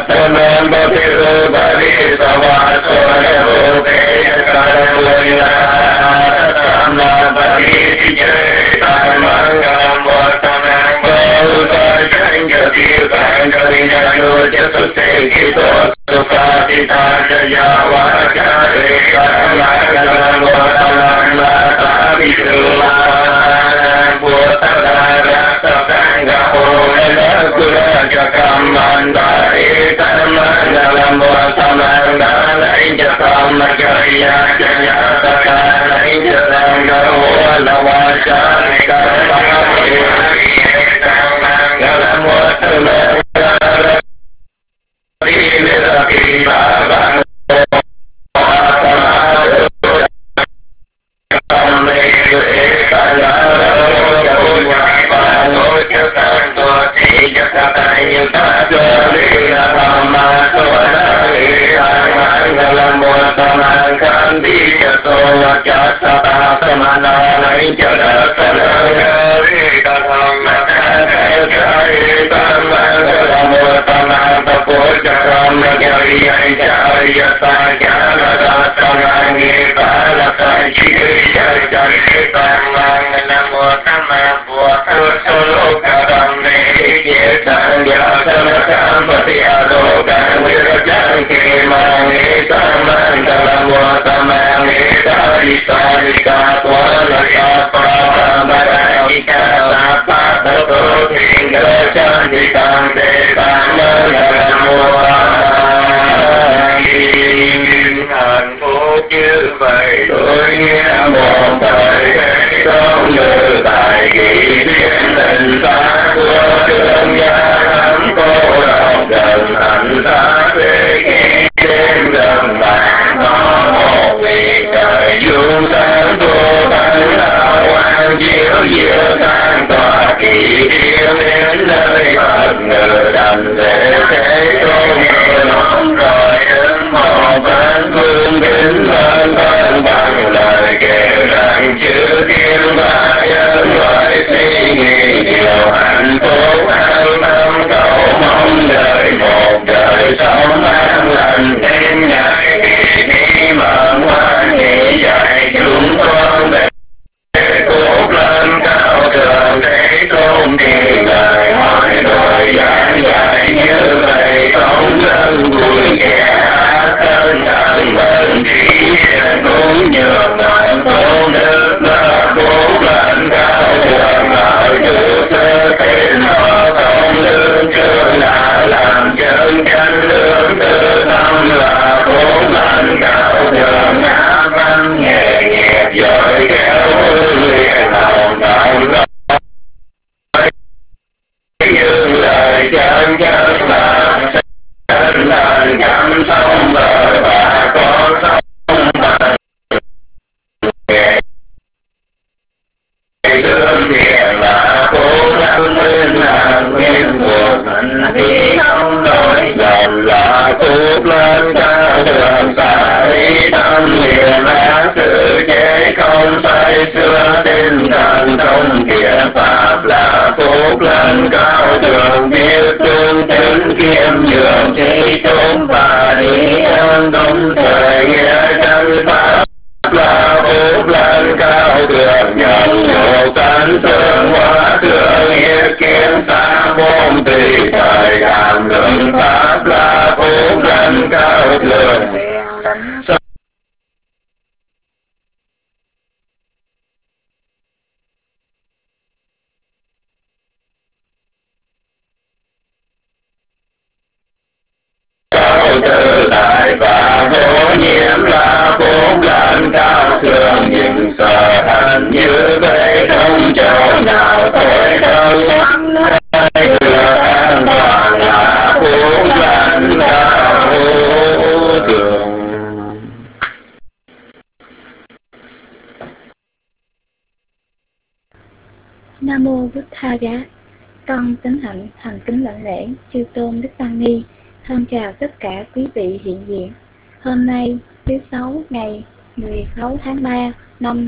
Nam mô Bụt Tha Giá. Con kính hạnh thành kính lãnh lễ chư tôn đức tăng ni. Thân chào tất cả quý vị hiện diện. Hôm nay thứ Sáu ngày 16 tháng 3 năm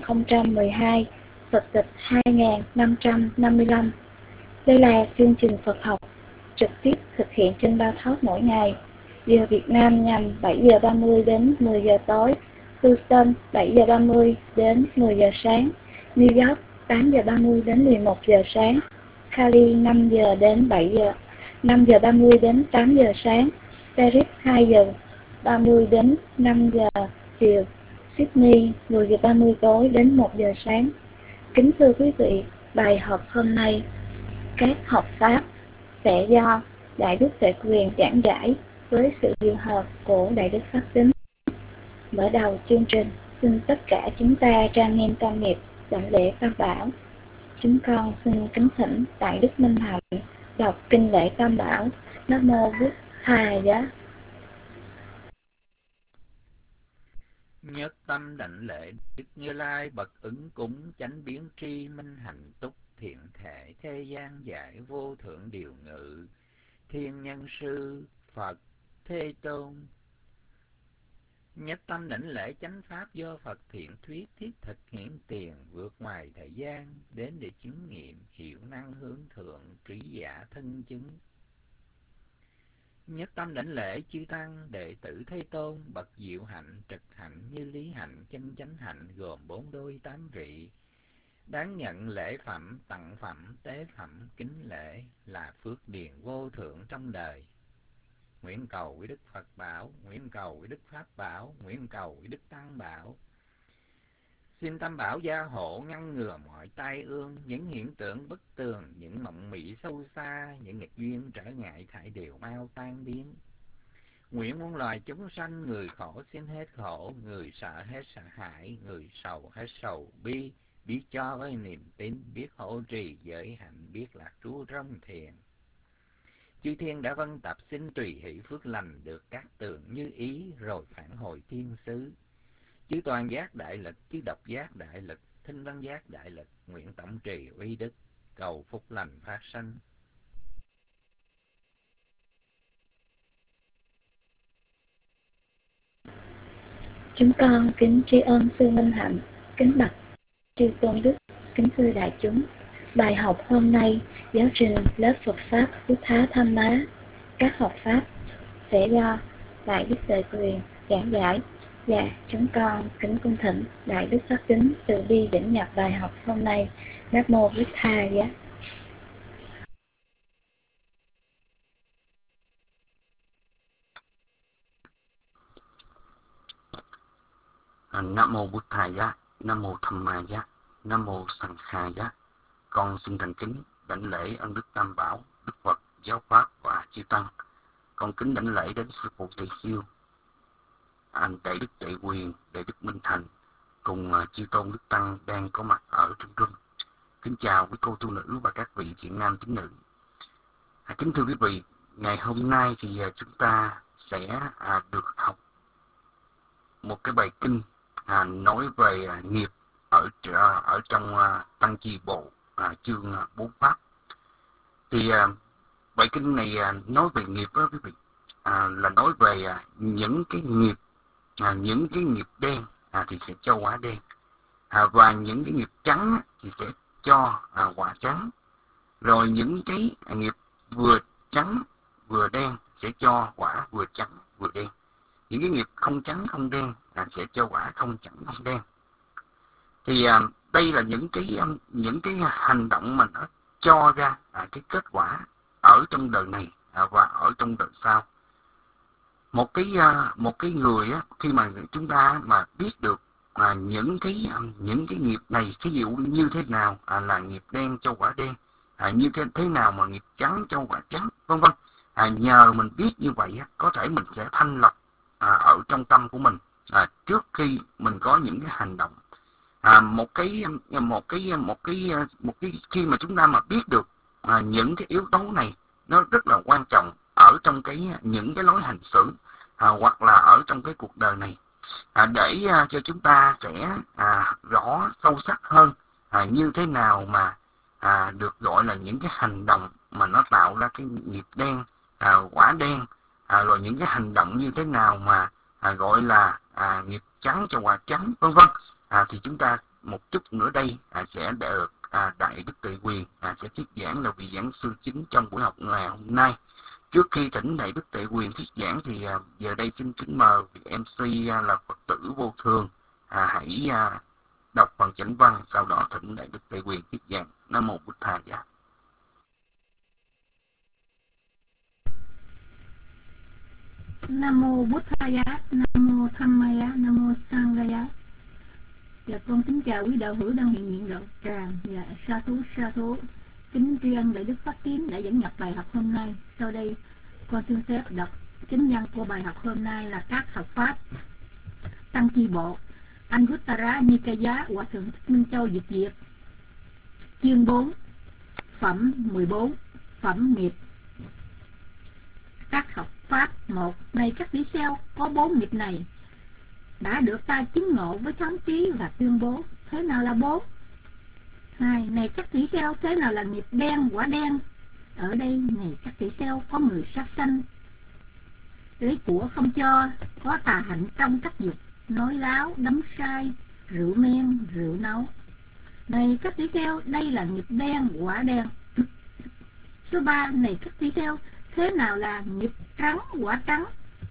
2012, Phật tịch 2555. Đây là chương trình Phật học trực tiếp thực hiện trên Bao Thóc mỗi ngày. Giờ Việt Nam nhằm 7 giờ 30 đến 10 giờ tối, Houston 7 giờ 30 đến 10 giờ sáng, New York 8 giờ 30 đến 11 giờ sáng, Cali 5 giờ 30 đến 8 giờ sáng, Paris 2 giờ 30 đến 5 giờ chiều, Sydney 10 giờ 30 tối đến 1 giờ sáng. Kính thưa quý vị, bài học hôm nay, các học pháp sẽ do Đại Đức Tuệ Quyền giảng giải với sự điều hợp của Đại Đức Pháp Tính. Mở đầu chương trình, xin tất cả chúng ta trang nghiêm tam nghiệp đảnh lễ Tam Bảo. Chúng con xin kính thỉnh Đại Đức Minh Hạnh đọc kinh lễ Tam Bảo. Nam mô Bụt Thà Giá. Nhất tâm đảnh lễ Đức Như Lai bậc ứng cúng chánh biến tri minh hạnh túc thiện thể thế gian giải vô thượng điều ngự thiên nhân sư Phật Thế Tôn. Nhất tâm đảnh lễ chánh pháp do Phật thiện thuyết thiết thực hiển tiền vượt ngoài thời gian đến để chứng nghiệm hiệu năng hướng thượng trí giả thân chứng. Nhất tâm đảnh lễ chư tăng đệ tử Thế Tôn bậc diệu hạnh trực hạnh như lý hạnh chân chánh hạnh gồm 4 đôi 8 vị, đáng nhận lễ phẩm tặng phẩm tế phẩm kính lễ là phước điền vô thượng trong đời. Nguyện cầu với Đức Phật bảo, nguyện cầu với Đức Pháp bảo, nguyện cầu với Đức Tăng bảo. Xin Tam Bảo gia hộ ngăn ngừa mọi tai ương, những hiện tượng bất tường, những mộng mị sâu xa, những nghịch duyên trở ngại thải đều mau tan biến. Nguyện muôn loài chúng sanh, người khổ xin hết khổ, người sợ hết sợ hãi, người sầu hết sầu bi, biết cho với niềm tin, biết hộ trì giới hạnh, biết lạc trú trong thiền. Chư thiên đã vân tập xin tùy hỷ phước lành được các tường như ý rồi phản hồi thiên xứ. Chư toàn giác đại lực, chư độc giác đại lực, thinh văn giác đại lực, nguyện tổng trì uy đức, cầu phúc lành phát sanh. Chúng con kính tri ân sư Minh Hạnh, kính bạch chư tôn đức, kính thưa đại chúng. Bài học hôm nay giáo trình lớp Phật pháp Phú Thá Tham Má, các học pháp sẽ do Đại Đức Tuệ Quyền giảng giải, và chúng con kính cung thỉnh Đại Đức Pháp Tính từ bi dẫn nhập bài học hôm nay. Nam mô Bụt Thà Giá. Nam mô Bụt Thà Giá, Nam mô Tham Ma Giá, Nam mô Sanh Kha Giá. Con xin thành kính đảnh lễ ân đức Tam Bảo, Đức Phật, Giáo Pháp và chư tăng. Con kính đảnh lễ đến sư phụ Tỳ Khưu, anh Đại Đức Tuệ Quyền, Đại Đức Minh Thành cùng chư tôn đức tăng đang có mặt ở trong room. Kính chào quý cô tu nữ và các vị thiện nam tín nữ. Kính thưa quý vị, ngày hôm nay thì chúng ta sẽ được học một cái bài kinh nói về nghiệp ở trong Tăng Chi Bộ chương 4 pháp. Thì bài kinh này nói về nghiệp đó quý vị, là nói về những cái nghiệp đen thì sẽ cho quả đen, và những cái nghiệp trắng thì sẽ cho quả trắng, rồi những cái nghiệp vừa trắng vừa đen sẽ cho quả vừa trắng vừa đen, những cái nghiệp không trắng không đen sẽ cho quả không trắng không đen. Thì đây là những cái hành động mà nó cho ra cái kết quả ở trong đời này và ở trong đời sau. Một cái người khi mà chúng ta mà biết được những cái nghiệp này, ví dụ như thế nào là nghiệp đen cho quả đen, như thế nào mà nghiệp trắng cho quả trắng, vân vân. Nhờ mình biết như vậy có thể mình sẽ thanh lọc ở trong tâm của mình trước khi mình có những cái hành động. Khi mà chúng ta mà biết được những cái yếu tố này, nó rất là quan trọng ở trong những cái lối hành xử hoặc là ở trong cái cuộc đời này, để cho chúng ta sẽ rõ sâu sắc hơn như thế nào mà được gọi là những cái hành động mà nó tạo ra cái nghiệp đen, quả đen, rồi những cái hành động như thế nào mà gọi là nghiệp trắng cho quả trắng, vân vân. Thì chúng ta một chút nữa đây sẽ được Đại Đức Tề Quyền sẽ thuyết giảng là vị giảng sư chính trong buổi học ngày hôm nay. Trước khi thỉnh Đại Đức Tề Quyền thuyết giảng thì giờ đây xin kính mời vị MC là Phật tử Vô Thường hãy đọc phần chánh văn, sau đó thỉnh Đại Đức Tề Quyền thuyết giảng. Nam mô Bụt Thầy. Nam mô Bụt Thầy, Nam mô Dhammaya, Nam mô Sanghaya. Dạ, con kính chào quý đạo hữu đang hiện diện rộng tràng. Dạ, sa thú. Kính tri ân Đại Đức Pháp Tiến đã dẫn nhập bài học hôm nay. Sau đây con xin phép đọc chính văn của bài học hôm nay là các học pháp tăng chi bộ Anguttara Nikaya Hòa thượng Thích Minh Châu dịch diệt. Chương 4, phẩm 14, phẩm nghiệp. Các học pháp. 1. Này các tỷ kheo, có 4 nghiệp này đã được ta chứng ngộ với thắng trí và tuyên bố. Thế nào là 4? 2. Này các tỷ kheo, thế nào là nghiệp đen, quả đen? Ở đây, này các tỷ kheo, có người sát sanh, lấy của không cho, có tà hạnh trong các dục, nói láo, đắm sai, rượu men, rượu nấu. Này các tỷ kheo, đây là nghiệp đen, quả đen. Số 3. Này các tỷ kheo, thế nào là nghiệp trắng, quả trắng?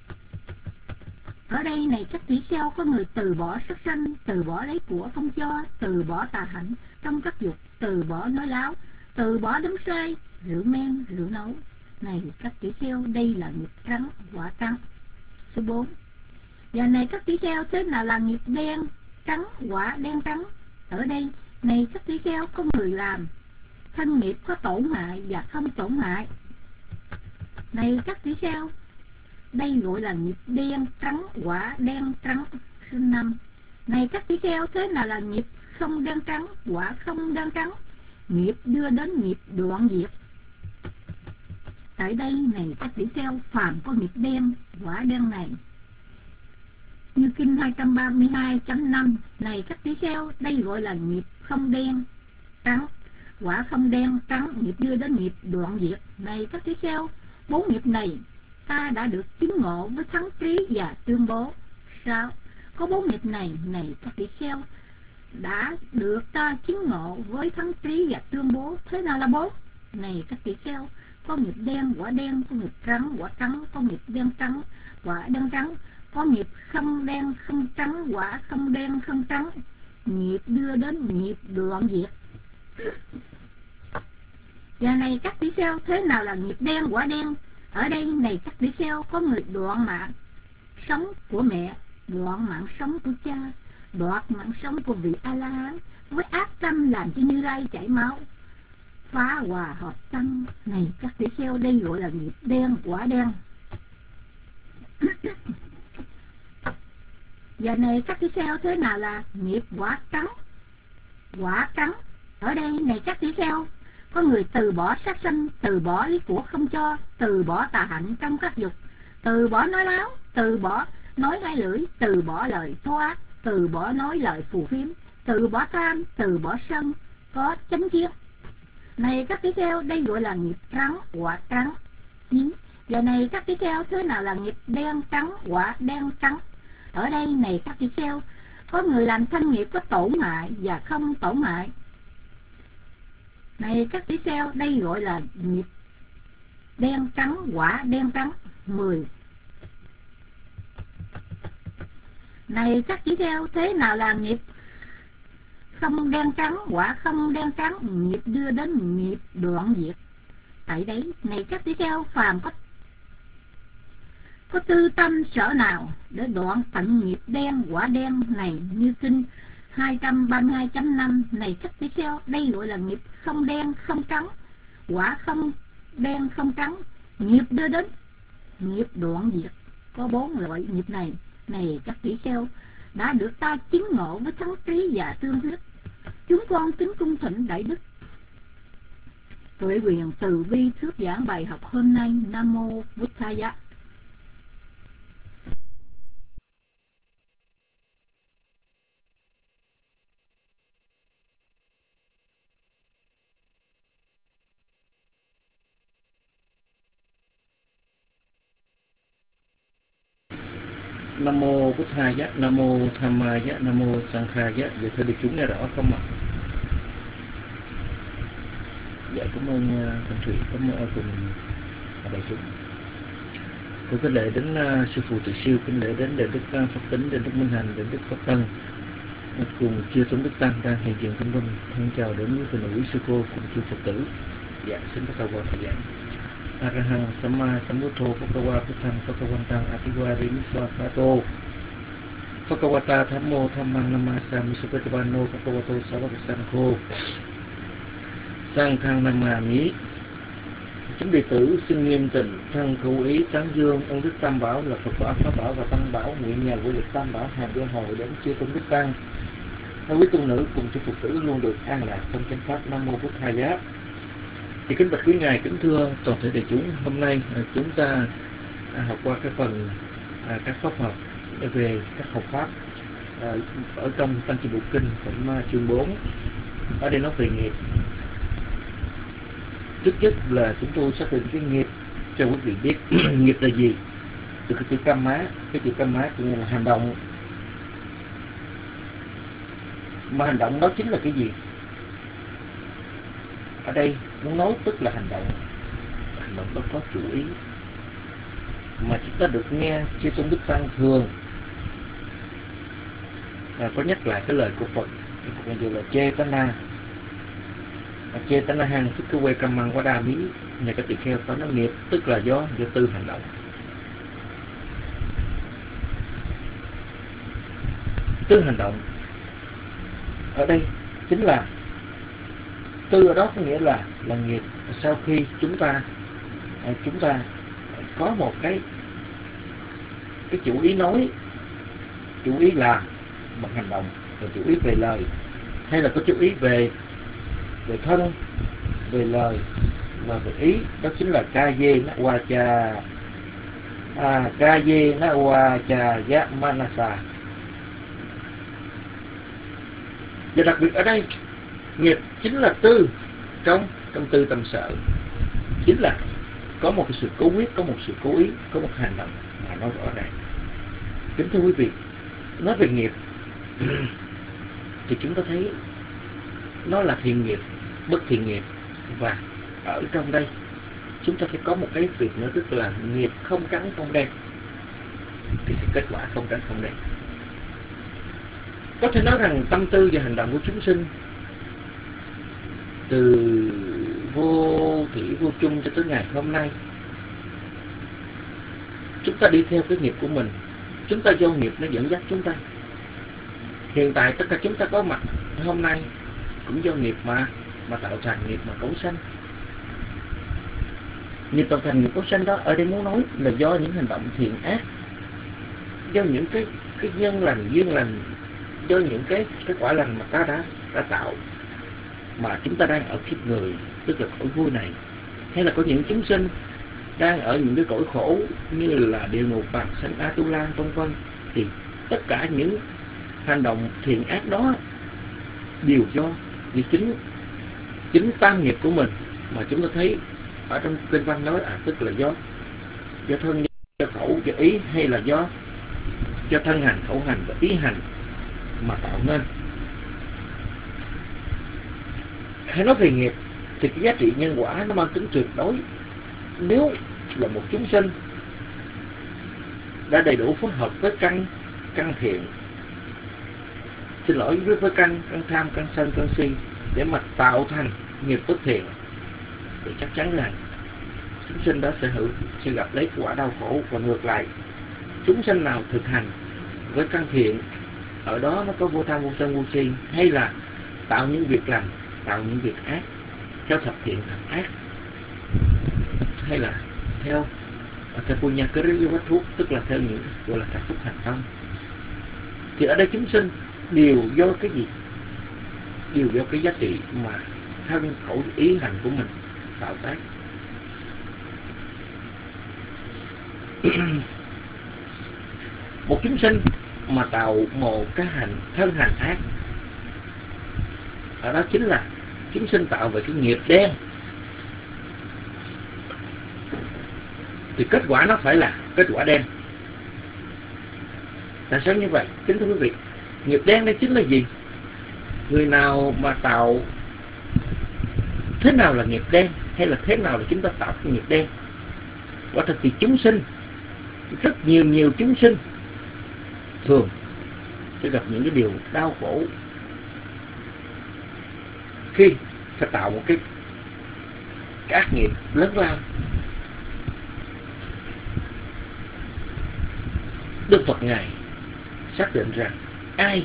Ở đây, này các tỷ kheo, có người từ bỏ sát sanh, từ bỏ lấy của không cho, từ bỏ tà hạnh trong các dục, từ bỏ nói láo, từ bỏ đắm say, rượu men, rượu nấu. Này các tỷ kheo, đây là nghiệp trắng, quả trắng. Số 4. Và này các tỷ kheo, thế nào là nghiệp đen, trắng, quả đen trắng? Ở đây, này các tỷ kheo, có người làm thân nghiệp có tổn hại và không tổn hại. Này các tỷ kheo, đây gọi là nghiệp đen trắng, quả đen trắng. Số 5. Này các tỷ kheo, thế nào là nghiệp không đen trắng, quả không đen trắng? Nghiệp đưa đến nghiệp đoạn diệt. Tại đây, này các tỷ kheo, phàm có nghiệp đen, quả đen này. Như kinh 232.5. Này các tỷ kheo, đây gọi là nghiệp không đen trắng, quả không đen trắng, nghiệp đưa đến nghiệp đoạn diệt. Này các tỷ kheo, 4 nghiệp này ta đã được chứng ngộ với thắng trí và tuyên bố. 6. Có 4 nghiệp này, này các tỷ kheo, đã được ta chứng ngộ với thắng trí và tuyên bố. Thế nào là 4? Này các tỷ kheo, có nghiệp đen, quả đen, có nghiệp trắng, quả trắng, có nghiệp đen trắng, quả đen trắng, có nghiệp không đen, không trắng, quả không đen, không trắng, nghiệp đưa đến nghiệp đoạn diệt. Và này các tỷ kheo, thế nào là nghiệp đen, quả đen? Ở đây, này các tỷ kheo, có người đoạn mạng sống của mẹ, đoạn mạng sống của cha, đoạt mạng sống của vị A-la-hán, với ác tâm làm cho Như Lai chảy máu, phá hòa hợp tăng. Này các tỷ kheo, đây gọi là nghiệp đen, quả đen. Và này các tỷ kheo, thế nào là nghiệp quả trắng, quả trắng? Ở đây, này các tỷ kheo, có người từ bỏ sát sanh, từ bỏ lý của không cho, từ bỏ tà hạnh trong các dục, từ bỏ nói láo, từ bỏ nói hai lưỡi, từ bỏ lời thô ác, từ bỏ nói lời phù phiếm, từ bỏ tham, từ bỏ sân, có chánh kiến. Này các tỷ kheo, đây gọi là nghiệp trắng, quả trắng. 9. Và này các tỷ kheo, thế nào là nghiệp đen trắng, quả đen trắng? Ở đây, này các tỷ kheo, có người làm thân nghiệp có tổn hại và không tổn hại. Này các tỷ kheo, đây gọi là nghiệp đen trắng, quả đen trắng. 10. Này các tỷ kheo, thế nào là nghiệp không đen trắng, quả không đen trắng, nghiệp đưa đến nghiệp đoạn diệt. Tại đấy, này các tỷ kheo, phàm có tư tâm sở nào để đoạn tận nghiệp đen, quả đen này, như kinh 232.5. Này các tỷ kheo, đây gọi là nghiệp không đen, không trắng, quả không đen, không trắng, nghiệp đưa đến nghiệp đoạn diệt. Có 4 loại nghiệp này, này các tỷ kheo, đã được ta chứng ngộ với thắng trí và tương thuyết. Chúng con kính cung thỉnh Đại Đức Tuệ Quyền từ bi thuyết giảng bài học hôm nay. Nam mô Bụt Thầy. Nam mô Bụt Thầy, Nam mô Dhammaya, Nam mô Sanghaya. Vậy thưa được chúng nghe rõ không ạ? Dạ, cảm ơn Thanh Thủy, cảm ơn cùng đại chúng. Tôi kính lễ đến sư phụ Từ Siêu, kính lễ đến Đức Pháp Tính, đến Đức Minh Hành, đến Đức Pháp Tân, cùng chư tôn đức tăng đang hiện diện trong vinh. Thân chào đến quý vị quý sư cô cùng chư Phật tử. Dạ, xin bắt đầu vào thời gian. Arahang Samma Sambuddho Bhagava Buddham Bhagavantang Ativarimissvato Bhagavata Thammo Dhammang Namasami Supativano Bhagavato Savaka Sangho Sanghang Namami. Chúng đệ tử xin nghiêm tịnh thân khẩu ý tán dương ân đức Tam Bảo là Phật Bảo, Pháp Bảo và Tăng Bảo, nguyện nhờ của lực Tam Bảo hàng gia hội đến chư tôn đức tăng, quý tôn nữ cùng chư Phật tử luôn được an lạc trong chánh pháp. Nam mô Bụt Thầy Giá. Thì kính bạch quý ngài, kính thưa toàn thể đại chúng, hôm nay chúng ta học qua cái phần các pháp học về các học pháp ở trong Tăng Chi Bộ Kinh phẩm chương 4. Ở đây nói về nghiệp. Trước nhất là chúng tôi xác định cái nghiệp cho quý vị biết. Nghiệp là gì? Từ cái chữ Kamma, cái chữ Kamma có nghĩa là hành động. Mà hành động đó chính là cái gì? Ở đây muốn nói tức là hành động đó có chủ ý, mà chúng ta được nghe chư tôn đức tăng thường có nhắc lại cái lời của Phật. Cái Phật là Chetana, Chetana hằng thức cái quê Kamang Vadami, nhà cái tỳ kheo có nó nghiệp tức là do tư hành động. Tư hành động ở đây chính là tư ở đó có nghĩa là nghiệp. Sau khi chúng ta có một cái chủ ý nói, chủ ý làm bằng hành động, rồi chủ ý về lời, hay là có chủ ý về thân, về lời và về ý, đó chính là kaye na wacha kaye na wacha ya manasa. Và đặc biệt ở đây nghiệp chính là tư, trong tư tâm sở, chính là có một cái sự cố quyết, có một sự cố ý, có một hành động mà nó rõ ràng. Kính thưa quý vị, nói về nghiệp thì chúng ta thấy nó là thiện nghiệp, bất thiện nghiệp, và ở trong đây chúng ta phải có một cái việc nữa, tức là nghiệp không trắng không đen thì sẽ kết quả không trắng không đen. Có thể nói rằng tâm tư và hành động của chúng sinh từ vô thủy vô chung cho tới ngày hôm nay, chúng ta đi theo cái nghiệp của mình, chúng ta do nghiệp nó dẫn dắt chúng ta. Hiện tại tất cả chúng ta có mặt hôm nay cũng do nghiệp mà tạo thành, nghiệp mà cấu sanh. Nghiệp tạo thành nghiệp cấu sanh đó ở đây muốn nói là do những hành động thiện ác, do những cái nhân lành duyên lành, do những cái quả lành mà ta đã tạo, mà chúng ta đang ở kiếp người, tức là cõi vui này, hay là có những chúng sinh đang ở những cái cõi khổ như là địa ngục, bạc sanh, Atula, vân vân, thì tất cả những hành động thiện ác đó đều do những chính tam nghiệp của mình, mà chúng ta thấy ở trong kinh văn nói tức là do thân, do khẩu, do ý, hay là do thân hành, khẩu hành và ý hành mà tạo nên. Hãy nói về nghiệp thì cái giá trị nhân quả nó mang tính tuyệt đối. Nếu là một chúng sinh đã đầy đủ phối hợp với căn thiện, xin lỗi, với căn tham, căn sân, căn si để mà tạo thành nghiệp bất thiện, thì chắc chắn rằng chúng sinh đó sẽ gặp lấy quả đau khổ. Và ngược lại, chúng sinh nào thực hành với căn thiện, ở đó nó có vô tham, vô sân, vô si, hay là tạo những việc lành, tạo những việc ác theo thập thiện thập ác, hay là theo punya thuốc, tức là theo những gọi là thập phúc thành công, thì ở đây chúng sinh đều do cái gì? Đều do cái giá trị mà thân khẩu ý hành của mình tạo tác. Một chúng sinh mà tạo một cái thân hành ác, ở đó chính là chúng sinh tạo về cái nghiệp đen, thì kết quả nó phải là kết quả đen. Tại sao như vậy? Kính thưa quý vị, nghiệp đen đây chính là gì? Người nào mà tạo thế nào là nghiệp đen, hay là thế nào là chúng ta tạo cái nghiệp đen. Quả thật thì chúng sinh, rất nhiều chúng sinh thường sẽ gặp những cái điều đau khổ khi phải tạo một cái ác nghiệp lớn lao. Đức Phật Ngài xác định rằng ai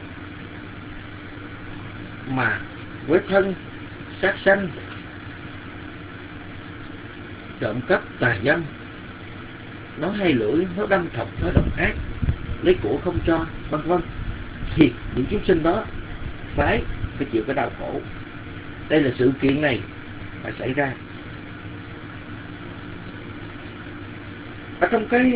mà với thân sát sanh, trộm cắp, tà dâm, nói hay lưỡi, nói đâm thọc, nói độc ác, lấy của không cho, vân vân, thì những chúng sinh đó phải chịu cái đau khổ. Đây là sự kiện này phải xảy ra. Ở trong cái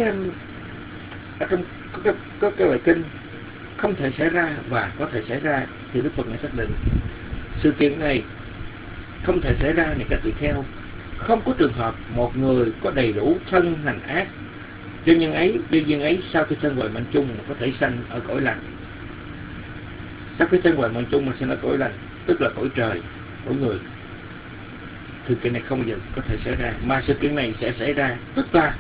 bài kinh không thể xảy ra và có thể xảy ra, thì Đức Phật đã xác định sự kiện này không thể xảy ra này các tỳ kheo. Không có trường hợp một người có đầy đủ thân hành ác, do nhân ấy sau khi thân hoại mạng chung có thể sanh ở cõi lành. Sau khi thân hoại mạng chung mà sanh ở cõi lành, tức là cõi trời, cõi người. Sự kiện này không bao giờ có thể xảy ra, mà sự kiện này sẽ xảy ra, tức là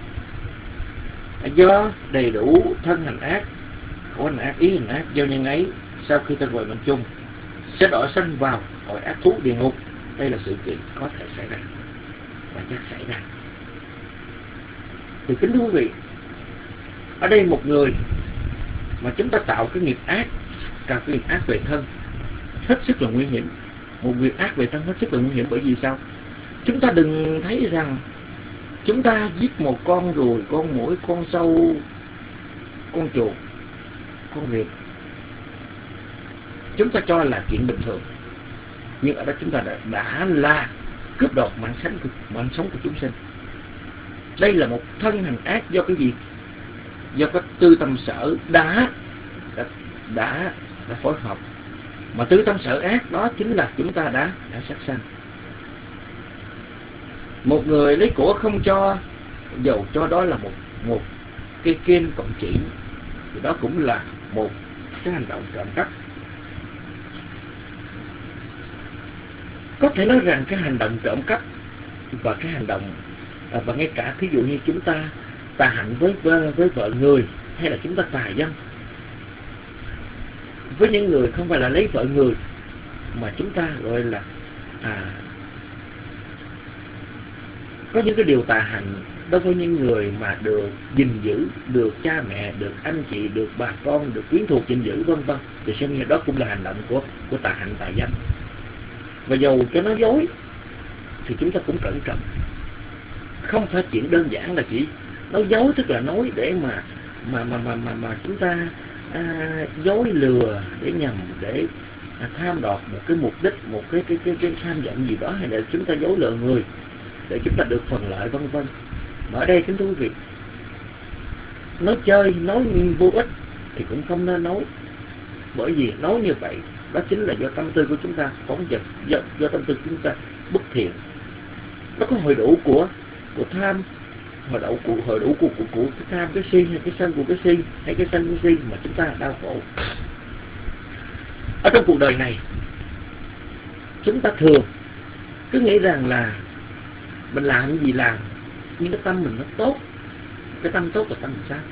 do đầy đủ thân hành ác, khẩu hành ác, ý hành ác, do nhân ấy sau khi thân hoại mạng chung sẽ đọa sanh vào cõi ác thú địa ngục. Đây là sự kiện có thể xảy ra và chắc xảy ra. Thì kính thưa quý vị, ở đây một người mà chúng ta tạo cái nghiệp ác, tạo cái nghiệp ác về thân, hết sức là nguy hiểm. Một việc ác về thân hết sức là nguy hiểm. Bởi vì sao? Chúng ta đừng thấy rằng chúng ta giết một con ruồi, con muỗi, con sâu, con chuột, con vịt, chúng ta cho là chuyện bình thường. Nhưng ở đó chúng ta đã là cướp đoạt mạng sống của chúng sinh. Đây là một thân hành ác do cái gì? Do các tư tâm sở đã phối hợp. Mà tư tâm sở ác đó chính là chúng ta đã sát sanh. Một người lấy của không cho, dầu cho đó là một cây kim cộng chỉ, thì đó cũng là một cái hành động trộm cắp. Có thể nói rằng cái hành động trộm cắp và cái hành động và ngay cả thí dụ như chúng ta tà hạnh với vợ người, hay là chúng ta tà dâm với những người không phải là lấy vợ người, mà chúng ta gọi là có những cái điều tà hạnh đối với những người mà được gìn giữ, được cha mẹ, được anh chị, được bà con, được quyến thuộc gìn giữ, vân vân, thì xem như đó cũng là hành động của tà hạnh, tà dâm. Và dầu cho nó dối thì chúng ta cũng cẩn trọng. Không phải chuyện đơn giản là chỉ nói dối, tức là nói để mà chúng ta dối lừa để nhằm để tham đoạt một cái mục đích, một cái tham vọng gì đó, hay là chúng ta dối lừa người để chúng ta được phần lợi, vân vân. Mà ở đây kính thưa quý vị, nói chơi, nói vô ích thì cũng không nên nói. Bởi vì nói như vậy đó chính là do tâm tư của chúng ta phóng dật, do tâm tư của chúng ta bất thiện. Nó có hội đủ của tham, hội đủ của cái tham, cái si, hay cái sân của cái si, hay cái sân cái si mà chúng ta đau khổ. Ở trong cuộc đời này, chúng ta thường cứ nghĩ rằng là mình làm cái gì làm, nhưng cái tâm mình nó tốt. Cái tâm tốt là tâm làm sao?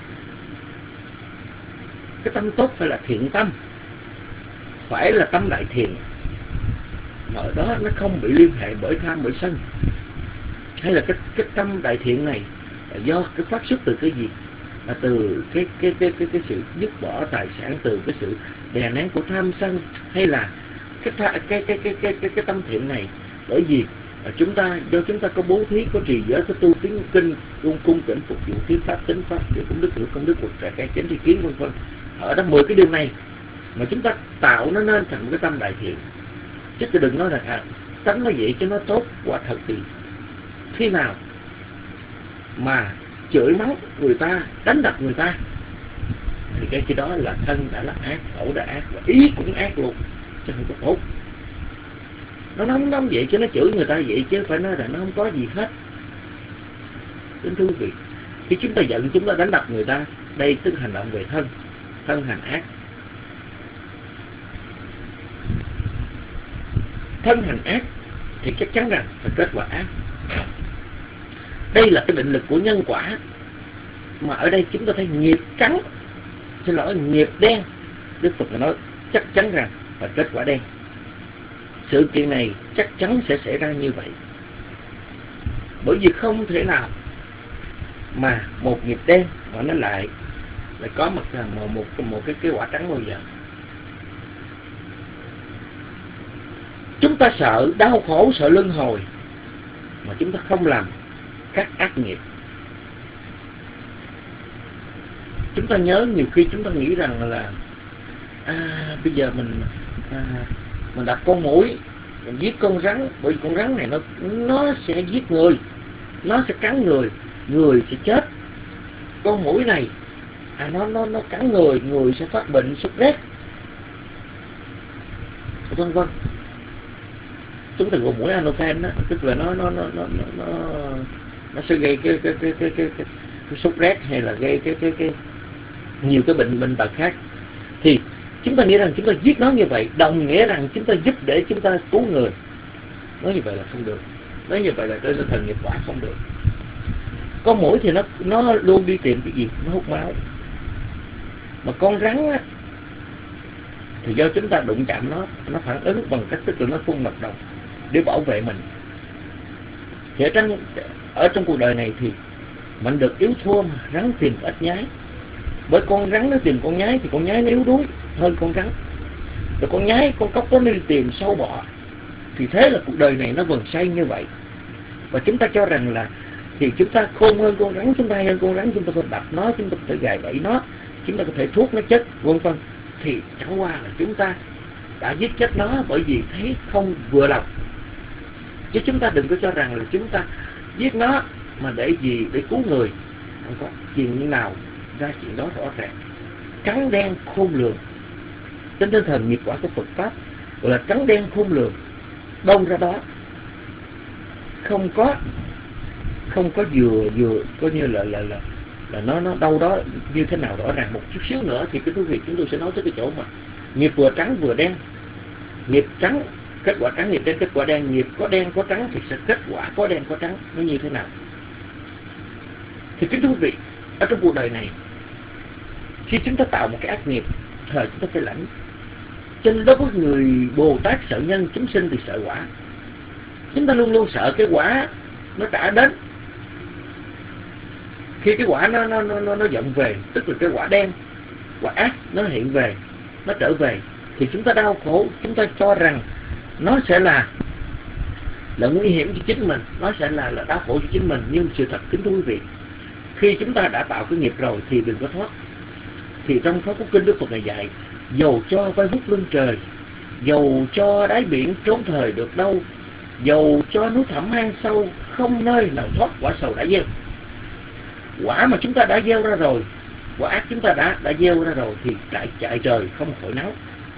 Cái tâm tốt phải là thiện tâm, phải là tâm đại thiện, mà ở đó nó không bị liên hệ bởi tham, bởi sân. Hay là cái tâm đại thiện này là do cái phát xuất từ cái gì? Là từ cái sự dứt bỏ tài sản, từ cái sự đè nén của tham sân, hay là cái tâm thiện này bởi vì do chúng ta có bố thí, có trì giới, có tu tín kinh, cung kính phục vụ thuyết pháp, tính pháp, kiểu công đức, hữu công đức, cuộc trải cái chánh tri kiến, vân vân. Ở đó 10 cái điều này mà chúng ta tạo nó nên thành một cái tâm đại thiện. Chứ đừng nói rằng tánh nó vậy chứ nó tốt. Quả thật thì khi nào mà chửi mắng người ta, đánh đập người ta, thì cái đó là thân đã là ác, khẩu đã ác, và ý cũng ác luôn, chứ không có tốt. Nó nóng vậy chứ nó chửi người ta vậy, chứ phải nói là nó không có gì hết. Kính thưa quý vị, khi chúng ta giận, chúng ta đánh đập người ta, đây tức hành động về thân hành ác. Thân hành ác thì chắc chắn rằng phải kết quả ác. Đây là cái định lực của nhân quả, mà ở đây chúng ta thấy nghiệp trắng, xin lỗi, nghiệp đen, Đức Phật nói chắc chắn rằng phải kết quả đen. Sự kiện này chắc chắn sẽ xảy ra như vậy, bởi vì không thể nào mà một nghiệp đen mà nó lại có một cái quả trắng bao giờ. Chúng ta sợ đau khổ, sợ luân hồi, mà chúng ta không làm các ác nghiệp. Chúng ta nhớ nhiều khi chúng ta nghĩ rằng là bây giờ mình đặt con muỗi, mình giết con rắn, bởi vì con rắn này nó sẽ giết người, nó sẽ cắn người, người sẽ chết. Con muỗi này nó cắn người, người sẽ phát bệnh sốt rét, vân vân. Chúng ta gọi muỗi Anopheles đó, tức là nó sẽ gây cái sốt rét, hay là gây cái nhiều cái bệnh tật khác. Thì chúng ta nghĩ rằng chúng ta giết nó như vậy đồng nghĩa rằng chúng ta giúp để chúng ta cứu người. Nói như vậy là không được. Nói như vậy là trên tinh thần nghiệp quả không được. Con muỗi thì nó luôn đi tìm cái gì? Nó hút máu. Mà con rắn á, thì do chúng ta đụng chạm nó phản ứng bằng cách tức là nó phun mật độc để bảo vệ mình. Thì ở trong cuộc đời này thì mạnh được yếu thua, mà rắn tìm ếch nhái. Bởi con rắn nó tìm con nhái thì con nhái nó yếu đuối hơn con rắn. Rồi con nhái, con cóc đó nó đi tìm sâu bọ. Thì thế là cuộc đời này nó vần xoay như vậy. Và chúng ta cho rằng là thì chúng ta khôn hơn con rắn, chúng ta hay hơn con rắn, chúng ta có thể đập nó, chúng ta có thể gài bẫy nó, chúng ta có thể thuốc nó chết, vân vân. Thì chẳng qua là chúng ta đã giết chết nó bởi vì thấy không vừa lòng. Chứ chúng ta đừng có cho rằng là chúng ta giết nó mà để gì? Để cứu người. Không có chuyện nào ra chuyện đó rõ ràng. Trắng đen khôn lường. Trên tinh thần nghiệp quả của Phật Pháp gọi là trắng đen khôn lường. Đâu ra đó. Không có vừa coi như là nó đâu đó như thế nào rõ ràng. Một chút xíu nữa thì cái quý vị chúng tôi sẽ nói tới cái chỗ mà nghiệp vừa trắng vừa đen. Nghiệp trắng kết quả trắng, nghiệp đen kết quả đen. Nghiệp có đen có trắng thì sẽ kết quả có đen có trắng. Nó như thế nào? Thì kính thưa quý vị, ở trong cuộc đời này, khi chúng ta tạo một cái ác nghiệp, thời chúng ta phải lãnh. Cho nên đối với người Bồ Tát sợ nhân, chúng sinh thì sợ quả. Chúng ta luôn luôn sợ cái quả nó trả đến. Khi cái quả nó dọn về, tức là cái quả đen, quả ác nó hiện về, nó trở về, thì chúng ta đau khổ. Chúng ta cho rằng nó sẽ là nguy hiểm cho chính mình, nó sẽ là đau khổ cho chính mình. Nhưng sự thật kính thưa quý vị, khi chúng ta đã tạo cái nghiệp rồi thì đừng có thoát. Thì trong Pháp Quốc Kinh Đức Phật này dạy, dầu cho vai hút lưng trời, dầu cho đáy biển trốn thời được đâu, dầu cho núi thẳm hang sâu, không nơi nào thoát quả sầu đã gieo. Quả mà chúng ta đã gieo ra rồi, quả ác chúng ta đã gieo ra rồi thì chạy trời không khỏi náo.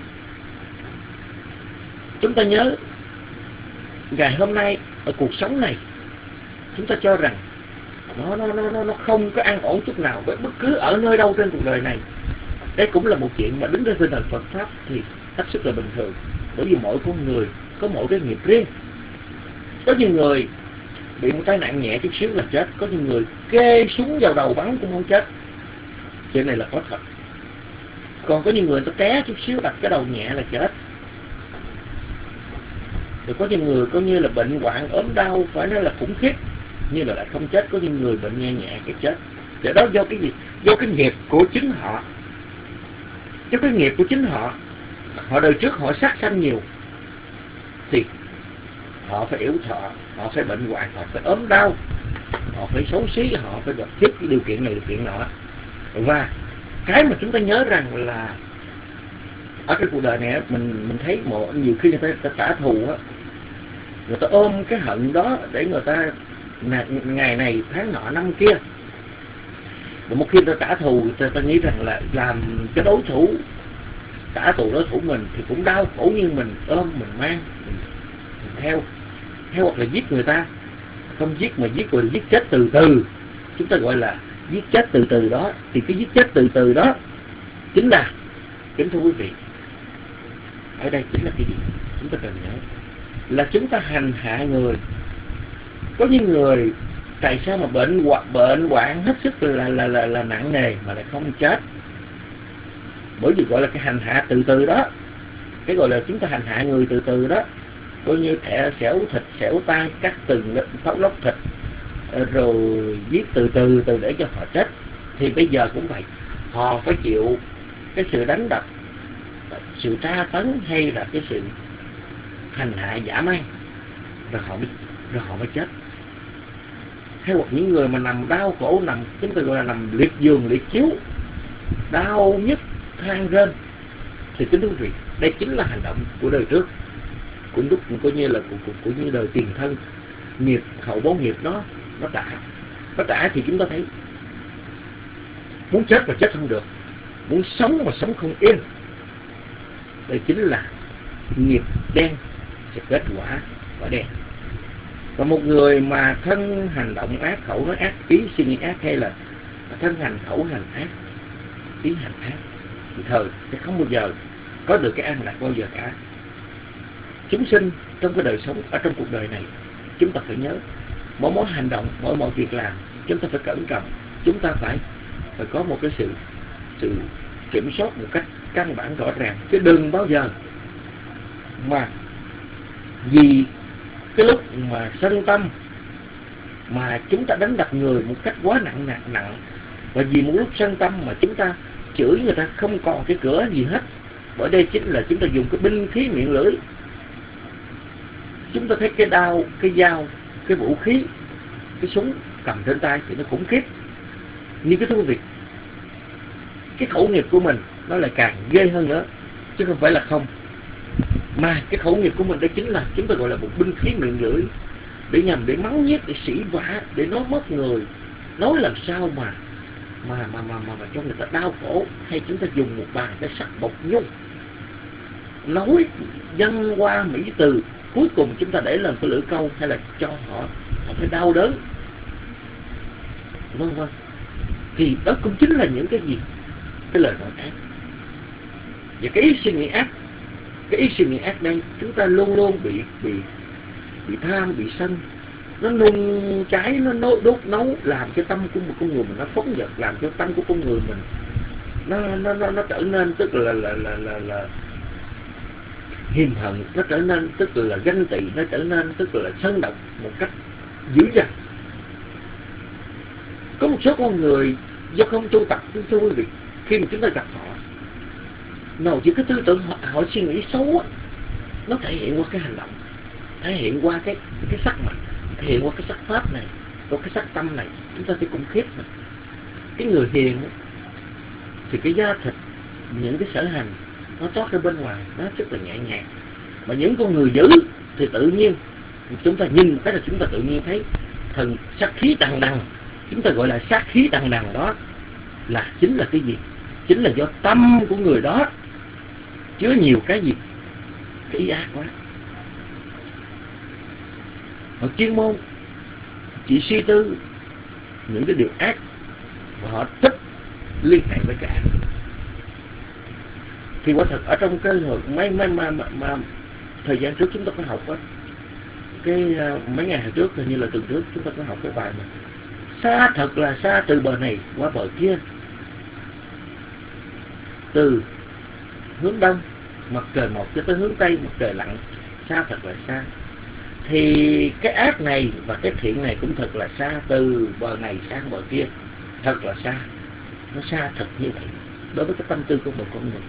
Chúng ta nhớ ngày hôm nay ở cuộc sống này, chúng ta cho rằng nó không có an ổn chút nào với bất cứ ở nơi đâu trên cuộc đời này. Đây cũng là một chuyện mà đứng trên tinh thần Phật Pháp thì hết sức là bình thường. Bởi vì mỗi con người có mỗi cái nghiệp riêng. Có những người bị một tai nạn nhẹ chút xíu là chết, có những người kê súng vào đầu bắn cũng không chết. Chuyện này là có thật. Còn có những người ta té chút xíu đập cái đầu nhẹ là chết. Rồi có những người coi như là bệnh hoạn ốm đau phải nói là khủng khiếp, nhưng là lại không chết. Có những người bệnh nhẹ cái chết. Thì đó do cái gì? Do cái nghiệp của chính họ. Do cái nghiệp của chính họ. Họ đời trước họ sát sanh nhiều thì họ phải yếu thọ, họ phải bệnh hoạn, họ phải ốm đau, họ phải xấu xí, họ phải gặp tiếp cái điều kiện này điều kiện nọ. Và cái mà chúng ta nhớ rằng là ở cái cuộc đời này mình thấy nhiều khi người ta trả thù á, người ta ôm cái hận đó để người ta ngày này tháng nọ năm kia. Và một khi người ta trả thù, người ta nghĩ rằng là làm cái đối thủ, trả thù đối thủ mình thì cũng đau khổ như mình ôm, mình mang, mình theo hoặc là giết người ta. Không giết mà giết rồi giết chết từ từ. Chúng ta gọi là giết chết từ từ đó. Thì cái giết chết từ từ đó chính là, kính thưa quý vị, ở đây chính là cái gì chúng ta cần nhớ. là chúng ta hành hạ người. Có những người tại sao mà bệnh hoạn hết sức là nặng nề mà lại không chết? Bởi vì gọi là cái hành hạ từ từ đó, cái gọi là chúng ta hành hạ người từ từ đó, coi như xẻo thịt xẻo tay, cắt từng lóc thịt, rồi giết từ từ để cho họ chết. Thì bây giờ cũng vậy, họ phải chịu cái sự đánh đập, sự tra tấn hay là cái sự hành hạ dã man, rồi họ mới chết. Hay hoặc những người mà nằm đau khổ, nằm chúng ta gọi là nằm liệt giường liệt chiếu, đau nhức than rên, thì kính thưa quý vị, đây chính là hành động của đời trước, cũng coi như là của như đời tiền thân. Nghiệp hậu báo nghiệp nó trả thì chúng ta thấy muốn chết mà chết không được, muốn sống mà sống không yên. Đây chính là nghiệp đen sẽ kết quả đen. Và một người mà thân hành động ác, khẩu nói ác, ý suy nghĩ ác, hay là thân hành khẩu hành ác, ý hành ác, thì thời sẽ không bao giờ có được cái an lạc bao giờ cả. Chúng sinh trong cái đời sống, ở trong cuộc đời này, chúng ta phải nhớ mỗi hành động, mỗi việc làm, chúng ta phải cẩn trọng, chúng ta phải có một cái sự kiểm soát một cách căn bản rõ ràng, chứ đừng bao giờ mà vì cái lúc mà sân tâm mà chúng ta đánh đập người một cách quá nặng, và vì một lúc sân tâm mà chúng ta chửi người ta không còn cái cửa gì hết. Bởi đây chính là chúng ta dùng cái binh khí miệng lưỡi. Chúng ta thấy cái đao, cái dao, cái vũ khí, cái súng cầm trên tay thì nó khủng khiếp. Nhưng cái thú vị, cái khẩu nghiệp của mình nó lại càng ghê hơn nữa, chứ không phải là không. Mà cái khẩu nghiệp của mình đó chính là chúng ta gọi là một binh khí miệng lưỡi, để nhằm để mắng nhiếc, để sỉ vả, để nói mất người, nói làm sao mà cho người ta đau khổ. Hay chúng ta dùng một bàn tay sắt bọc nhung, nói văn qua mỹ từ, cuối cùng chúng ta để làm cái lưỡi câu, hay là cho họ phải đau đớn, vân vân. Thì đó cũng chính là những cái gì? Cái lời nói ác và cái ý suy nghĩ ác. Cái ý suy nghĩ ác đây, chúng ta luôn luôn bị tham, bị sân, nó nung cháy, nó đốt nấu, làm cho tâm của một con người mình nó phóng dật, làm cho tâm của con người mình nó trở nên tức là hiềm hận, nó trở nên tức là ganh tị, nó trở nên tức là sân độc một cách dữ dằn. Có một số con người do không tu tập, thưa quý vị, khi mà chúng ta gặp họ, nào chỉ cái tư tưởng họ suy nghĩ xấu á, nó thể hiện qua cái hành động, thể hiện qua cái sắc mặt, thể hiện qua cái sắc pháp này, qua cái sắc tâm này, chúng ta thấy khủng khiếp này. Cái người hiền thì cái da thịt, những cái sở hành nó toát ra bên ngoài, nó rất là nhẹ nhàng. Mà những con người dữ thì tự nhiên chúng ta nhìn một cái là chúng ta tự nhiên thấy thần sát khí đằng đằng. Chúng ta gọi là sát khí đằng đằng đó là chính là cái gì? Chính là do tâm của người đó chứa nhiều cái gì? Cái ý ác quá. Họ chuyên môn chỉ suy tư những cái điều ác, và họ thích liên hệ với cái ác. Thì quả thật ở trong cái thời gian trước chúng ta có học á, cái mấy ngày hồi trước, hình như là tuần trước chúng ta có học cái bài mà xa thật là xa từ bờ này qua bờ kia, từ hướng đông mặt trời mọc cho tới hướng tây mặt trời lặn, xa thật là xa. Thì cái ác này và cái thiện này cũng thật là xa, từ bờ này sang bờ kia, thật là xa. Nó xa thật như vậy đối với cái tâm tư của một con người.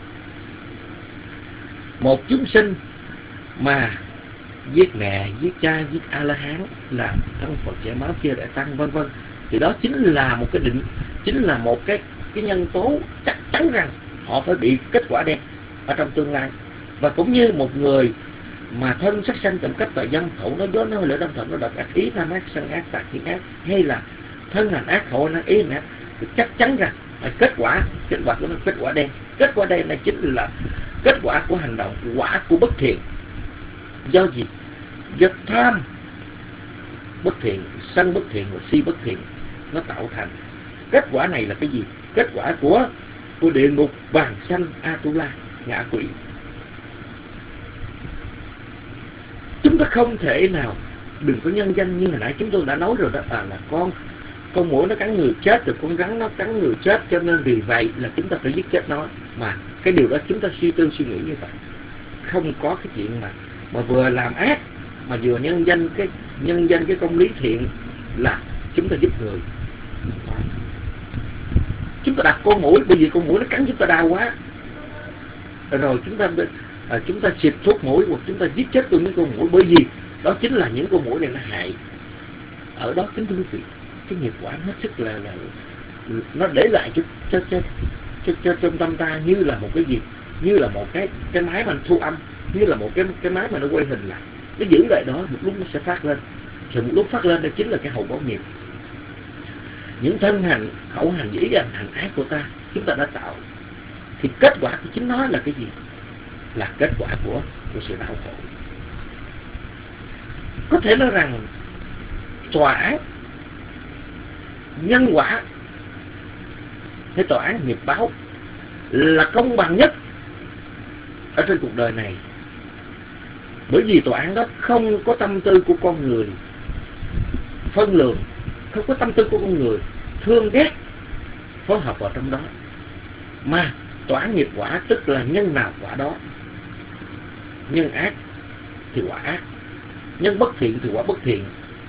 Một chúng sinh mà giết mẹ, giết cha, giết A-la-hán, là thân Phật chảy máu chia đại tăng, vân vân, thì đó chính là một cái định, chính là một cái nhân tố chắc chắn rằng họ phải bị kết quả đen ở trong tương lai. Và cũng như một người mà thân sát sanh trộm cắp và dâm khẩu nói dối nói lửa đâm thận nó độc ác, ý tham ác, sân ác, tà kiến ác, hay là thân hành ác, khẩu hành ác, ý hành ác, thì chắc chắn rằng kết quả của nó kết quả đen. Kết quả đen này chính là kết quả của hành động, quả của bất thiện. Do gì? Do tham bất thiện, sân bất thiện và si bất thiện nó tạo thành. Kết quả này là cái gì? Kết quả của địa ngục, vàng sanh, Atula, ngạ quỷ. Chúng ta không thể nào đừng có nhân danh như hồi nãy chúng tôi đã nói rồi đó, là con muỗi nó cắn người chết, rồi con rắn nó cắn người chết, cho nên vì vậy là chúng ta phải giết chết nó. Mà cái điều đó chúng ta suy tư suy nghĩ như vậy. Không có cái chuyện mà vừa làm ác mà vừa nhân danh cái công lý thiện là chúng ta giúp người. Chúng ta đặt con muỗi, bởi vì con muỗi nó cắn chúng ta đau quá, rồi chúng ta xịt thuốc muỗi hoặc chúng ta giết chết những con muỗi, bởi vì đó chính là những con muỗi này nó hại. Ở đó kính thưa quý vị, cái nghiệp quả hết sức là nó để lại cho trong tâm ta như là một cái gì, như là một cái máy mà thu âm, như là một cái máy mà nó quay hình lại, nó giữ lại đó, một lúc nó sẽ phát lên, rồi một lúc phát lên đó chính là cái hậu báo nghiệp. Những thân hành, khẩu hành, ý hành ác của ta chúng ta đã tạo, thì kết quả của chính nó là cái gì? Là kết quả của sự đau khổ. Có thể nói rằng tòa án nhân quả hay tòa án nghiệp báo là công bằng nhất ở trên cuộc đời này, bởi vì tòa án đó không có tâm tư của con người phân lường, không có tâm tư của con người thương ghét phối hợp vào trong đó, mà tòa án nghiệp quả tức là nhân nào quả đó. Nhân ác thì quả ác, nhân bất thiện thì quả bất thiện,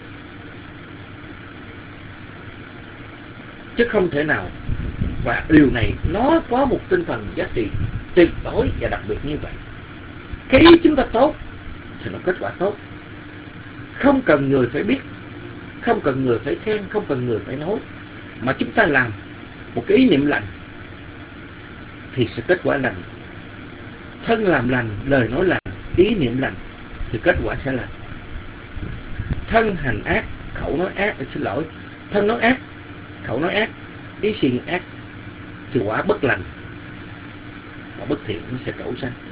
chứ không thể nào. Và điều này nó có một tinh thần giá trị tuyệt đối và đặc biệt như vậy. Cái ý chúng ta tốt thì nó kết quả tốt, không cần người phải biết, không cần người phải khen, không cần người phải nói, mà chúng ta làm một cái ý niệm lành thì sẽ kết quả lành. Thân làm lành, lời nói lành, ý niệm lành thì kết quả sẽ lành. Thân hành ác, khẩu nói ác, thân nói ác, khẩu nói ác, ý suy ác thì quả bất lành, quả bất thiện nó sẽ trổ sanh.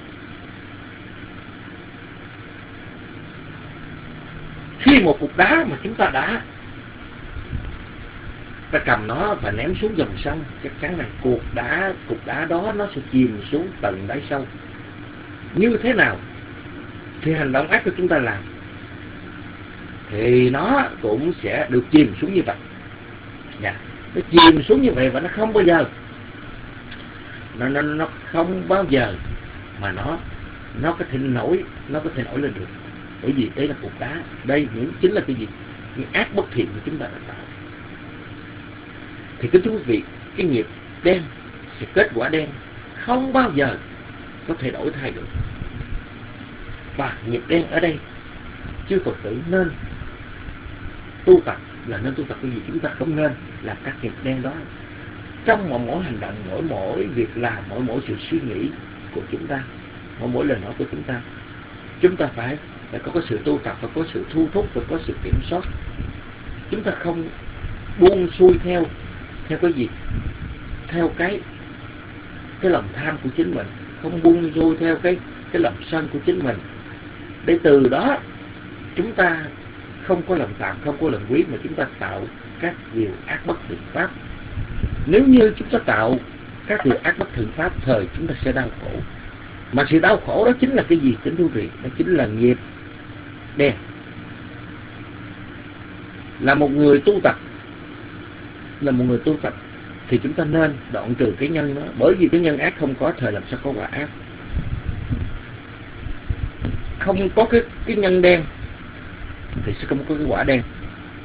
Khi một cục đá mà chúng ta đã cầm nó và ném xuống dòng sông, chắc chắn là cục đá đó nó sẽ chìm xuống tận đáy sâu. Như thế nào thì hành động ác của chúng ta làm thì nó cũng sẽ được chìm xuống như vậy. Nó chìm xuống như vậy và nó không bao giờ nó không bao giờ mà nó có thể nổi lên được, bởi vì đây là cục đá, đây chính là cái gì? Những ác bất thiện của chúng ta đã tạo. Thì kính thưa quý vị, cái nghiệp đen sẽ kết quả đen, không bao giờ có thể đổi thay được. Và nghiệp đen ở đây chư Phật tử nên tu tập, là nên tu tập cái gì? Chúng ta không nên làm các nghiệp đen đó trong mỗi hành động, mỗi việc làm, mỗi sự suy nghĩ của chúng ta, mỗi lời nói của chúng ta. Chúng ta phải có cái sự tu tập, phải có sự thu thúc, phải có sự kiểm soát. Chúng ta không buông xuôi theo cái gì? Theo cái lòng tham của chính mình, không buông xuôi theo cái lòng sân của chính mình. Để từ đó chúng ta không có lòng tạm, không có lòng quý, mà chúng ta tạo các điều ác bất thiện pháp. Nếu như chúng ta tạo các điều ác bất thiện pháp, thời chúng ta sẽ đau khổ. Mà sự đau khổ đó chính là cái gì kính thưa quý vị? Đó chính là nghiệp đen. Là một người tu tập thì chúng ta nên đoạn trừ cái nhân đó, bởi vì cái nhân ác không có, thời làm sao có quả ác. Không có cái nhân đen thì sẽ không có cái quả đen.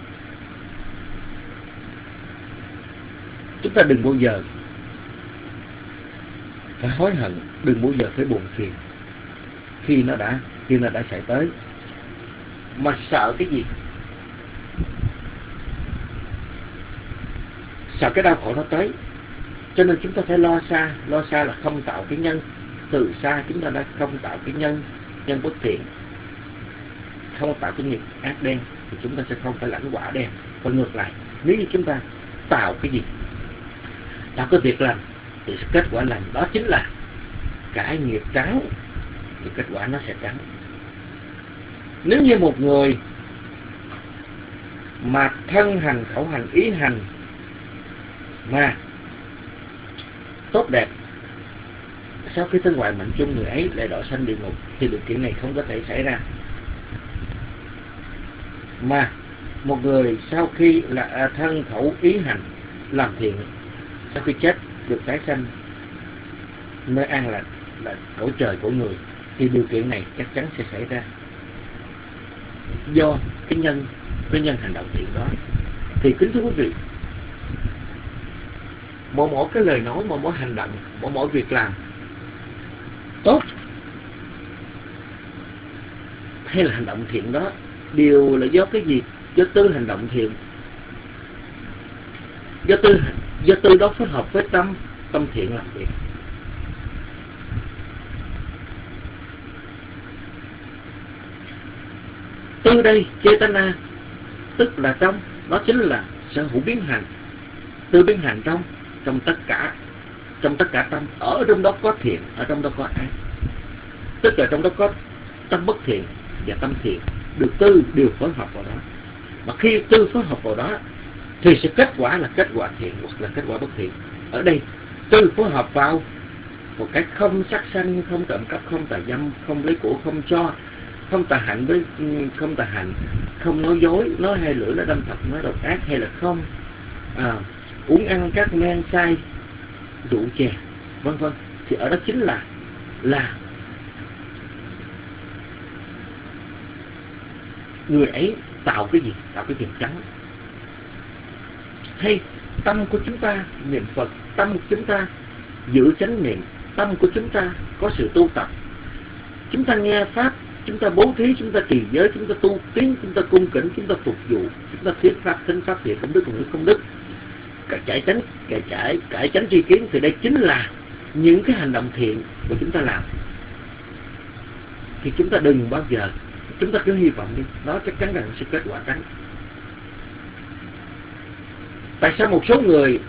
Chúng ta đừng bao giờ phải hối hận, đừng bao giờ phải buồn phiền khi nó đã xảy tới. Mà sợ cái gì? Sợ cái đau khổ nó tới. Cho nên chúng ta phải lo xa là không tạo cái nhân. Từ xa chúng ta đã không tạo cái nhân bất thiện, không tạo cái nghiệp ác đen, thì chúng ta sẽ không phải lãnh quả đen. Và ngược lại, nếu như chúng ta tạo cái gì? Tạo cái việc lành thì sẽ kết quả lành. Đó chính là cái nghiệp trắng, thì kết quả nó sẽ trắng. Nếu như một người mà thân hành, khẩu hành, ý hành mà tốt đẹp, sau khi thân ngoại mệnh chung, người ấy lại đọa sanh địa ngục, thì điều kiện này không có thể xảy ra. Mà một người sau khi là thân khẩu ý hành làm thiện, sau khi chết được tái sanh nơi an lành là cõi trời của người, thì điều kiện này chắc chắn sẽ xảy ra do cái nhân hành động thiện đó. Thì kính thưa quý vị, mỗi cái lời nói, mỗi hành động, mỗi việc làm tốt hay là hành động thiện đó đều là do cái gì? Do tư hành động thiện, do tư đó phối hợp với tâm thiện làm việc. Tư đây Chetana, tức là trong, đó chính là sở hữu biến hành. Tư biến hành trong tất cả tâm, ở trong đó có thiện, ở trong đó có ác. Tức là trong đó có tâm bất thiện và tâm thiện, được tư đều phối hợp vào đó. Mà khi tư phối hợp vào đó thì sẽ kết quả là kết quả thiện hoặc là kết quả bất thiện. Ở đây tư phối hợp vào một cách không sát sanh, không trộm cắp, không tà dâm, không lấy của, không cho, không tà hạnh với không tà hạnh, không nói dối, nói hai lưỡi, nói đâm thọc, nói độc ác, hay là không uống ăn các men say, rượu chè, vân vân. Thì ở đó chính là người ấy tạo cái gì? Tạo cái tiền trắng. Hay tâm của chúng ta niệm Phật, tâm của chúng ta giữ chánh niệm, tâm của chúng ta có sự tu tập, chúng ta nghe pháp, chúng ta bố thí, chúng ta trì giới, chúng ta tu tiến, chúng ta cung kính, chúng ta phục vụ, chúng ta thuyết pháp, thính pháp, thiện công đức, công đức, cải chánh tri kiến. Thì đây chính là những cái hành động thiện của chúng ta làm. Thì chúng ta đừng bao giờ, chúng ta cứ hy vọng đi, nó chắc chắn rằng sẽ kết quả trắng. Tại sao một số người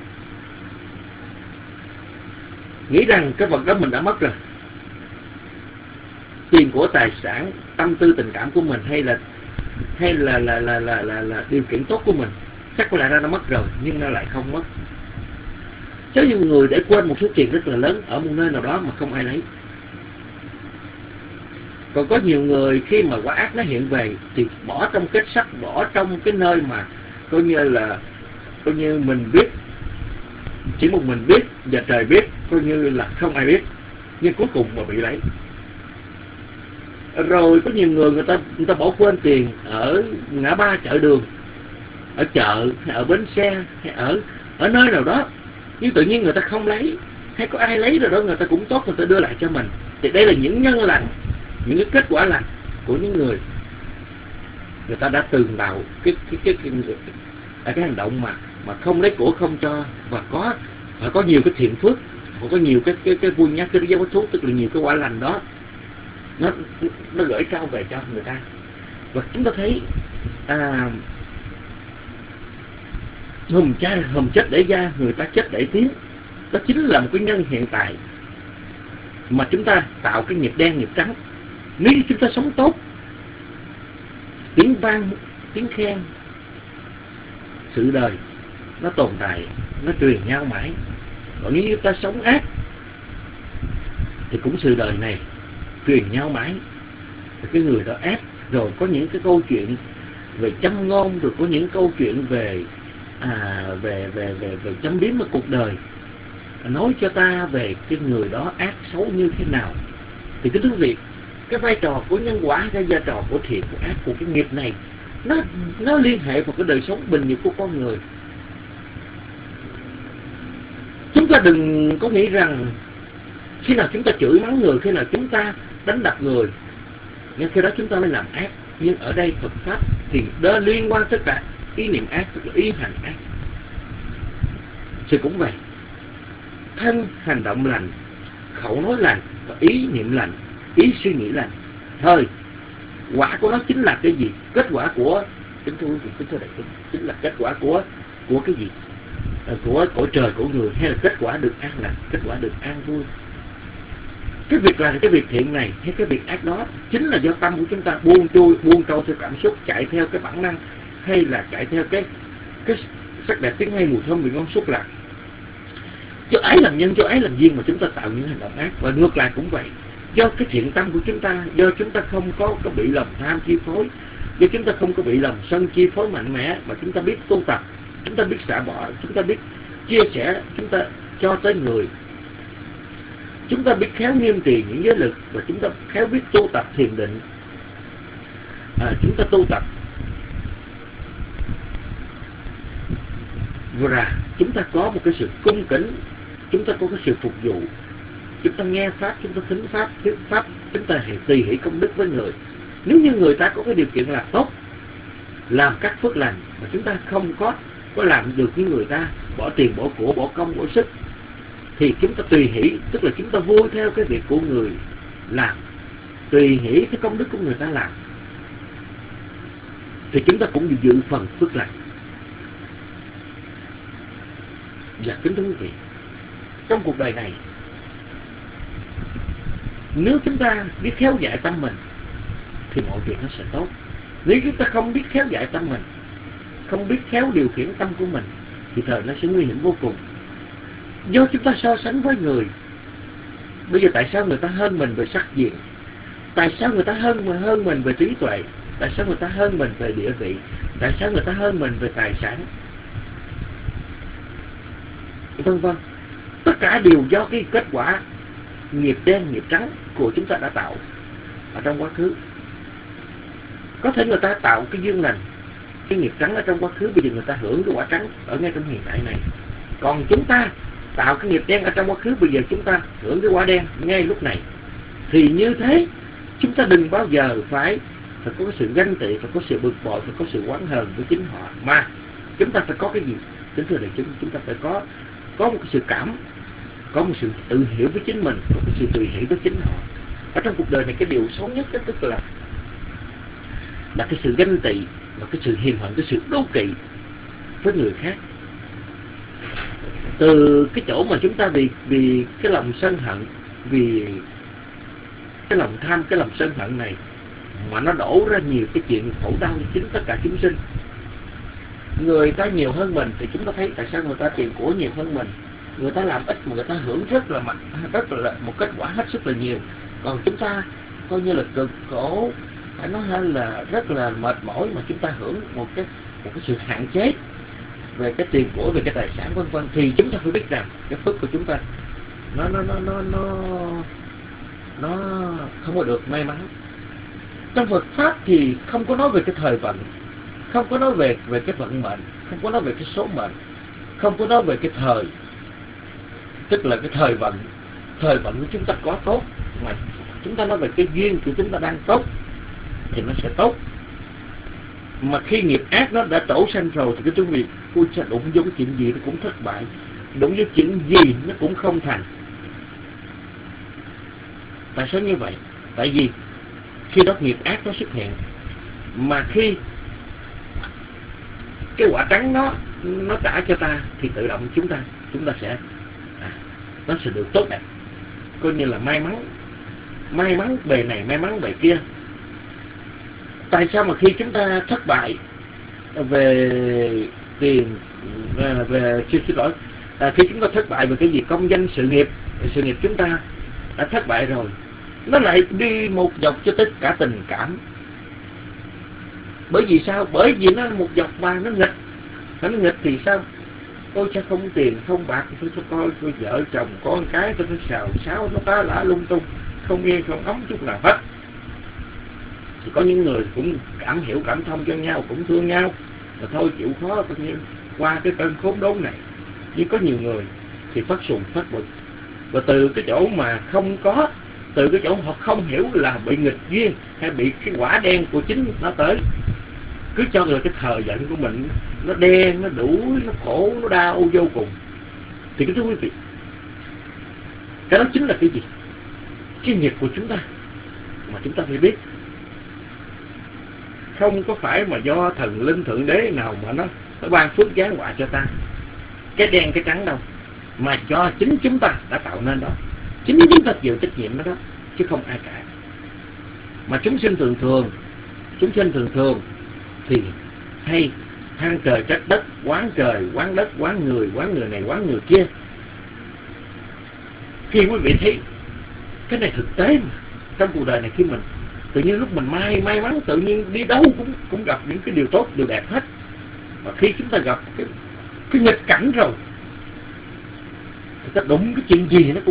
nghĩ rằng cái vật đó mình đã mất rồi, tiền của tài sản, tâm tư tình cảm của mình, hay là điều kiện tốt của mình, chắc có lẽ nó đã mất rồi, nhưng nó lại không mất. Có nhiều người để quên một số tiền rất là lớn ở một nơi nào đó mà không ai lấy. Còn có nhiều người khi mà quả ác nó hiện về thì bỏ trong kết sắt, bỏ trong cái nơi mà coi như mình biết, chỉ một mình biết và trời biết, coi như là không ai biết, nhưng cuối cùng mà bị lấy. Rồi có nhiều người ta bỏ quên tiền ở ngã ba chợ đường, ở chợ, hay ở bến xe, hay ở nơi nào đó, nhưng tự nhiên người ta không lấy, hay có ai lấy rồi đó, người ta cũng tốt, người ta đưa lại cho mình. Thì đây là những nhân lành, những cái kết quả lành của những người ta đã từng tạo cái hành động mà không lấy của, không cho, và có nhiều cái thiện phước, có nhiều cái vui nhát, cái giáo thú, tức là nhiều cái quả lành đó nó gửi trao về cho người ta. Và chúng ta thấy hùm chết để ra, người ta chết để tiến. Đó chính là một cái nhân hiện tại mà chúng ta tạo cái nghiệp đen, nghiệp trắng. Nếu như chúng ta sống tốt, tiếng vang, tiếng khen, sự đời nó tồn tại, nó truyền nhau mãi. Còn nếu như ta sống ác thì cũng sự đời này truyền nhau mãi. Cái người đó ác, rồi có những cái câu chuyện về châm ngôn, rồi có những câu chuyện về châm biếm ở cuộc đời, nói cho ta về cái người đó ác xấu như thế nào. Thì cái thú vị, cái vai trò của nhân quả, cái vai trò của thiện, của ác, của cái nghiệp này, nó liên hệ vào cái đời sống bình nghiệp của con người. Chúng ta đừng có nghĩ rằng khi nào chúng ta chửi mắng người, khi nào chúng ta đánh đập người, nhưng khi đó chúng ta mới làm ác. Nhưng ở đây Phật Pháp thì đó liên quan tất cả ý niệm ác, tức là ý hành ác. Thì cũng vậy, thân hành động lành, khẩu nói lành, và ý niệm lành, ý suy nghĩ lành, thời quả của nó chính là cái gì? Kết quả của, kính thưa quý vị, kính thưa đại chúng, chính là kết quả của cái gì? Của cõi trời của người, hay là kết quả được an lành, kết quả được an vui? Cái việc làm cái việc thiện này hay cái việc ác đó chính là do tâm của chúng ta buông trôi theo cảm xúc, chạy theo cái bản năng, hay là chạy theo cái sắc đẹp, tiếng hay, mùi thơm, vị ngon, xúc lạc. Cho ấy làm nhân, cho ấy làm duyên mà chúng ta tạo những hành động ác. Và ngược lại cũng vậy, do cái thiện tâm của chúng ta, do chúng ta không có bị lòng tham chi phối, Do chúng ta không có bị lòng sân chi phối mạnh mẽ, mà chúng ta biết tu tập, chúng ta biết xả bỏ, chúng ta biết chia sẻ, chúng ta cho tới người, chúng ta biết khéo nghiêm trì những giới lực, và chúng ta khéo biết tu tập thiền định. Chúng ta tu tập và chúng ta có một cái sự cung kính, chúng ta có cái sự phục vụ, chúng ta nghe pháp, chúng ta thính pháp, thuyết pháp, chúng ta tùy hỷ công đức với người. Nếu như người ta có cái điều kiện làm tốt, làm các phước lành, mà chúng ta không có làm được với người ta, bỏ tiền, bỏ của, bỏ công, bỏ sức, thì chúng ta tùy hỷ, tức là chúng ta vui theo cái việc của người làm, tùy hỷ cái công đức của người ta làm, thì chúng ta cũng dự phần phước lành. Và kính thưa quý vị, trong cuộc đời này, nếu chúng ta biết khéo dạy tâm mình thì mọi việc nó sẽ tốt. Nếu chúng ta không biết khéo dạy tâm mình, không biết khéo điều khiển tâm của mình, thì thời nó sẽ nguy hiểm vô cùng. Do chúng ta so sánh với người. Bây giờ tại sao người ta hơn mình về sắc diện? Tại sao người ta hơn mình về trí tuệ? Tại sao người ta hơn mình về địa vị? Tại sao người ta hơn mình về tài sản? Vân vân. Tất cả đều do cái kết quả nghiệp đen, nghiệp trắng của chúng ta đã tạo ở trong quá khứ. Có thể người ta tạo cái duyên lành, cái nghiệp trắng ở trong quá khứ, bây giờ người ta hưởng cái quả trắng ở ngay trong hiện tại này. Còn chúng ta tạo cái nghiệp đen ở trong quá khứ, bây giờ chúng ta hưởng cái quả đen ngay lúc này. Thì như thế, chúng ta đừng bao giờ phải có cái sự ganh tị, phải có sự bực bội, phải có sự oán hờn với chính họ, mà chúng ta phải có cái gì? Kính thưa đại chúng ta phải có một cái sự cảm, có một sự tự hiểu với chính mình, có một sự tự hiểu với chính họ. Ở trong cuộc đời này, cái điều xấu nhất đó, tức là cái sự ganh tị và cái sự hiềm hận, cái sự đố kỵ với người khác. Từ cái chỗ mà chúng ta vì cái lòng sân hận, vì cái lòng tham, cái lòng sân hận này mà nó đổ ra nhiều cái chuyện khổ đau cho chính tất cả chúng sinh. Người ta nhiều hơn mình thì chúng ta thấy tại sao người ta tiền của nhiều hơn mình, người ta làm ít mà người ta hưởng rất là mạnh, rất là một kết quả hết sức là nhiều. Còn chúng ta coi như là cực khổ, phải nói hay là rất là mệt mỏi, mà chúng ta hưởng một cái sự hạn chế về cái tiền của, về cái tài sản vân vân. Thì chúng ta phải biết rằng cái phước của chúng ta nó không có được may mắn. Trong Phật pháp thì không có nói về cái thời vận, không có nói về cái vận mệnh, không có nói về cái số mệnh, không có nói về cái thời, tức là cái thời vận của chúng ta có tốt, mà chúng ta nói về cái duyên của chúng ta đang tốt thì nó sẽ tốt. Mà khi nghiệp ác nó đã trổ sanh rồi thì cái quý vị sẽ đụng vô cái chuyện gì nó cũng thất bại, đụng vô chuyện gì nó cũng không thành. Tại sao như vậy? Tại vì khi đó nghiệp ác nó xuất hiện, mà khi cái quả trắng nó trả cho ta thì tự động chúng ta sẽ nó sẽ được tốt đẹp, coi như là may mắn bề này, may mắn bề kia. Tại sao mà khi chúng ta thất bại về tiền, khi chúng ta thất bại về cái gì công danh sự nghiệp chúng ta đã thất bại rồi, nó lại đi một dọc cho tất cả tình cảm. Bởi vì sao? Bởi vì nó một dọc mà nó nghịch thì sao? Tôi sẽ không tiền không bạc, tôi sẽ coi vợ chồng con cái tôi nó xào xáo, nó tá lả lung tung, không yên không ấm chút nào hết. Thì có những người cũng cảm hiểu cảm thông cho nhau, cũng thương nhau, mà thôi chịu khó tự nhiên qua cái cơn khốn đốn này. Nhưng có nhiều người thì phát sùng phát bực, và từ cái chỗ mà không có, từ cái chỗ họ không hiểu là bị nghịch duyên hay bị cái quả đen của chính nó tới, cứ cho người cái thời giận của mình nó đen, nó đuổi, nó khổ, nó đau vô cùng. Thì cái thưa quý vị, cái đó chính là cái gì? Cái nghiệp của chúng ta mà chúng ta phải biết. Không có phải mà do thần linh thượng đế nào mà nó ban phước giáng họa cho ta, cái đen cái trắng đâu, mà do chính chúng ta đã tạo nên đó, chính chúng ta chịu trách nhiệm đó, chứ không ai cả. Mà chúng sinh thường thường thì hay than trời trách đất, oán trời oán đất, oán người này oán người kia. Khi quý vị thấy cái này thực tế mà trong cuộc đời này, khi mình Tự nhiên lúc mình may mắn, tự nhiên đi đâu cũng gặp những cái điều tốt, điều đẹp hết. Và khi chúng ta gặp cái nghịch cảnh rồi, người ta đụng cái chuyện gì nó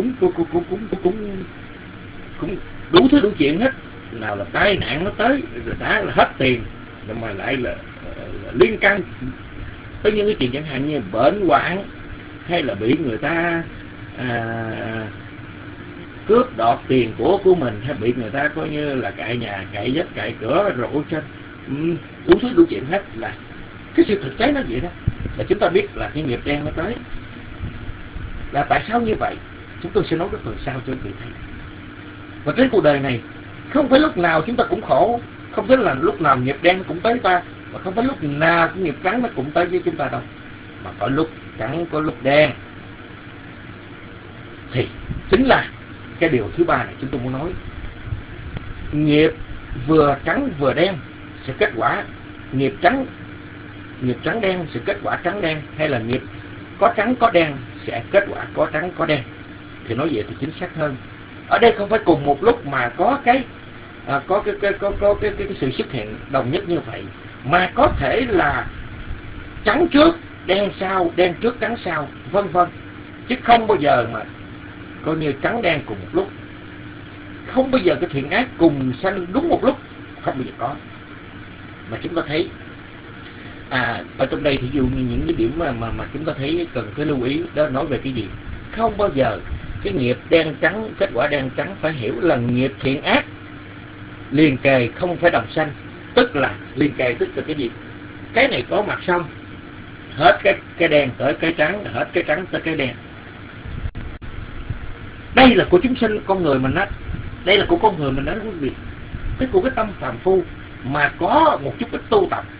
cũng đủ thứ đủ chuyện hết. Nào là tai nạn nó tới rồi đã là hết tiền, rồi mà lại là liên can tới những cái chuyện chẳng hạn như bệnh hoạn, hay là bị người ta cướp đoạt tiền của mình, hay bị người ta coi như là cậy nhà, cậy vách, cậy cửa, rồi trên đủ thứ đủ chuyện hết. Là cái sự thực tế nó vậy đó, là chúng ta biết là cái nghiệp đen nó tới. Là tại sao như vậy, chúng tôi sẽ nói cái phần sau cho quý vị thấy. Và trên cuộc đời này không phải lúc nào chúng ta cũng khổ, không phải là lúc nào nghiệp đen cũng tới ta, và không phải lúc nào cái nghiệp trắng nó cũng tới với chúng ta đâu, mà có lúc trắng có lúc đen. Thì chính là cái điều thứ ba này chúng tôi muốn nói. Nghiệp vừa trắng vừa đen sẽ kết quả nghiệp trắng đen sẽ kết quả trắng đen, hay là nghiệp có trắng có đen sẽ kết quả có trắng có đen. Thì nói vậy thì chính xác hơn. Ở đây không phải cùng một lúc mà có cái sự xuất hiện đồng nhất như vậy, mà có thể là trắng trước đen sau, đen trước trắng sau, vân vân, chứ không bao giờ mà coi như trắng đen cùng một lúc. Không bao giờ cái thiện ác cùng sanh đúng một lúc, không bao giờ có. Mà chúng ta thấy ở trong đây thì dụ như những cái điểm mà chúng ta thấy cần phải lưu ý đó, nói về cái gì? Không bao giờ cái nghiệp đen trắng, kết quả đen trắng phải hiểu là nghiệp thiện ác liền kề, không phải đồng sanh. Tức là liền kề tức là cái gì? Cái này có mặt xong, hết cái đen tới cái trắng, hết cái trắng tới cái đen. Đây là của chúng sinh con người mình đó. Đây là của con người mình đó quý vị. Cái của cái tâm phàm phu mà có một chút ít tu tập.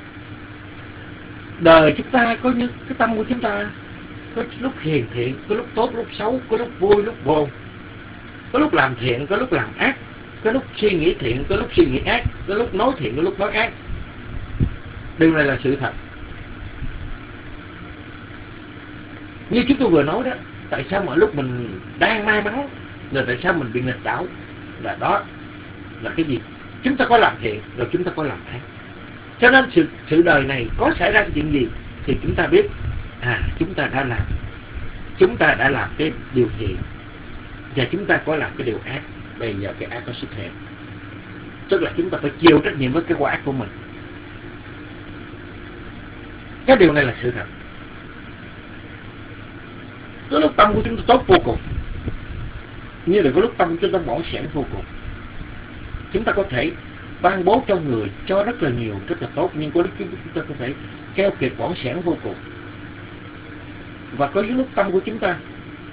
Đời chúng ta có những cái tâm của chúng ta có lúc hiền thiện, có lúc tốt, lúc xấu, có lúc vui, lúc buồn, có lúc làm thiện, có lúc làm ác, có lúc suy nghĩ thiện, có lúc suy nghĩ ác, có lúc nói thiện, có lúc nói ác. Điều này là sự thật. Như chúng tôi vừa nói đó, tại sao mọi lúc mình đang may mắn, rồi tại sao mình bị nghịch đảo? Là đó là cái gì? Chúng ta có làm thiện, rồi chúng ta có làm ác. Cho nên sự đời này có xảy ra cái chuyện gì thì chúng ta biết chúng ta đã làm cái điều thiện, và chúng ta có làm cái điều ác. Bây giờ cái ác có xuất hiện, tức là chúng ta phải chịu trách nhiệm với cái quả ác của mình. Cái điều này là sự thật. Có lúc tâm của chúng ta tốt vô cùng, như là có lúc tâm của chúng ta bỏng sẻn vô cùng. Chúng ta có thể ban bố cho người cho rất là nhiều, rất là tốt, nhưng có lúc chúng ta có thể keo kiệt bỏng sẻn vô cùng. Và có những lúc tâm của chúng ta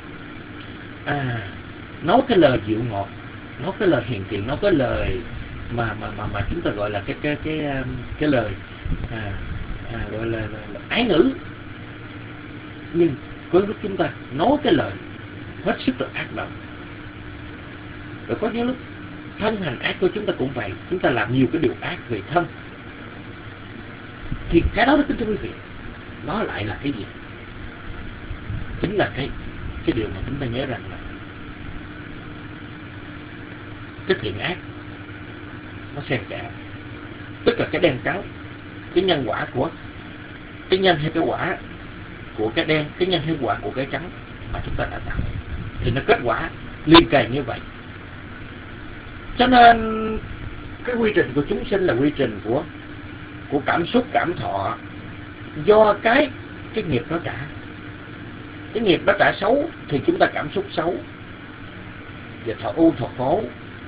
nói cái lời dịu ngọt, nói cái lời hiền thiện, nói cái lời mà chúng ta gọi là cái lời gọi là ái ngữ, nhưng có lúc chúng ta nói cái lời hết sức là ác độc. Rồi có những lúc thân hành ác của chúng ta cũng vậy, chúng ta làm nhiều cái điều ác về thân. Thì cái đó kính thưa quý vị, nó lại là cái gì? Chính là cái điều mà chúng ta nhớ rằng là cái thiện ác nó xen kẽ, tức là cái đen trắng, cái nhân quả của cái nhân hay cái quả của cái đen, cái nhân hay quả của cái trắng mà chúng ta đã tạo, thì nó kết quả liên kề như vậy. Cho nên cái quy trình của chúng sinh là quy trình của cảm xúc, cảm thọ, do cái nghiệp nó trả. Cái nghiệp nó trả xấu thì chúng ta cảm xúc xấu và thọ ưu thọ khổ,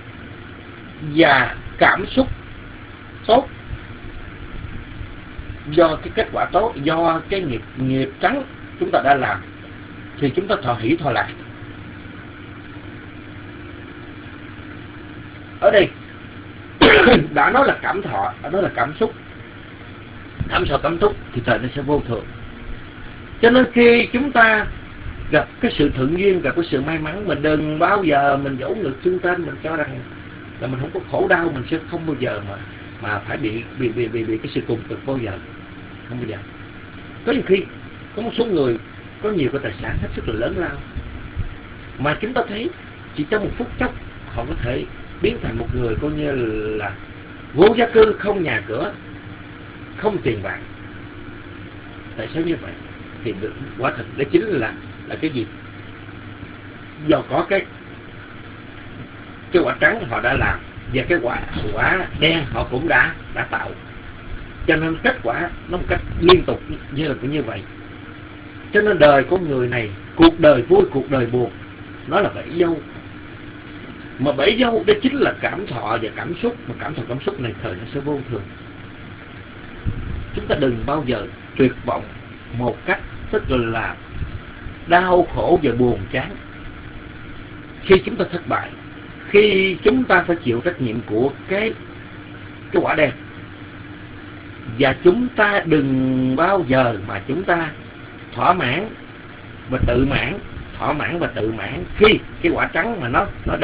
và cảm xúc tốt do cái kết quả tốt, do cái nghiệp trắng chúng ta đã làm thì chúng ta thọ hỷ thọ lạc. Ở đây đã nói là cảm thọ, đã nói là cảm xúc, cảm thọ cảm xúc thì trời nó sẽ vô thường. Cho nên khi chúng ta gặp cái sự thuận duyên, gặp cái sự may mắn, mình đừng bao giờ mình vỗ ngực xưng tên, mình cho rằng là mình không có khổ đau, mình sẽ không bao giờ mà phải bị cái sự cùng cực bao giờ, không bao giờ. Có nhiều khi có một số người có nhiều cái tài sản hết sức là lớn lao, mà chúng ta thấy chỉ trong một phút chốc họ có thể biến thành một người coi như là vô gia cư, không nhà cửa, không tiền bạc. Tại sao như vậy? Thì quả thật đó chính là cái gì? Do có cái quả trắng họ đã làm, và cái quả đen họ cũng đã tạo, cho nên kết quả nó một cách liên tục như vậy. Cho nên đời con người này, cuộc đời vui, cuộc đời buồn, nó là bẫy dâu. Mà bẫy dâu đó chính là cảm thọ và cảm xúc. Mà cảm thọ cảm xúc này thời nó sẽ vô thường. Chúng ta đừng bao giờ tuyệt vọng một cách tức là đau khổ và buồn chán. Khi chúng ta thất bại, khi chúng ta phải chịu trách nhiệm của cái quả đen, và chúng ta đừng bao giờ mà chúng ta thỏa mãn và tự mãn, khi cái quả trắng mà nó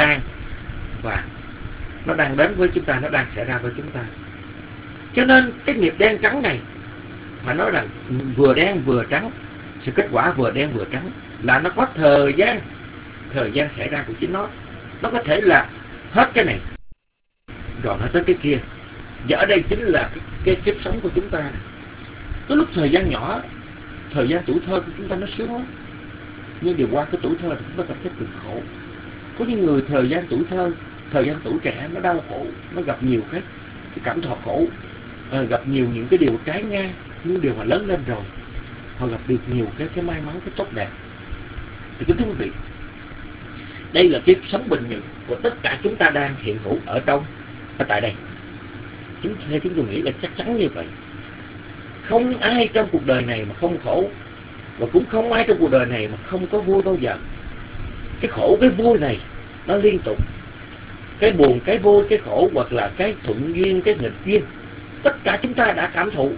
đang đến với chúng ta, nó đang xảy ra với chúng ta. Cho nên cái nghiệp đen trắng này mà nói rằng vừa đen vừa trắng, sự kết quả vừa đen vừa trắng là nó có thời gian xảy ra của chính nó. Nó có thể là hết cái này rồi nó tới cái kia. Và ở đây chính là cái kiếp sống của chúng ta. Cái lúc thời gian nhỏ, thời gian tuổi thơ của chúng ta nó sướng lắm, nhưng điều qua cái tuổi thơ thì chúng ta cảm thấy cực khổ. Có những người thời gian tuổi thơ, thời gian tuổi trẻ nó đau khổ, nó gặp nhiều cái cảm thọ khổ, gặp nhiều những cái điều trái ngang. Những điều mà lớn lên rồi họ gặp được nhiều cái may mắn, cái tốt đẹp. Thì kính thưa quý vị, đây là kiếp sống bình thường của tất cả chúng ta đang hiện hữu ở tại đây. Chúng tôi nghĩ là chắc chắn như vậy. Không ai trong cuộc đời này mà không khổ, và cũng không ai trong cuộc đời này mà không có vui bao giờ. Cái khổ cái vui này nó liên tục, cái buồn cái vui, cái khổ hoặc là cái thuận duyên cái nghịch duyên, tất cả chúng ta đã cảm thụ.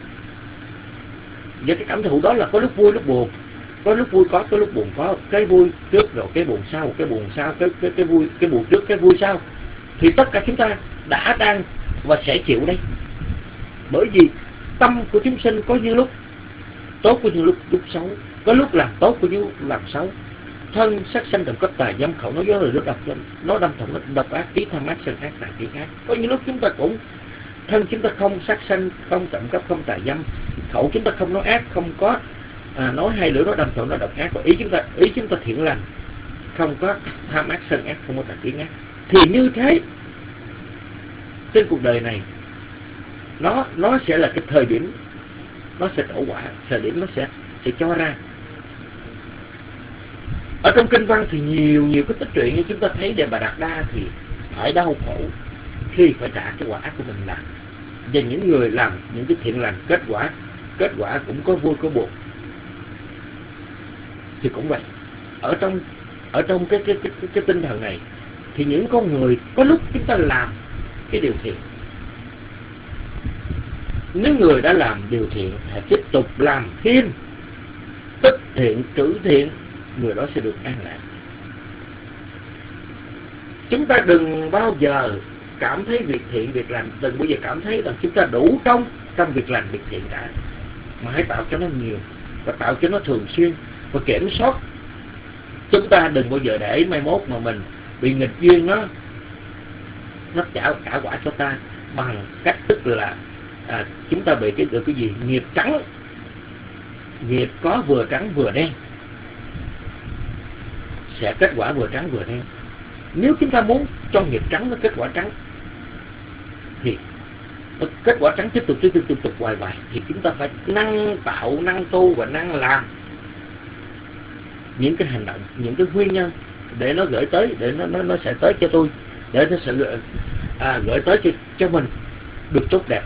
Và cái cảm thụ đó là có lúc vui lúc buồn, có lúc vui có lúc buồn có, cái vui trước rồi cái buồn sau, cái buồn sau, cái vui, cái buồn trước cái vui sau. Thì tất cả chúng ta đã đang và sẽ chịu đây. Bởi vì tâm của chúng sinh có như lúc tốt, có như lúc xấu, có lúc làm tốt, có như lúc làm xấu. Thân sắc sanh trộm cắp tà dâm khẩu nói dối lời độc, nó đâm thủng độc ác, trí tham ác sân ác tà kiến ác. Có những lúc chúng ta cũng thân chúng ta không sát sanh, không trộm cắp, không tà dâm, khẩu chúng ta không nói ác, không có nói hai lưỡi nói đâm thủng nói độc ác, và ý chúng ta thiện lành, không có tham ác sân ác, không có tà kiến ác. Thì như thế trên cuộc đời này nó sẽ là cái thời điểm nó sẽ trổ quả, thời điểm nó sẽ cho ra. Ở trong kinh văn thì nhiều cái tích truyện như chúng ta thấy Đề Bà Đạt Đa thì phải đau khổ khi phải trả cái quả ác của mình làm. Và những người làm những cái thiện lành, kết quả cũng có vui có buồn. Thì cũng vậy. Ở trong cái tinh thần này thì những con người có lúc chúng ta làm cái điều thiện. Nếu người đã làm điều thiện hãy tiếp tục làm thêm, tích thiện, trữ thiện, người đó sẽ được an lạc. Chúng ta đừng bao giờ cảm thấy việc thiện, việc lành, đừng bao giờ cảm thấy rằng chúng ta đủ trong việc lành, việc thiện cả. Mà hãy tạo cho nó nhiều, và tạo cho nó thường xuyên, và kiểm soát. Chúng ta đừng bao giờ để mai mốt mà mình bị nghịch duyên nó trả quả cho ta bằng cách tức là chúng ta bị được cái gì? Nghiệp trắng. Nghiệp có vừa trắng vừa đen, sẽ kết quả vừa trắng vừa đen. Nếu chúng ta muốn cho nghiệp trắng nó kết quả trắng thì kết quả trắng tiếp tục hoài thì chúng ta phải năng tạo, năng tu và năng làm những cái hành động, những cái nguyên nhân để nó gửi tới, để nó sẽ tới cho tôi, để nó sẽ gửi tới cho mình được tốt đẹp.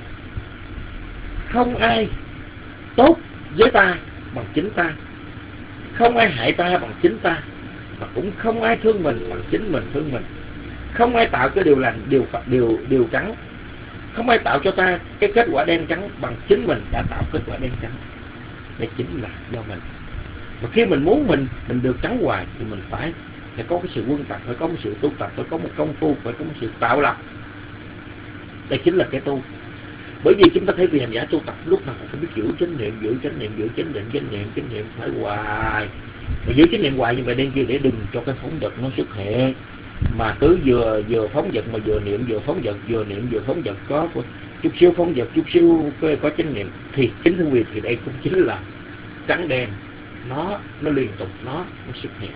Không ai tốt với ta bằng chính ta, không ai hại ta bằng chính ta, mà cũng không ai thương mình bằng chính mình thương mình. Không ai tạo cái điều lành, điều trắng, không ai tạo cho ta cái kết quả đen trắng bằng chính mình đã tạo kết quả đen trắng. Đây chính là do mình. Và khi mình muốn mình được trắng hoài thì mình phải có cái sự quân tập, phải có một sự tu tập, phải có một công phu, phải có một sự tạo lập. Đây chính là cái tu. Bởi vì chúng ta thấy vị hành giả tu tập lúc nào cũng phải biết giữ chánh niệm, giữ chánh niệm phải hoài. Và giữ chánh niệm hoài như vậy đen kia để đừng cho cái phóng dật nó xuất hiện. mà cứ vừa phóng dật mà vừa niệm, vừa phóng dật, vừa niệm vừa phóng dật, có chút xíu phóng dật, chút xíu có chánh niệm, thì chính thương vị thì đây cũng chính là trắng đen, nó liên tục nó xuất hiện.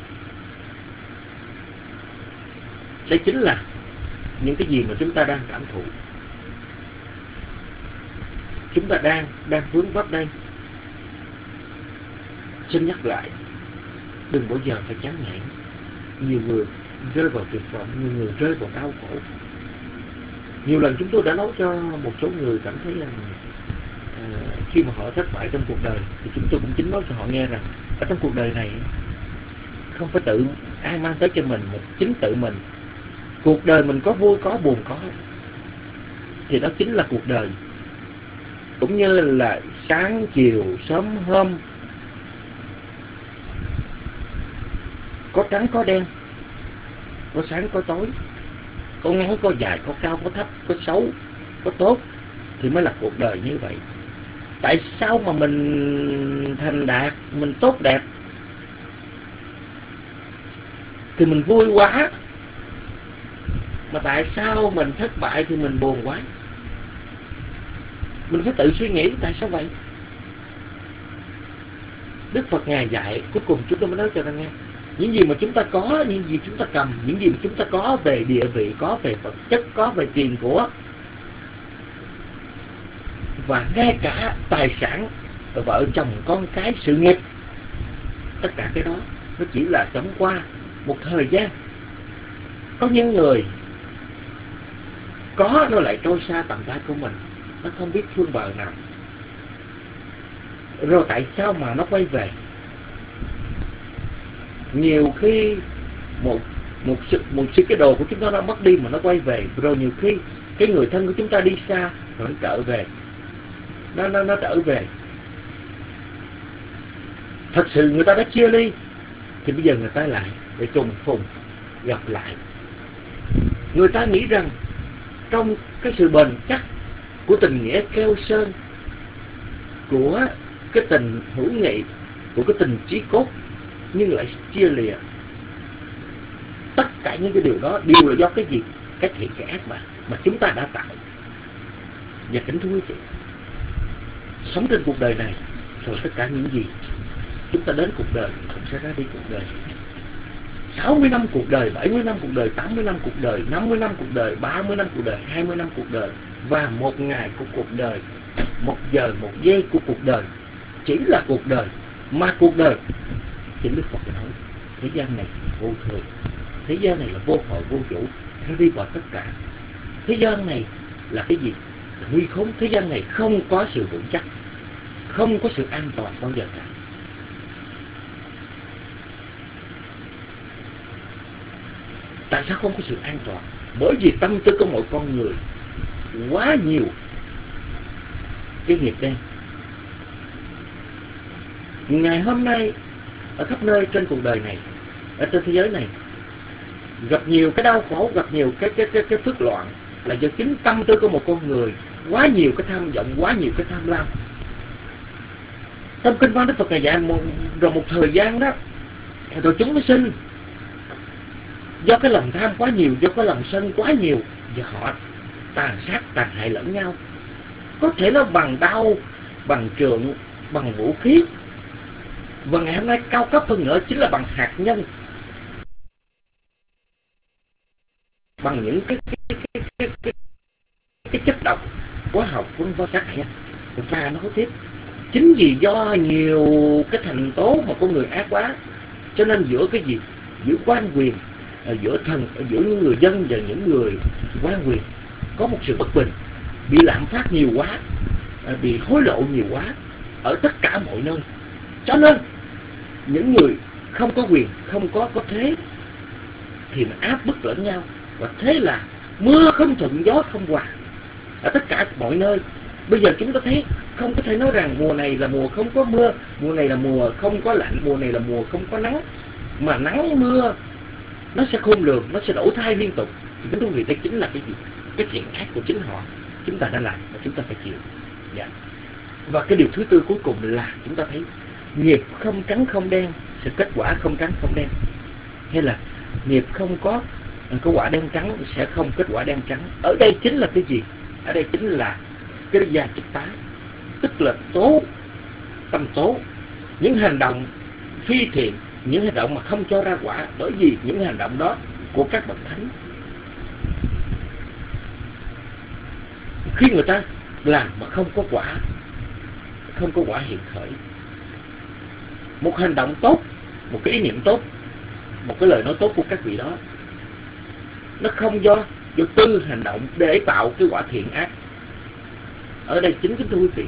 Đây chính là những cái gì mà chúng ta đang cảm thụ, chúng ta đang vướng vấp đây. Xin nhắc lại, đừng bao giờ phải chán nản. Nhiều người rơi vào tuyệt vọng, nhiều người rơi vào đau khổ. Nhiều lần chúng tôi đã nói cho một số người cảm thấy rằng khi mà họ thất bại trong cuộc đời, thì chúng tôi cũng chính nói cho họ nghe rằng ở trong cuộc đời này không phải tự ai mang tới cho mình, mà chính tự mình. Cuộc đời mình có vui có buồn có, thì đó chính là cuộc đời. Cũng như là sáng chiều sớm hôm, có trắng có đen, có sáng có tối, có ngắn có dài, có cao có thấp, có xấu có tốt, thì mới là cuộc đời như vậy. Tại sao mà mình thành đạt, mình tốt đẹp thì mình vui quá, mà tại sao mình thất bại thì mình buồn quá? Mình phải tự suy nghĩ tại sao vậy. Đức Phật Ngài dạy, cuối cùng chúng tôi mới nói cho ta nghe, những gì mà chúng ta có, những gì chúng ta cầm, những gì mà chúng ta có về địa vị, có về vật chất, có về tiền của, và ngay cả tài sản, vợ chồng, con cái, sự nghiệp, tất cả cái đó nó chỉ là chóng qua một thời gian. Có những người có nó lại trôi xa tầm tay của mình, nó không biết phương bờ nào. Rồi tại sao mà nó quay về? Nhiều khi một sự cái đồ của chúng ta nó mất đi mà nó quay về. Rồi nhiều khi cái người thân của chúng ta đi xa rồi nó trở về, nó trở về. Thật sự người ta đã chia ly thì bây giờ người ta lại để trùng phùng gặp lại. Người ta nghĩ rằng trong cái sự bền chắc của tình nghĩa keo sơn, của cái tình hữu nghị, của cái tình chí cốt, nhưng lại chia lìa. Tất cả những cái điều đó đều là do cái gì? Cái thiện cái ác mà chúng ta đã tạo. Và kính thưa quý vị, sống trên cuộc đời này, rồi tất cả những gì chúng ta đến cuộc đời cũng sẽ ra đi cuộc đời. 60 năm cuộc đời, 70 năm cuộc đời, 80 năm cuộc đời, 50 năm cuộc đời, 30 năm cuộc đời, 20 năm cuộc đời, và một ngày của cuộc đời, 1 giờ, 1 giây của cuộc đời chỉ là cuộc đời. Mà cuộc đời, chính Đức Phật nói, thế gian này vô thường, thế gian này là vô hội vô chủ, nó đi vào tất cả. Thế gian này là cái gì? Là nguy khốn. Thế gian này không có sự vững chắc, không có sự an toàn bao giờ cả. Tại sao không có sự an toàn? Bởi vì tâm tư của mỗi con người quá nhiều cái nghiệp đen. Ngày hôm nay ở khắp nơi trên cuộc đời này, ở trên thế giới này, gặp nhiều cái đau khổ, gặp nhiều cái phước loạn, là do chính tâm tư của một con người quá nhiều cái tham vọng, quá nhiều cái tham lam. Trong kinh văn Đức Phật Ngài dạy rồi một thời gian đó, rồi chúng mới sinh do cái lòng tham quá nhiều, do cái lòng sân quá nhiều, và họ tàn sát tàn hại lẫn nhau. Có thể nó bằng đao, bằng trượng, bằng vũ khí, và ngày hôm nay cao cấp hơn nữa chính là bằng hạt nhân, bằng những cái chất độc hóa học vân vân sát hại. Và nói tiếp, chính vì do nhiều cái thành tố mà con người ác quá, cho nên giữa cái gì, giữa quan quyền, giữa những người dân và những người quan quyền có một sự bất bình, bị lạm phát nhiều quá, bị hối lộ nhiều quá ở tất cả mọi nơi. Cho nên những người không có quyền, không có thế thì nó áp bức lẫn nhau, và thế là mưa không thuận gió không hòa ở tất cả mọi nơi. Bây giờ chúng ta thấy không có thể nói rằng mùa này là mùa không có mưa, mùa này là mùa không có lạnh, mùa này là mùa không có nắng, mà nắng mưa nó sẽ khôn lường, nó sẽ đổi thay liên tục. Thì cái thú vị đây chính là cái gì? Cái thiện ác của chính họ chúng ta đã làm và chúng ta phải chịu. Dạ. Và cái điều thứ tư cuối cùng là chúng ta thấy nghiệp không trắng không đen, sự kết quả không trắng không đen, hay là nghiệp không có có quả đen trắng sẽ không kết quả đen trắng. Ở đây chính là cái gì? Ở đây chính là cái gia chích tá, tức là tố, tâm tố. Những hành động phi thiện, những hành động mà không cho ra quả, bởi vì những hành động đó của các bậc thánh, khi người ta làm mà không có quả, không có quả hiện khởi, một hành động tốt, một cái ý niệm tốt, một cái lời nói tốt của các vị đó, nó không do tư hành động để tạo cái quả thiện ác. Ở đây chính kính thưa quý vị,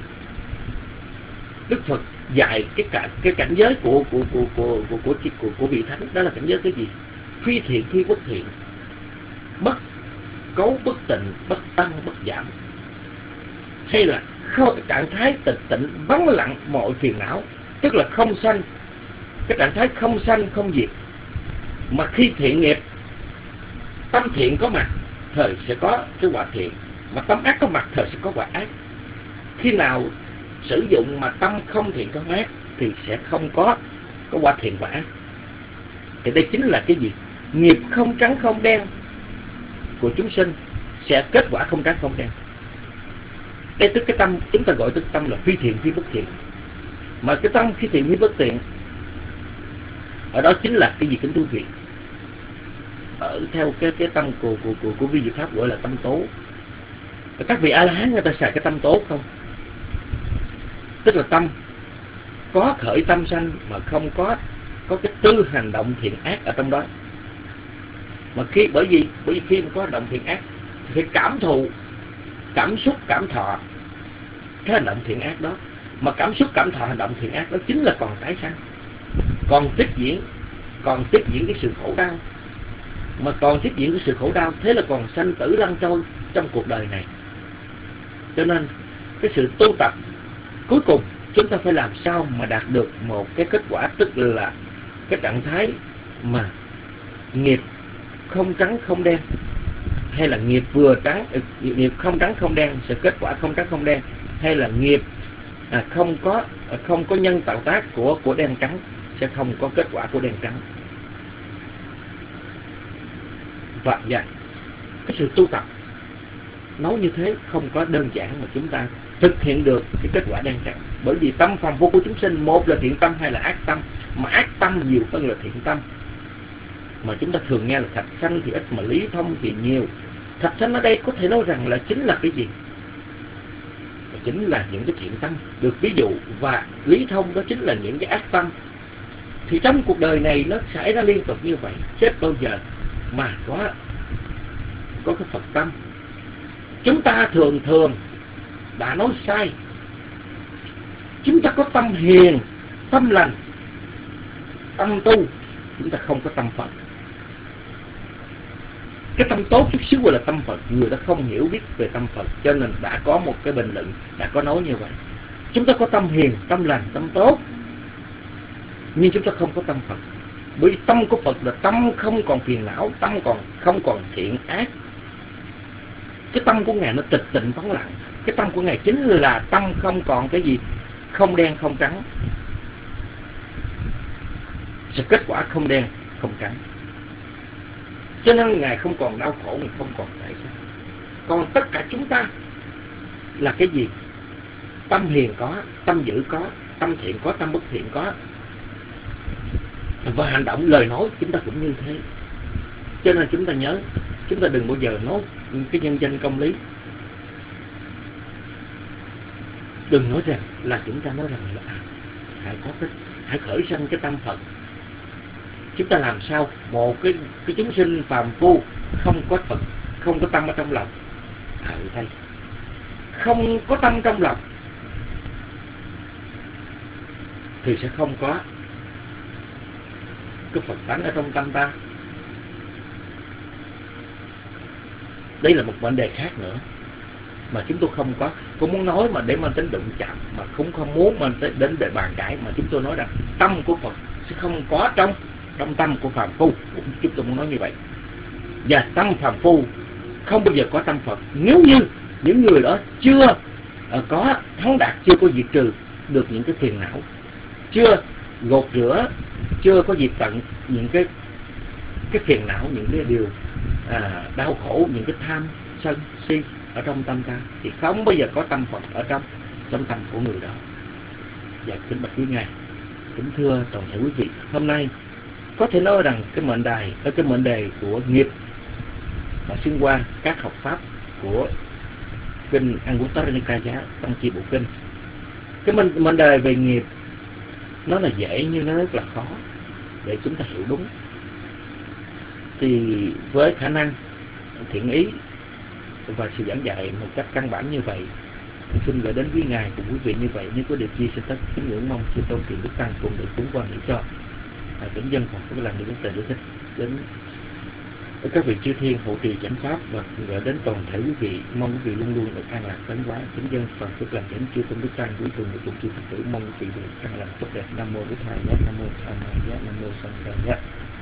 Đức Phật dạy cái cảnh giới của vị thánh, đó là cảnh giới cái gì? Phi thiện phi bất thiện, bất cấu bất tịnh, bất tăng bất giảm, hay là trạng thái tịch tịnh vắng lặng mọi phiền não, tức là không sanh, cái trạng thái không sanh không diệt. Mà khi thiện nghiệp, tâm thiện có mặt thời sẽ có cái quả thiện, mà tâm ác có mặt thời sẽ có quả ác. Khi nào sử dụng mà tâm không thiện không ác thì sẽ không có quả thiện quả ác. Thì đây chính là cái gì? Nghiệp không trắng không đen của chúng sinh sẽ kết quả không trắng không đen. Đây tức cái tâm, chúng ta gọi tức tâm là phi thiện phi bất thiện. Mà cái tâm phi thiện phi bất thiện ở đó chính là cái gì kính thưa quý vị? Ở theo cái tâm của vi diệu pháp gọi là tâm tố. Các vị A La Hán người ta xài cái tâm tố không? Tức là tâm có khởi tâm sanh mà không có cái tư hành động thiện ác ở trong đó. Mà bởi vì khi mà có hành động thiện ác thì phải cảm thụ, cảm xúc, cảm thọ cái hành động thiện ác đó. Mà cảm xúc, cảm thọ hành động thiện ác đó chính là còn tái sanh, còn tiếp diễn cái sự khổ đau. Mà còn tiếp diễn cái sự khổ đau, thế là còn sanh tử lăn trôi trong cuộc đời này. Cho nên cái sự tu tập cuối cùng chúng ta phải làm sao mà đạt được một cái kết quả, tức là cái trạng thái mà nghiệp không trắng không đen, hay là nghiệp vừa trắng, nghiệp không trắng không đen sẽ kết quả không trắng không đen, hay là nghiệp không có nhân tạo tác của đen trắng sẽ không có kết quả của đen trắng. Và cái sự tu tập nói như thế không có đơn giản mà chúng ta thực hiện được cái kết quả đen trắng. Bởi vì tâm phàm phu của chúng sinh, một là thiện tâm, hai là ác tâm. Mà ác tâm nhiều hơn là thiện tâm. Mà chúng ta thường nghe là thạch sanh thì ít mà lý thông thì nhiều. Thạch sanh ở đây có thể nói rằng là chính là cái gì? Chính là những cái thiện tâm được ví dụ, và lý thông đó chính là những cái ác tâm. Thì trong cuộc đời này nó xảy ra liên tục như vậy, chết bao giờ mà có cái Phật tâm. Chúng ta thường đã nói sai. Chúng ta có tâm hiền, tâm lành, tâm tu, chúng ta không có tâm Phật. Cái tâm tốt chút xíu gọi là tâm Phật. Người ta không hiểu biết về tâm Phật, cho nên đã có một cái bình luận, đã có nói như vậy. Chúng ta có tâm hiền, tâm lành, tâm tốt, nhưng chúng ta không có tâm Phật. Bởi vì tâm của Phật là tâm không còn phiền não, tâm không còn thiện ác. Cái tâm của Ngài nó tịch tịnh vắng lặng. Cái tâm của Ngài chính là tâm không còn cái gì, không đen không trắng, sẽ kết quả không đen không trắng. Cho nên Ngài không còn đau khổ, Ngài không còn tại sao. Còn tất cả chúng ta là cái gì? Tâm hiền có, tâm dữ có, tâm thiện có, tâm bất thiện có. Và hành động, lời nói chúng ta cũng như thế. Cho nên chúng ta nhớ, chúng ta đừng bao giờ nói cái nhân danh công lý. Đừng nói rằng là chúng ta nói rằng là hãy khởi sanh cái tâm Phật. Chúng ta làm sao một cái chúng sinh phàm phu không có Phật, không có tâm ở trong lòng. Ở đây không có tâm trong lòng thì sẽ không có cái Phật tánh ở trong tâm ta. Đây là một vấn đề khác nữa mà chúng tôi không có muốn nói mà để mang tính đụng chạm, mà cũng không muốn mang đến để bàn cãi, mà chúng tôi nói rằng tâm của Phật sẽ không có trong tâm của phàm phu. Chúng tôi muốn nói như vậy. Và tâm phàm phu không bao giờ có tâm Phật nếu như những người đó chưa có thắng đạt, chưa có diệt trừ được những cái phiền não, chưa gột rửa, chưa có diệt tận những cái phiền não, những cái điều đau khổ những cái tham sân si ở trong tâm ta, thì không bao giờ có tâm Phật ở trong tâm của người đó. Dạ kính bạch quý ngài, kính thưa toàn thể quý vị, hôm nay có thể nói rằng cái mệnh đề của nghiệp mà xuyên qua các học pháp của kinh Anguttara Nikaya trong chi bộ kinh, cái mệnh đề về nghiệp nó là dễ nhưng nó rất là khó để chúng ta hiểu đúng. Thì với khả năng thiện ý và sự giảng dạy một cách căn bản như vậy, xin gửi đến quý ngài cùng quý vị như vậy. Nếu có điều chi xin tất kính ngưỡng mong chư tôn tiền đức tăng cùng được cúng quan hệ cho kính dân Phật với làng đức tề đức thích đến các vị chư thiên hộ trì chánh pháp, và gửi đến toàn thể quý vị, mong quý vị luôn luôn được an lạc tấn hóa. Kính dân Phật với làng đến chư tôn đức tăng quý cùng được cùng chư Phật tử, mong quý vị được an lạc tốt đẹp. Nam mô Bổn Thầy Nhất, Nam mô Tham Ma Nhất, Nam mô Sanh Khai Nhất.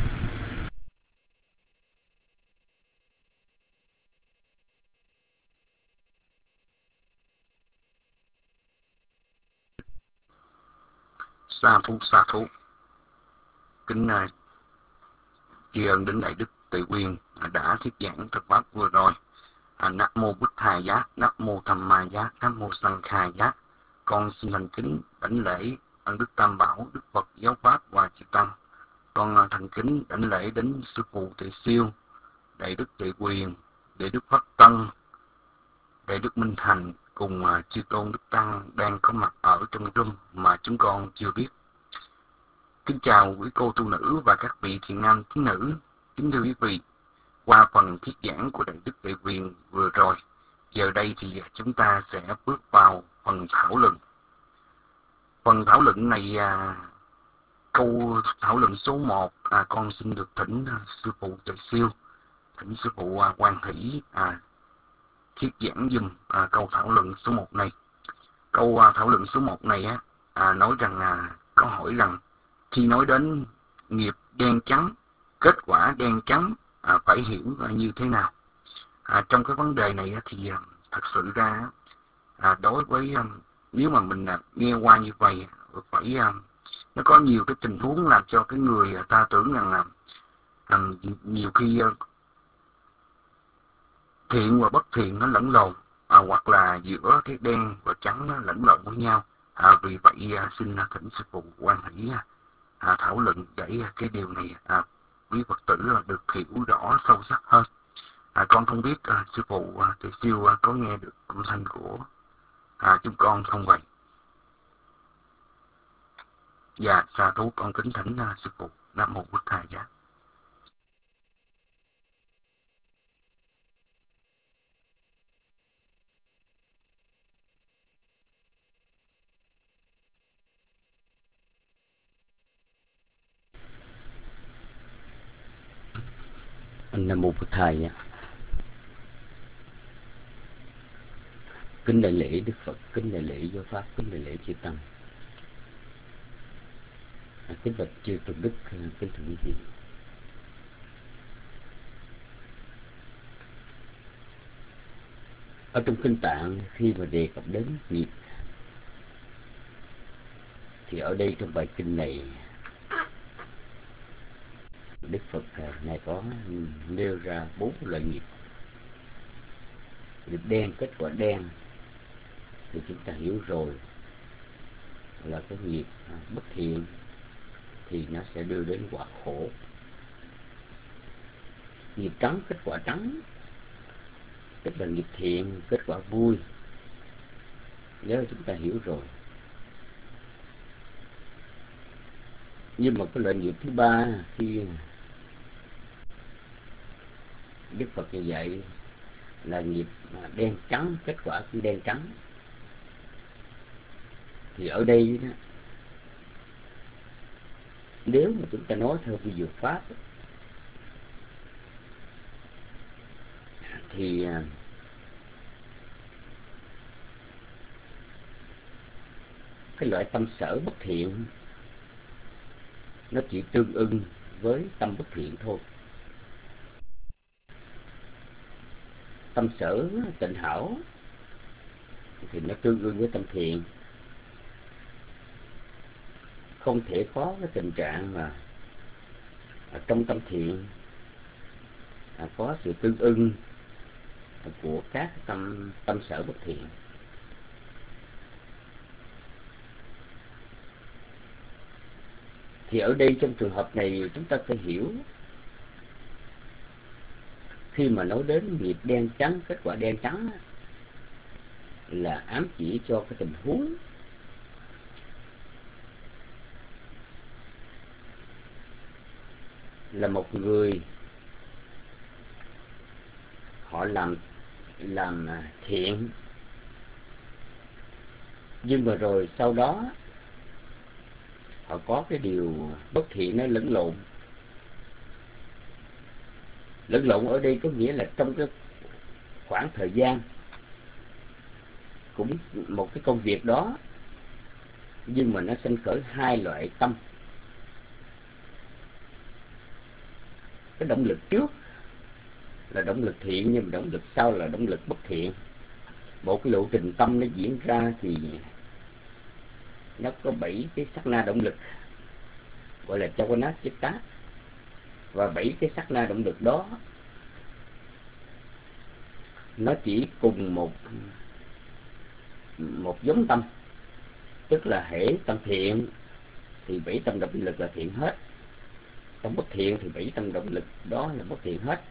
Sa thú kính tri ân đến đại đức Tề Quyền đã thuyết giảng thực pháp vừa rồi. Nam mô Bụt Thầy Giác, Nam mô Tham Ma Giác, Nam mô Sanh Khai Giác. Con xin thành kính đảnh lễ ân đức Tam Bảo, Đức Phật giáo pháp và chư tăng. Con thành kính đảnh lễ đến sư phụ Tề Siêu, đại đức Tề Quyền, đại đức Pháp Tân, đại đức Minh Thành cùng chư tôn đức tăng đang có mặt ở trong room mà chúng con chưa biết. Kính chào quý cô tu nữ và các vị thiện nam tín nữ. Kính thưa quý vị, qua phần thuyết giảng của đại đức Tề Quyền vừa rồi, giờ đây thì chúng ta sẽ bước vào phần thảo luận. Phần thảo luận này, câu thảo luận số 1, con xin được thỉnh sư phụ Tề Siêu, thỉnh sư phụ Quan Hỷ thuyết giảng dùm câu thảo luận số 1 này. Câu thảo luận số 1 này nói rằng, có hỏi rằng khi nói đến nghiệp đen trắng, kết quả đen trắng phải hiểu như thế nào? Trong cái vấn đề này thì thật sự ra đối với nếu mà mình nghe qua như vậy, phải nó có nhiều cái tình huống làm cho cái người ta tưởng rằng nhiều khi thiện và bất thiện nó lẫn lộn, hoặc là giữa cái đen và trắng nó lẫn lộn với nhau. Vì vậy xin thỉnh sư phụ Quan Hỷ thảo luận để cái điều này quý Phật tử được hiểu rõ sâu sắc hơn. Con không biết sư phụ Tề Siêu có nghe được âm thanh của chúng con không vậy? Dạ, sa thú, con kính thỉnh sư phụ. Nam mô Bụt Thầy Giác. Nam mô Bụt Thầy. Kính đại lễ Đức Phật, kính đại lễ giáo pháp, kính đại lễ chư tăng. Kính bạch chư tôn đức, kính thưa quý vị. Ở trong kinh Tạng, khi mà đề cập đến nghiệp, thì ở đây trong bài kinh này, Đức Phật này có nêu ra 4 loại nghiệp. Nghiệp đen, kết quả đen thì chúng ta hiểu rồi, là cái nghiệp bất thiện thì nó sẽ đưa đến quả khổ. Nghiệp trắng, kết quả trắng, tức là nghiệp thiện, kết quả vui. Nếu chúng ta hiểu rồi. Nhưng mà cái loại nghiệp thứ ba, khi Đức Phật như vậy là nghiệp đen trắng, kết quả cũng đen trắng. Thì ở đây đó, nếu mà chúng ta nói theo vi diệu pháp thì cái loại tâm sở bất thiện nó chỉ tương ưng với tâm bất thiện thôi. Tâm sở tịnh hảo thì nó tương ưng với tâm thiện. Không thể có cái tình trạng mà trong tâm thiện có sự tương ưng của các tâm sở bất thiện. Thì ở đây trong trường hợp này chúng ta phải hiểu, khi mà nói đến nghiệp đen trắng, kết quả đen trắng là ám chỉ cho cái tình huống là một người họ làm thiện, nhưng mà rồi sau đó họ có cái điều bất thiện nó lẫn lộn. Lẫn lộn ở đây có nghĩa là trong cái khoảng thời gian cũng một cái công việc đó, nhưng mà nó sanh khởi hai loại tâm. Cái động lực trước là động lực thiện, nhưng mà động lực sau là động lực bất thiện. Một cái lộ trình tâm nó diễn ra thì nó có 7 cái sát na động lực, gọi là Chawanat Chitta. Và 7 cái sát na động lực đó nó chỉ cùng một giống tâm, tức là hễ tâm thiện thì 7 tâm động lực là thiện hết, tâm bất thiện thì 7 tâm động lực đó là bất thiện hết.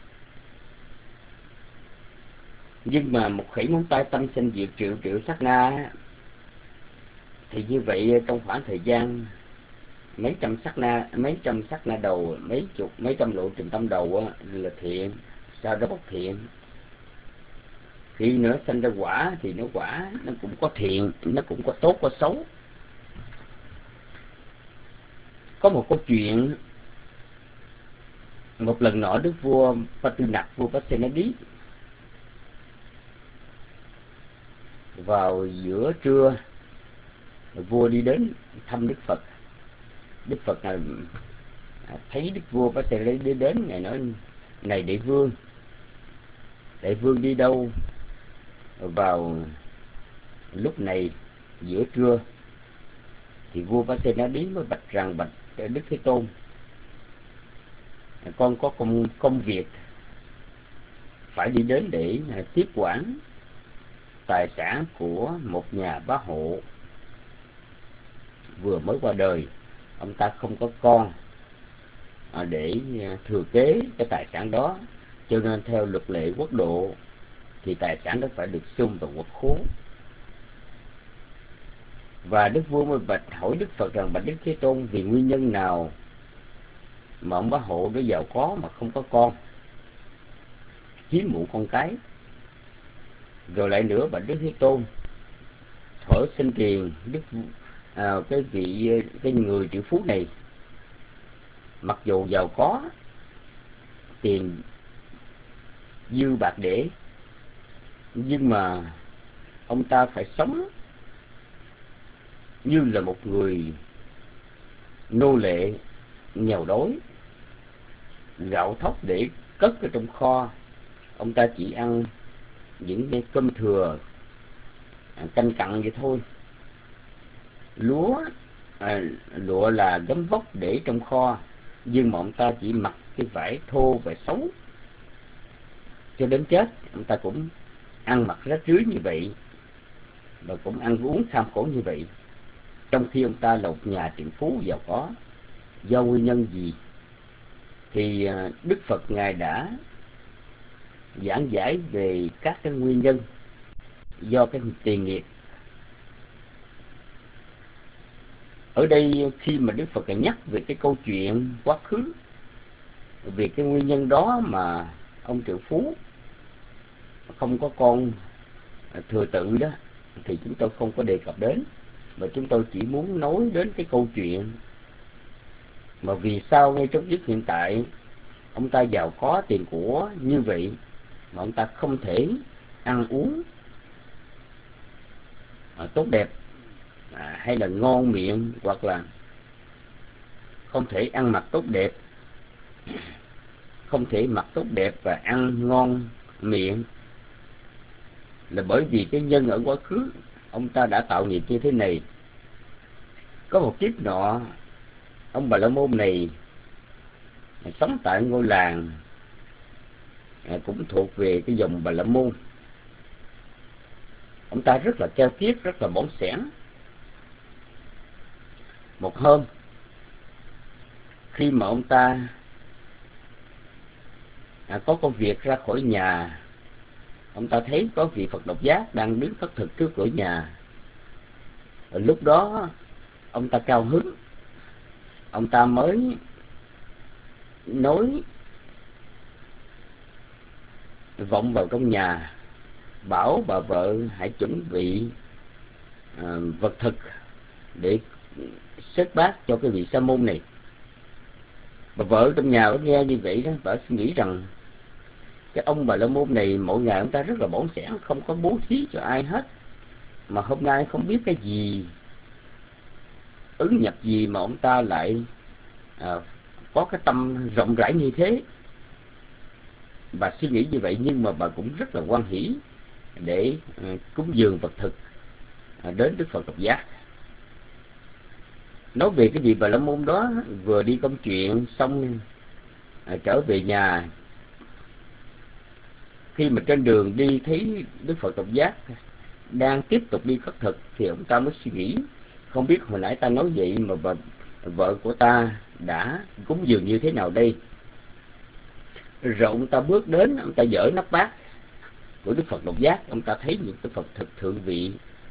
Nhưng mà một khẩy ngón tay tâm sinh diệt triệu sát na, thì như vậy trong khoảng thời gian mấy trăm sát na đầu, mấy trăm lộ trình tâm đầu là thiện, sau đó bất thiện. Khi nữa sanh ra quả thì quả nó cũng có thiện, nó cũng có tốt có xấu. Có một câu chuyện, một lần nọ đức vua Patunak, vua Pasenadi, vào giữa trưa vua đi đến thăm Đức Phật. Đức Phật thấy đức vua Pasenadi đi đến, ngài nói: "Này đại vương đi đâu vào lúc này giữa trưa?" Thì vua Pasenadi mới bạch rằng: "Bạch Đức Thế Tôn, con có công việc phải đi đến để tiếp quản tài sản của một nhà bá hộ vừa mới qua đời. Ông ta không có con để thừa kế cái tài sản đó, cho nên theo luật lệ quốc độ thì tài sản đó phải được sum vào quốc khố." Và đức vua mới hỏi Đức Phật rằng: "Bạch Đức Thế Tôn, vì nguyên nhân nào mà ông bá hộ đó giàu có mà không có con, hiếm muộn con cái? Rồi lại nữa, bạch Đức Thế Tôn, thuở sinh tiền cái người triệu phú này, mặc dù giàu có tiền dư bạc để, nhưng mà ông ta phải sống như là một người nô lệ nghèo đói, gạo thóc để cất ở trong kho, ông ta chỉ ăn những cái cơm thừa, canh cặn vậy thôi. Lụa là gấm vóc để trong kho, nhưng mà ông ta chỉ mặc cái vải thô và xấu, cho đến chết ông ta cũng ăn mặc rách rưới như vậy, và cũng ăn uống kham khổ như vậy, trong khi ông ta là một nhà triệu phú giàu có. Do nguyên nhân gì?" Thì Đức Phật ngài đã giảng giải về các cái nguyên nhân do cái tiền nghiệp. Ở đây khi mà Đức Phật nhắc về cái câu chuyện quá khứ, về cái nguyên nhân đó mà ông triệu phú không có con thừa tự đó, thì chúng tôi không có đề cập đến, mà chúng tôi chỉ muốn nói đến cái câu chuyện mà vì sao ngay trong giấc hiện tại ông ta giàu có tiền của như vậy mà ông ta không thể ăn uống tốt đẹp, hay là ngon miệng, hoặc là không thể ăn mặc tốt đẹp, không thể mặc tốt đẹp và ăn ngon miệng, là bởi vì cái nhân ở quá khứ ông ta đã tạo nghiệp như thế này. Có một kiếp nọ, ông Bà La Môn này sống tại ngôi làng cũng thuộc về cái dòng Bà La Môn. Ông ta rất là keo kiết, rất là bỏng sẻn. Một hôm, khi mà ông ta có công việc ra khỏi nhà, ông ta thấy có vị Phật Độc Giác đang đứng khất thực trước cửa nhà. Lúc đó ông ta cao hứng, ông ta mới nói vọng vào trong nhà, bảo bà vợ hãy chuẩn bị vật thực để xếp bát cho cái vị sa môn này. Bà vợ trong nhà có nghe như vậy đó, bà suy nghĩ rằng cái ông Bà La Môn này mỗi ngày ông ta rất là bỏng sẻn, không có bố thí cho ai hết, mà hôm nay không biết cái gì ứng nhập gì mà ông ta lại có cái tâm rộng rãi như thế. Bà suy nghĩ như vậy, nhưng mà bà cũng rất là hoan hỷ để cúng dường vật thực đến Đức Phật Độc Giác. Nói về cái vị Bà La Môn đó, vừa đi công chuyện xong trở về nhà, khi mà trên đường đi thấy Đức Phật Độc Giác đang tiếp tục đi khất thực, thì ông ta mới suy nghĩ, không biết hồi nãy ta nói vậy mà vợ của ta đã cúng dường như thế nào đây. Rồi ông ta bước đến, ông ta dỡ nắp bát của Đức Phật Độc Giác, ông ta thấy những cái Phật thực thượng vị,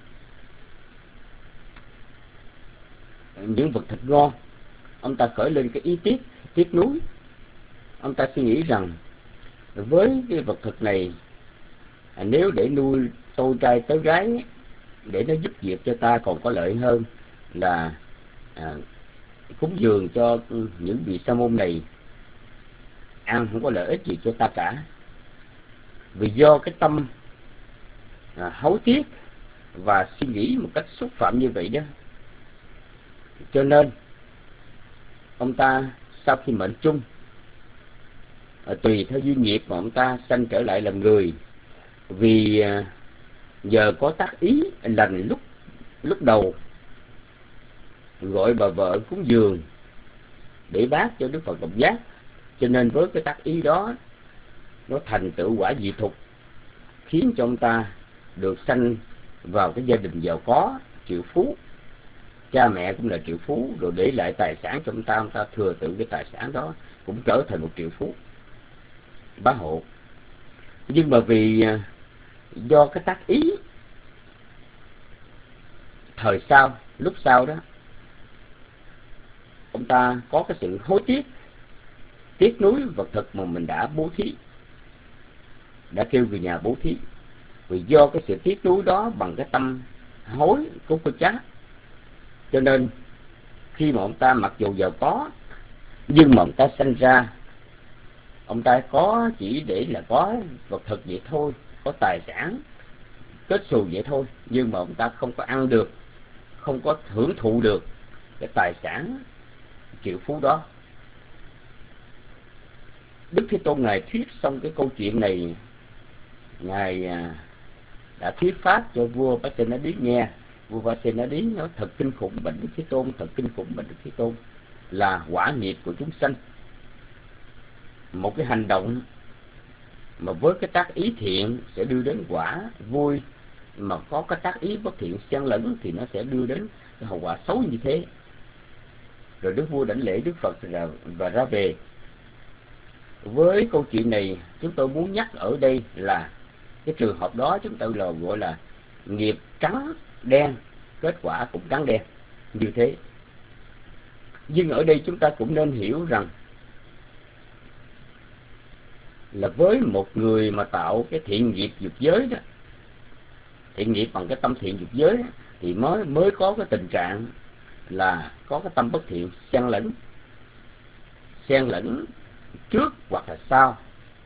những vật thịt ngon. Ông ta khởi lên cái ý tiếc nuối. Ông ta suy nghĩ rằng với cái vật thực này, nếu để nuôi tôi trai tớ gái, để nó giúp việc cho ta còn có lợi hơn là cúng dường cho những vị sa môn này ăn không có lợi ích gì cho ta cả. Vì do cái tâm hối tiếc và suy nghĩ một cách xúc phạm như vậy đó, cho nên ông ta sau khi mệnh chung, tùy theo duyên nghiệp mà ông ta sanh trở lại làm người. Vì giờ có tác ý lành lúc đầu gọi bà vợ cúng dường để bác cho Đức Phật Độc Giác, cho nên với cái tác ý đó, nó thành tựu quả dị thục, khiến cho ông ta được sanh vào cái gia đình giàu có, triệu phú. Cha mẹ cũng là triệu phú, rồi để lại tài sản cho ông ta thừa tự cái tài sản đó, cũng trở thành một triệu phú bá hộ. Nhưng mà vì do cái tác ý thời sau, lúc sau đó, ông ta có cái sự hối tiếc nuối vật thực mà mình đã bố thí, đã kêu người nhà bố thí. Vì do cái sự tiếc nuối đó, bằng cái tâm hối của cô cháu, cho nên khi mà ông ta mặc dù giàu có, nhưng mà ông ta sanh ra, ông ta có chỉ để là có vật thực vậy thôi, có tài sản kết xù vậy thôi, nhưng mà ông ta không có ăn được, không có hưởng thụ được cái tài sản triệu phú đó. Đức Thế Tôn Ngài thuyết xong cái câu chuyện này, Ngài đã thuyết pháp cho vua Pasenadi nghe. Vua Pasenadi nói thật kinh khủng bạch Đức Thế Tôn, thật kinh khủng bạch Đức Thế Tôn, là quả nghiệp của chúng sanh. Một cái hành động mà với cái tác ý thiện sẽ đưa đến quả vui, mà có cái tác ý bất thiện xen lẫn thì nó sẽ đưa đến cái hậu quả xấu như thế. Rồi Đức Vua đảnh lễ Đức Phật và ra về. Với câu chuyện này, chúng tôi muốn nhắc ở đây là cái trường hợp đó chúng tôi gọi là nghiệp trắng đen, kết quả cũng trắng đen như thế. Nhưng ở đây chúng ta cũng nên hiểu rằng là với một người mà tạo cái thiện nghiệp dục giới đó, thiện nghiệp bằng cái tâm thiện dục giới đó, thì mới có cái tình trạng là có cái tâm bất thiện xen lẫn trước hoặc là sau.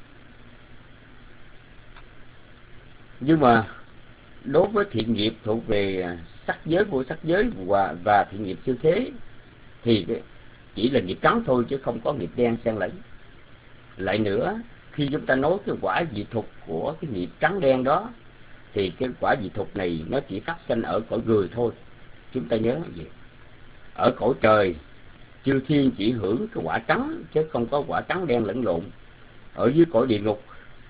Nhưng mà đối với thiện nghiệp thuộc về sắc giới, vô sắc giới và thiện nghiệp siêu thế thì chỉ là nghiệp trắng thôi, chứ không có nghiệp đen xen lẫn. Lại nữa, khi chúng ta nói cái quả dị thục của cái nghiệp trắng đen đó, thì cái quả dị thục này nó chỉ phát sinh ở cõi người thôi. Chúng ta nhớ gì? Ở cõi trời, chư thiên chỉ hưởng cái quả trắng, chứ không có quả trắng đen lẫn lộn. Ở dưới cõi địa ngục,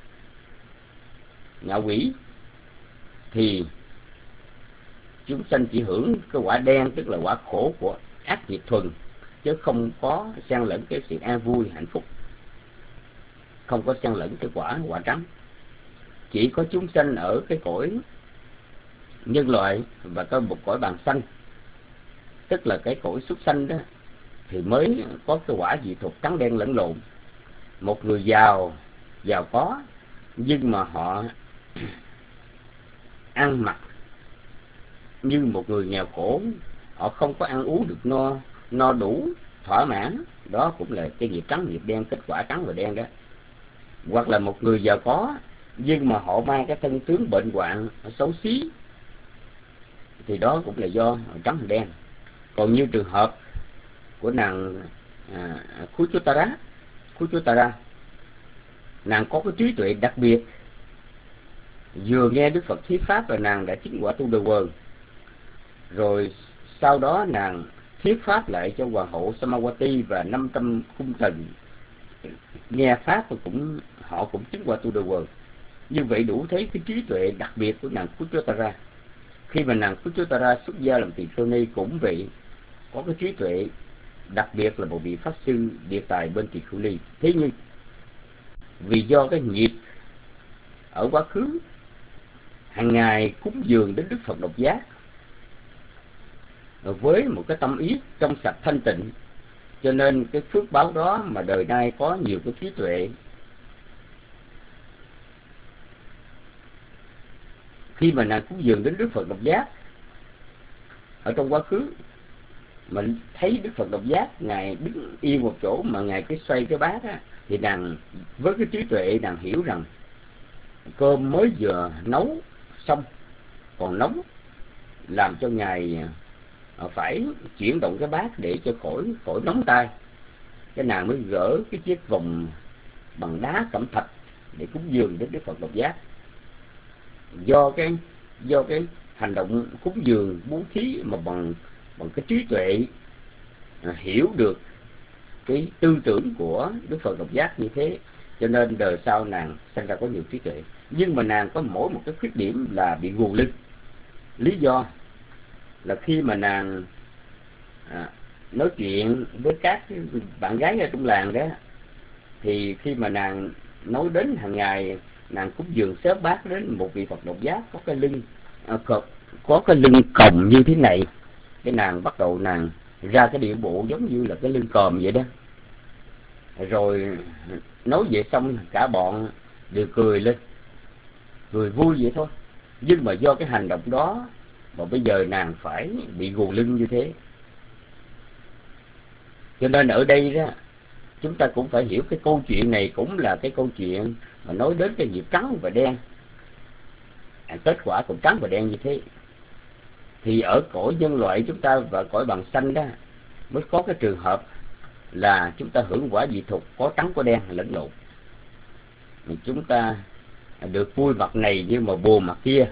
ngạ quỷ, thì chúng sanh chỉ hưởng cái quả đen, tức là quả khổ của ác nghiệp thuần, chứ không có xen lẫn cái sự an vui hạnh phúc, không có xen lẫn cái quả trắng. Chỉ có chúng sanh ở cái cõi nhân loại và có một cõi bàn sanh, tức là cái cõi súc sanh đó, thì mới có cái quả dị thục trắng đen lẫn lộn. Một người giàu có, nhưng mà họ ăn mặc như một người nghèo khổ, họ không có ăn uống được no đủ thỏa mãn, đó cũng là cái nghiệp trắng nghiệp đen, kết quả trắng và đen đó. Hoặc là một người giàu có nhưng mà họ mang cái thân tướng bệnh hoạn xấu xí, thì đó cũng là do trắng và đen. Còn như trường hợp của nàng Khuchutara, nàng có cái trí tuệ đặc biệt, vừa nghe Đức Phật thuyết pháp là nàng đã chứng quả tu đà quần, rồi sau đó nàng thuyết pháp lại cho hoàng hậu Samawati và 500 cung thần nghe pháp, và họ cũng chứng quả tu đà quần. Như vậy đủ thấy cái trí tuệ đặc biệt của nàng Khuchutara. Khi mà nàng Khuchutara xuất gia làm tỳ kheo ni cũng vậy, có cái trí tuệ đặc biệt là một vị pháp sư địa tài bên tỳ kheo ni. Thế nhưng vì do cái nghiệp ở quá khứ hàng ngày cúng dường đến Đức Phật Độc Giác với một cái tâm ý trong sạch thanh tịnh, cho nên cái phước báo đó mà đời nay có nhiều cái trí tuệ. Khi mà nàng cúng dường đến Đức Phật Độc Giác ở trong quá khứ, mà thấy Đức Phật Độc Giác ngài đứng yên một chỗ mà ngài cứ xoay cái bát á, thì nàng với cái trí tuệ nàng hiểu rằng cơm mới vừa nấu xong còn nóng, làm cho ngài phải chuyển động cái bát để cho khỏi nóng tay. Cái nàng mới gỡ cái chiếc vòng bằng đá cẩm thạch để cúng dường đến Đức Phật Độc Giác. Do cái hành động cúng dường bố thí mà bằng cái trí tuệ hiểu được cái tư tưởng của Đức Phật Độc Giác như thế, cho nên đời sau nàng sinh ra có nhiều trí tuệ. Nhưng mà nàng có mỗi một cái khuyết điểm là bị gù lưng. Lý do là khi mà nàng nói chuyện với các bạn gái ở trong làng đó, thì khi mà nàng nói đến hàng ngày nàng cúng dường xếp bát đến một vị Phật Độc Giác có cái lưng còng như thế này, cái nàng bắt đầu nàng ra cái điệu bộ giống như là cái lưng còm vậy đó. Rồi nói vậy xong cả bọn đều cười lên, cười vui vậy thôi. Nhưng mà do cái hành động đó mà bây giờ nàng phải bị gù lưng như thế. Cho nên ở đây đó, chúng ta cũng phải hiểu cái câu chuyện này cũng là cái câu chuyện mà nói đến cái nghiệp trắng và đen. Kết quả cũng trắng và đen như thế. Thì ở cõi nhân loại chúng ta và cõi bằng xanh đó mới có cái trường hợp là chúng ta hưởng quả dị thục có trắng có đen lẫn lộn. Chúng ta được vui mặt này nhưng mà buồn mặt kia.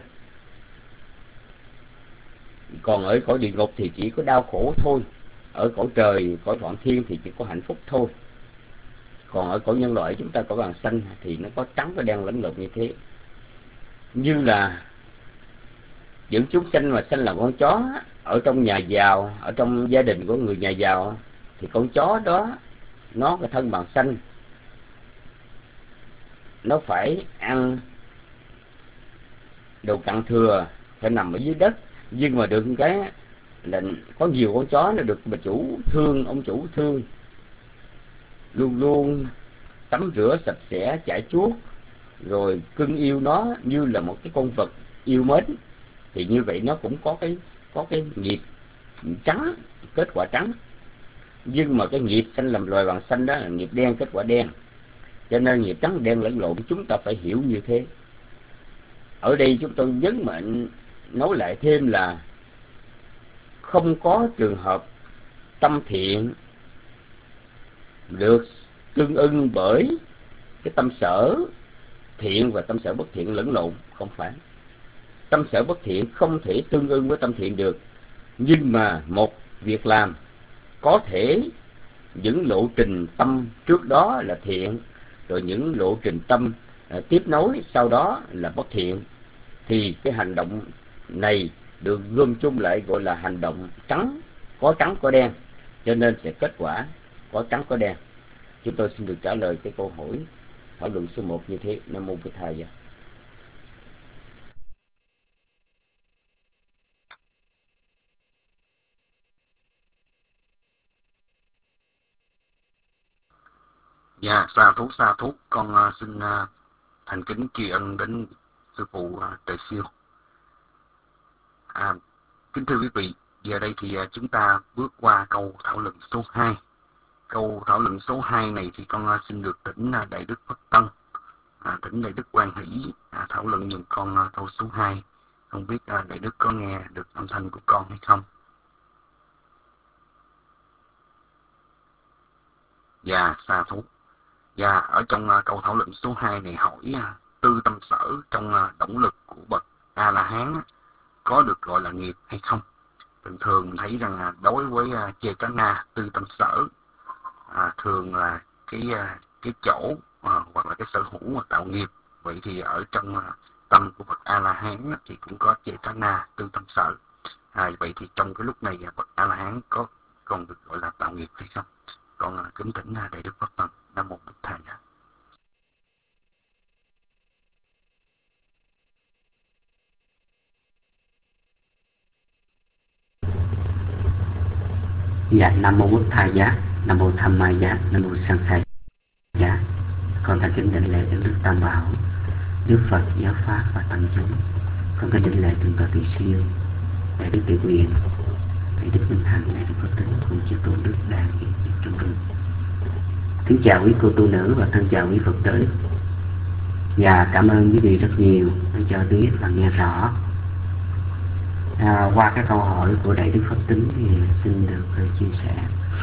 Còn ở cõi địa ngục thì chỉ có đau khổ thôi. Ở cõi trời, cõi vạn thiên thì chỉ có hạnh phúc thôi. Còn ở cõi nhân loại chúng ta cõi bằng xanh thì nó có trắng có đen lẫn lộn như thế. Như là những chúng sanh mà sanh làm con chó ở trong nhà giàu, ở trong gia đình của người nhà giàu, thì con chó đó nó cái thân bằng xanh, nó phải ăn đồ cặn thừa, phải nằm ở dưới đất. Nhưng mà được cái là có nhiều con chó nó được bà chủ thương, ông chủ thương, luôn luôn tắm rửa sạch sẽ, chải chuốt, rồi cưng yêu nó như là một cái con vật yêu mến. Thì như vậy nó cũng có cái nghiệp trắng, kết quả trắng. Nhưng mà cái nghiệp sanh làm loài bằng xanh đó là nghiệp đen, kết quả đen. Cho nên nghiệp trắng đen lẫn lộn chúng ta phải hiểu như thế. Ở đây chúng tôi nhấn mạnh nói lại thêm là không có trường hợp tâm thiện được tương ưng bởi cái tâm sở thiện và tâm sở bất thiện lẫn lộn, không phải. Tâm sở bất thiện không thể tương ưng với tâm thiện được. Nhưng mà một việc làm có thể những lộ trình tâm trước đó là thiện, rồi những lộ trình tâm tiếp nối sau đó là bất thiện, thì cái hành động này được gom chung lại gọi là hành động trắng có đen, cho nên sẽ kết quả có trắng có đen. Chúng tôi xin được trả lời cái câu hỏi thảo luận số 1 như thế. Nam mô Bổn Thầy. Dạ, sa thú, con xin thành kính tri ân đến sư phụ Trời Siêu. Kính thưa quý vị, giờ đây thì chúng ta bước qua câu thảo luận số 2. Câu thảo luận số 2 này thì con xin được thỉnh Đại Đức Phật Tân, thỉnh Đại Đức Quan Hỷ thảo luận giùm con câu số 2. Không biết Đại Đức có nghe được âm thanh của con hay không? Dạ, sa thú. Và ở trong câu thảo luận số 2 này hỏi tư tâm sở trong động lực của bậc A-la-hán có được gọi là nghiệp hay không? Thường thường thấy rằng đối với Chetana, tư tâm sở thường là cái chỗ hoặc là cái sở hữu mà tạo nghiệp. Vậy thì ở trong tâm của bậc A-la-hán thì cũng có Chetana, tư tâm sở. Vậy thì trong cái lúc này bậc A-la-hán có còn được gọi là tạo nghiệp hay không? Con kính thỉnh Đại Đức Phật Tân. Nam mô Bổn Thầy. Dạ, Nam mô Bổn Thầy giá, Nam mô Tham Ma giá, Nam mô Sang Khai giá. Con thành kính đảnh lễ đến Đức Tam Bảo, Đức Phật, Giáo Pháp và Tăng chúng. Con kính đảnh lễ Thượng tọa Từ Siêu, Đại Đức Tự Nguyện, Đại Đức Minh Hạnh, Đại Đức Phật Tính cùng chư tôn đức đang hiện diện trong rừng. Kính chào quý cô tu nữ và thân chào quý Phật tử. Và cảm ơn quý vị rất nhiều đã cho biết và nghe rõ. Qua cái câu hỏi của Đại Đức Phật Tính thì xin được chia sẻ.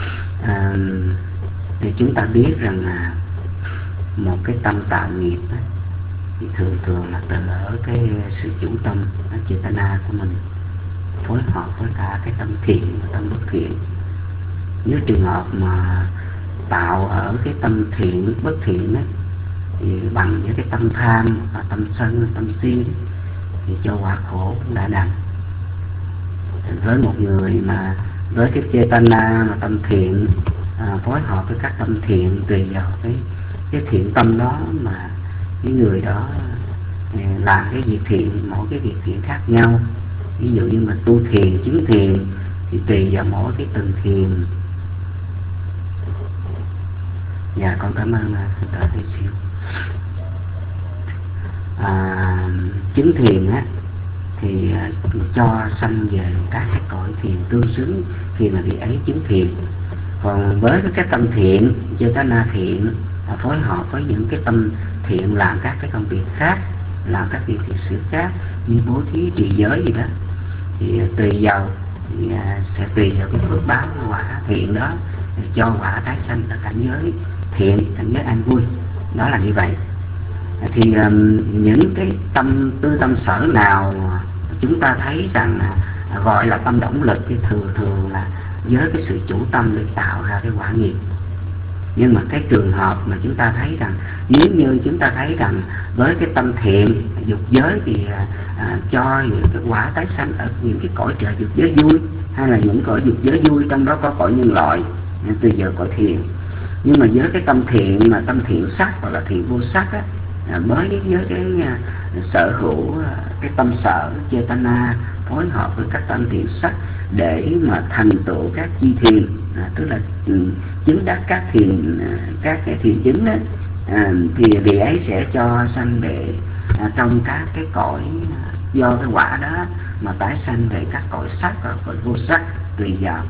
Để chúng ta biết rằng là một cái tâm tạo nghiệp thì thường thường là từ ở cái sự chủ tâm, Chetana của mình phối hợp với cả cái tâm thiện và tâm bất thiện. Nếu trường hợp mà tạo ở cái tâm thiện bất thiện ấy, thì bằng với cái tâm tham và tâm sân, tâm si thì cho quả khổ cũng đã đành. Với một người mà với cái Chetana mà tâm thiện phối hợp với các tâm thiện, tùy vào cái thiện tâm đó mà cái người đó làm cái việc thiện, mỗi cái việc thiện khác nhau. Ví dụ như mà tu thiền, chứng thiền thì tùy vào mỗi cái từng thiền. Dạ, con cảm ơn Thượng tọa Từ Siêu. Chứng thiền á thì cho sanh về các cái cõi thiền tương xứng khi mà vị ấy chứng thiền. Còn với cái tâm thiện, Chetana thiện phối hợp với những cái tâm thiện làm các cái công việc khác, làm các việc thiện sự khác như bố thí, trì giới gì đó, thì tùy vào sẽ tùy vào cái phước báo quả thiện đó cho quả tái sanh ở cảnh giới thiện, cảnh giới an vui. Đó là như vậy. Thì những cái tư tâm sở nào chúng ta thấy rằng gọi là tâm động lực thì thường là với cái sự chủ tâm để tạo ra cái quả nghiệp. Nhưng mà cái trường hợp mà chúng ta thấy rằng nếu như chúng ta thấy rằng với cái tâm thiện dục giới thì cho những cái quả tái sanh ở những cái cõi trời dục giới vui, hay là những cõi dục giới vui trong đó có cõi nhân loại, từ giờ cõi thiện. Nhưng mà với cái tâm thiện mà tâm thiện sắc hoặc là thiện vô sắc á, với cái sở hữu cái tâm sở Chetana phối hợp với các tâm thiện sắc để mà thành tựu các chi thiền, tức là chứng đắc các cái thiền chứng đó, thì vị ấy sẽ cho sanh về trong các cái cõi do cái quả đó mà tái sanh về các cõi sắc và cõi vô sắc tùy vào.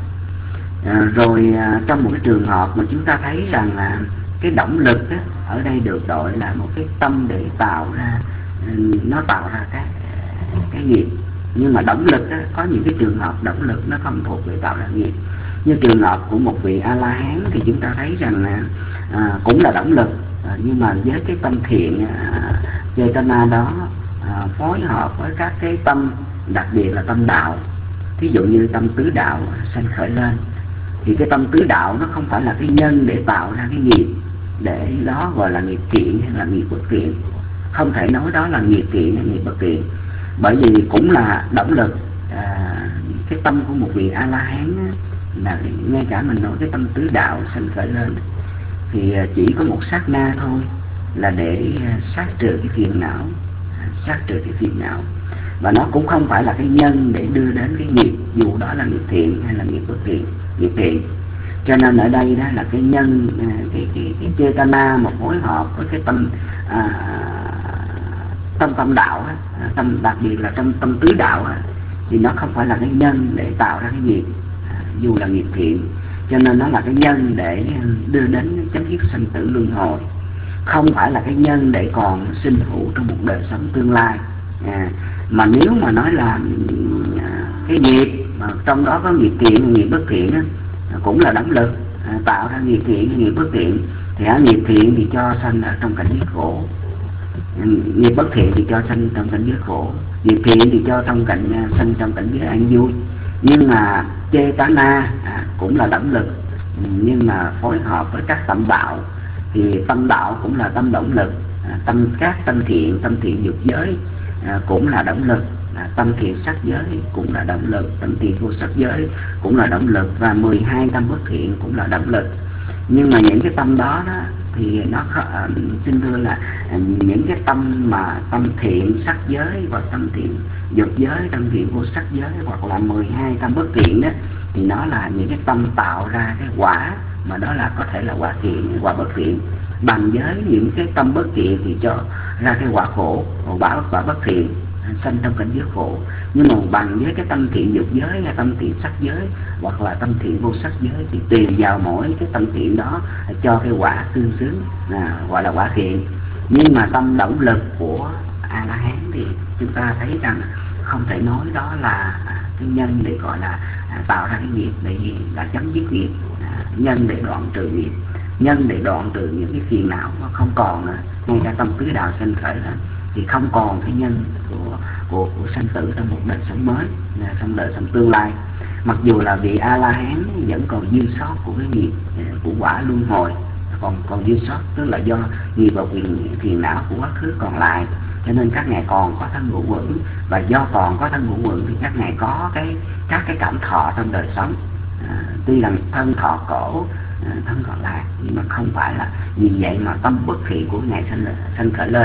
Rồi trong một cái trường hợp mà chúng ta thấy rằng là cái động lực đó, ở đây được gọi là một cái tâm để tạo ra, nó tạo ra cái nghiệp. Nhưng mà động lực đó, có những cái trường hợp động lực nó không thuộc về tạo ra nghiệp. Như trường hợp của một vị A-la-hán thì chúng ta thấy rằng là cũng là động lực, nhưng mà với cái tâm thiện Chetana đó phối hợp với các cái tâm, đặc biệt là tâm đạo. Ví dụ như tâm tứ đạo sanh khởi lên, thì cái tâm tứ đạo nó không phải là cái nhân để tạo ra cái nghiệp, để đó gọi là nghiệp thiện hay là nghiệp bất thiện. không thể nói đó là nghiệp thiện hay nghiệp bất thiện, bởi vì cũng là động lực. Cái tâm của một vị A La Hán là ngay cả mình nói cái tâm tứ đạo sanh khởi lên thì chỉ có một sát na thôi, là để sát trừ cái phiền não, sát trừ cái phiền não, và nó cũng không phải là cái nhân để đưa đến cái nghiệp, dù đó là nghiệp thiện hay là nghiệp bất thiện, nghiệp thiện. Cho nên ở đây đó là cái nhân, cái chetana mà phối hợp với cái tâm tâm đạo, tâm đặc biệt là trong tâm tứ đạo, thì nó không phải là cái nhân để tạo ra cái nghiệp, dù là nghiệp thiện. Cho nên nó là cái nhân để đưa đến chấm dứt sanh tử luân hồi, không phải là cái nhân để còn sinh hữu trong một đời sống tương lai. Mà nếu mà nói là cái nghiệp mà trong đó có nghiệp thiện nghiệp bất thiện cũng là động lực tạo ra nghiệp thiện nghiệp bất thiện, thì nghiệp thiện thì cho sanh ở trong cảnh giới khổ, nghiệp bất thiện thì cho sanh trong cảnh giới khổ, nghiệp thiện thì cho trong sanh trong cảnh giới an vui. Nhưng mà chetana cũng là động lực, nhưng mà phối hợp với các tâm đạo, thì tâm đạo cũng là tâm động lực, các tâm thiện dục giới cũng là động lực, tâm thiện sắc giới cũng là động lực, tâm thiện vô sắc giới cũng là động lực, và 12 tâm bất thiện cũng là động lực. Nhưng mà những cái tâm đó thì nó xin thưa là những cái tâm mà tâm thiện sắc giới và tâm thiện dục giới, tâm thiện vô sắc giới, hoặc là 12 tâm bất thiện đó, thì nó là những cái tâm tạo ra cái quả, mà đó là có thể là quả thiện, quả bất thiện. Bằng với những cái tâm bất thiện thì cho ra cái quả khổ, quả bất thiện sanh trong cảnh giới khổ. Nhưng mà bằng với cái tâm thiện dục giới hay tâm thiện sắc giới hoặc là tâm thiện vô sắc giới thì tùy vào mỗi cái tâm thiện đó cho cái quả tương xứng, gọi là quả thiện. Nhưng mà tâm động lực của A La Hán thì chúng ta thấy rằng không thể nói đó là cái nhân để gọi là tạo ra cái nghiệp, bởi vì là chấm dứt nghiệp, nhân để đoạn trừ nghiệp, nhân để đoạn trừ những cái phiền não nó không còn nữa. Ngay cả tâm tứ đạo sanh khởi lên thì không còn cái nhân của sanh tử trong một đời sống mới, trong đời sống tương lai. Mặc dù là vị A La Hán vẫn còn dư sót của cái nghiệp của quả luân hồi, còn dư sót, tức là do nghiệp và phiền não của quá khứ còn lại, cho nên các ngài còn có thân ngũ uẩn, và do còn có thân ngũ uẩn thì các ngài có các cái cảm thọ trong đời sống. Tuy rằng thân thọ khổ, thân thọ lạc, nhưng mà không phải là vì vậy mà tâm bất thiện của ngài sanh khởi lên.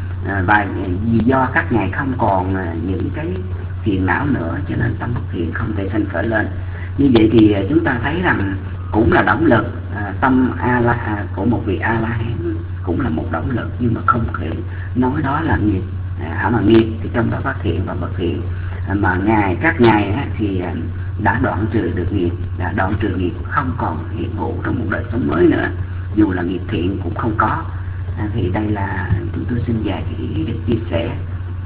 Và vì do các ngài không còn những cái phiền não nữa, cho nên tâm bất thiện không thể sanh khởi lên. Như vậy thì chúng ta thấy rằng cũng là động lực, tâm của một vị A La Hán cũng là một động lực, nhưng mà không thể nói đó là nghiệp. Mà nghiệp thì trong đó có thiện và bất thiện, mà các ngài thì đã đoạn trừ được nghiệp, đã đoạn trừ nghiệp không còn hiện hữu trong một đời sống mới nữa, dù là nghiệp thiện cũng không có. Thì đây là chúng tôi xin vài cái ý để chia sẻ.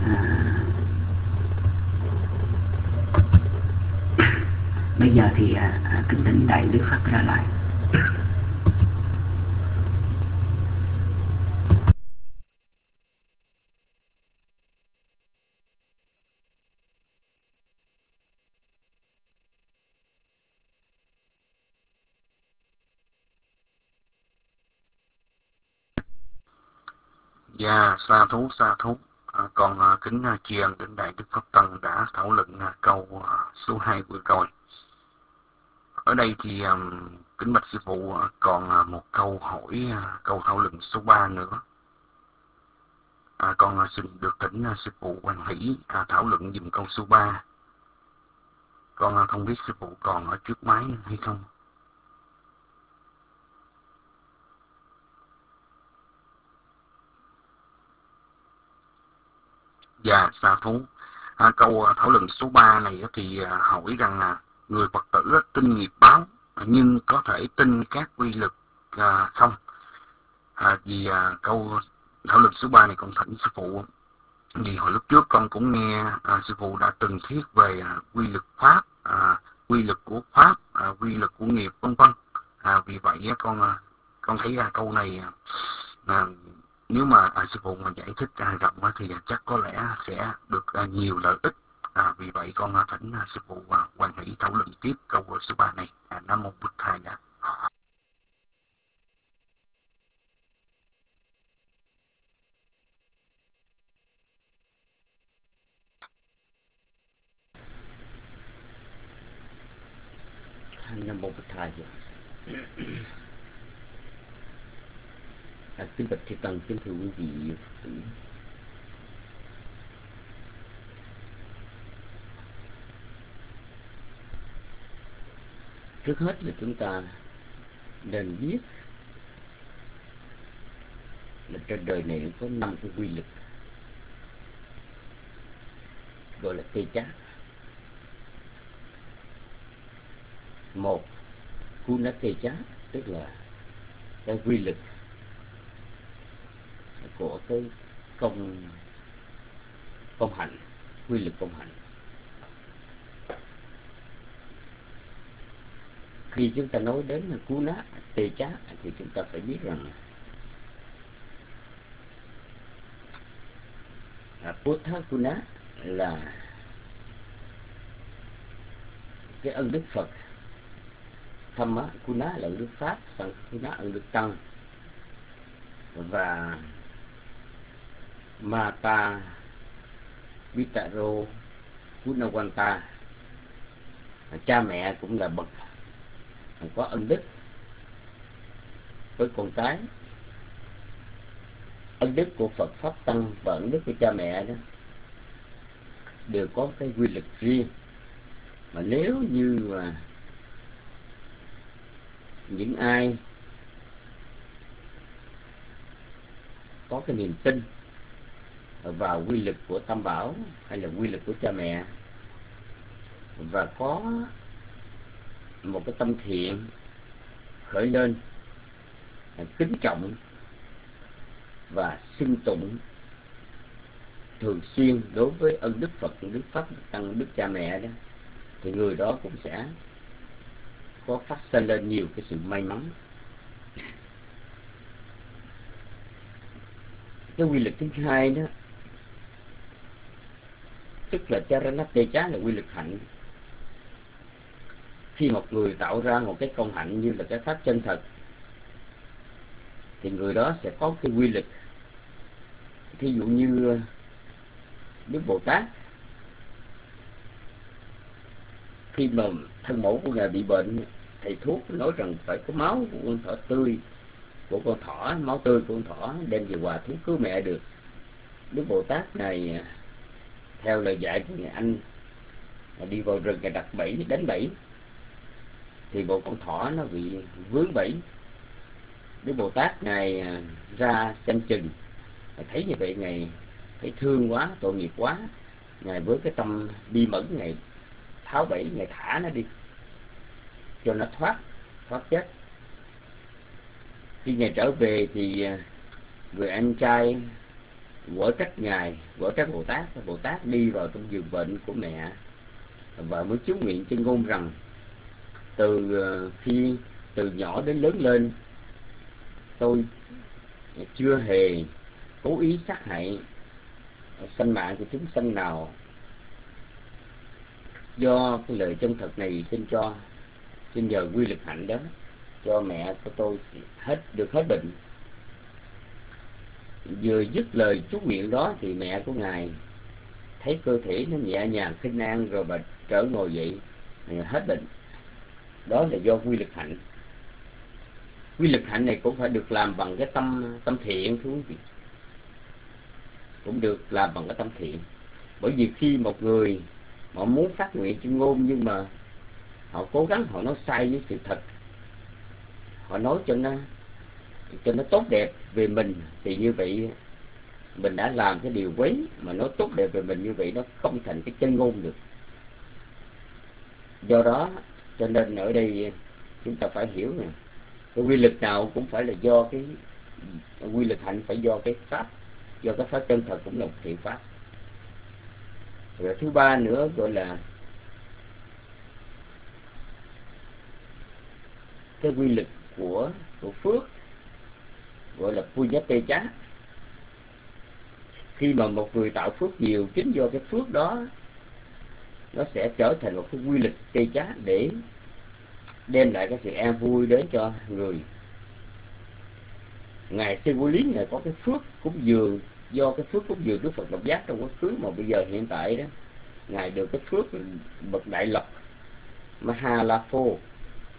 Bây giờ thì kính thỉnh đại đức Pháp ra lại. Dạ, sa thú, sa thú. Còn kính tri ân đến đại đức Pháp Tân đã thảo luận câu số 2 vừa rồi. Ở đây thì kính bạch sư phụ còn một câu hỏi, câu thảo luận số 3 nữa. Con xin được thỉnh sư phụ Hoàng Hỷ thảo luận dùm câu số 3. Con không biết sư phụ còn ở trước máy hay không. Dạ, sa thú. Câu thảo luận số 3 này thì hỏi rằng người Phật tử tin nghiệp báo nhưng có thể tin các quy lực không? Vì câu thảo luận số 3 này con thỉnh sư phụ, vì hồi lúc trước con cũng nghe sư phụ đã từng thuyết về quy lực pháp, quy lực của pháp, quy lực của nghiệp vân vân. Vì vậy con thấy câu này nếu mà sư phụ mà giải thích rộng thì chắc có lẽ sẽ được nhiều lợi ích. Vì vậy con thỉnh sư phụ Hoàng Hỷ thảo luận tiếp câu số 3 này. Nam mô Bụt Thầy. Nam Mô Bổn Thầy. Kính bạch Thầy Tăng, kính thưa quý vị. Trước hết là chúng ta nên biết là trên đời này có 5 cái quy luật gọi là tê chát. Một, Kuna tê chát, tức là cái quy luật của cái công hạnh, quy luật công hạnh. Khi chúng ta nói đến Kuna tê chát thì chúng ta phải biết rằng Buddha Kuna là cái ân đức Phật, Thamma Kuna là ân đức Pháp, Sangha Kuna ân đức Tăng, và Mata Vitaro Gunawanta, cha mẹ cũng là bậc có ân đức với con cái. Ân đức của Phật Pháp Tăng và ân đức của cha mẹ đó đều có cái quy luật riêng, mà nếu như mà những ai có cái niềm tin vào quy luật của Tam Bảo hay là quy luật của cha mẹ và có một cái tâm thiện khởi lên, kính trọng và xưng tụng thường xuyên đối với ân đức Phật, ân đức Pháp, ân đức cha mẹ đó, thì người đó cũng sẽ có phát sinh lên nhiều cái sự may mắn. Cái quy luật thứ hai đó, tức là Charanattecha, là quy luật hạnh. Khi một người tạo ra một cái công hạnh như là cái pháp chân thật thì người đó sẽ có cái quy luật. Thí dụ như Đức Bồ Tát, khi mà thân mẫu của Ngài bị bệnh, thầy thuốc nói rằng phải có máu của con thỏ tươi, của con thỏ, máu tươi của con thỏ đem về hòa thuốc cứu mẹ được. Đức Bồ Tát này theo lời dạy của Ngài Anh đi vào rừng, Ngài đặt bẫy, đánh bẫy thì một con thỏ nó bị vướng bẫy. Đức Bồ Tát Ngài ra xem chừng, thấy như vậy Ngài thấy thương quá, tội nghiệp quá, Ngài với cái tâm bi mẫn, Ngài tháo bẫy, Ngài thả nó đi cho nó thoát chết. Khi Ngài trở về thì người anh trai quở trách Ngài, quở trách Bồ Tát. Bồ Tát đi vào trong giường bệnh của mẹ và mới chú nguyện trên ngôn rằng từ nhỏ đến lớn lên tôi chưa hề cố ý sát hại sanh mạng của chúng sanh nào. Do cái lời chân thật này xin nhờ quy lực hạnh đó cho mẹ của tôi được hết bệnh. Vừa dứt lời chúc nguyện đó thì mẹ của Ngài thấy cơ thể nó nhẹ nhàng khinh an, rồi bà trở ngồi dậy hết bệnh. Đó là do quy lực hạnh. Quy lực hạnh này cũng phải được làm bằng cái tâm thiện, thưa quý vị. Cũng được làm bằng cái tâm thiện. Bởi vì khi một người họ muốn phát nguyện chuyên ngôn nhưng mà họ cố gắng họ nói sai với sự thật, họ nói cho nó tốt đẹp về mình, thì như vậy mình đã làm cái điều quấy. Mà nói tốt đẹp về mình như vậy nó không thành cái chân ngôn được. Do đó cho nên ở đây chúng ta phải hiểu nè, cái quy lực nào cũng phải là do cái quy lực hạnh, phải do cái pháp, do cái pháp chân thật cũng là một thiện pháp. Rồi thứ ba nữa gọi là cái quy lực của phước, gọi là Punyattecha. Khi mà một người tạo phước nhiều, chính do cái phước đó nó sẽ trở thành một cái quy lực Techa để đem lại cái sự an vui đến cho người. Ngài Sư Vô Lý Ngài có cái phước cúng dường, do cái phước cúng dường Đức Phật Độc Giác trong quá khứ, mà bây giờ hiện tại đó Ngài được cái phước bậc đại lộc Mahalapho,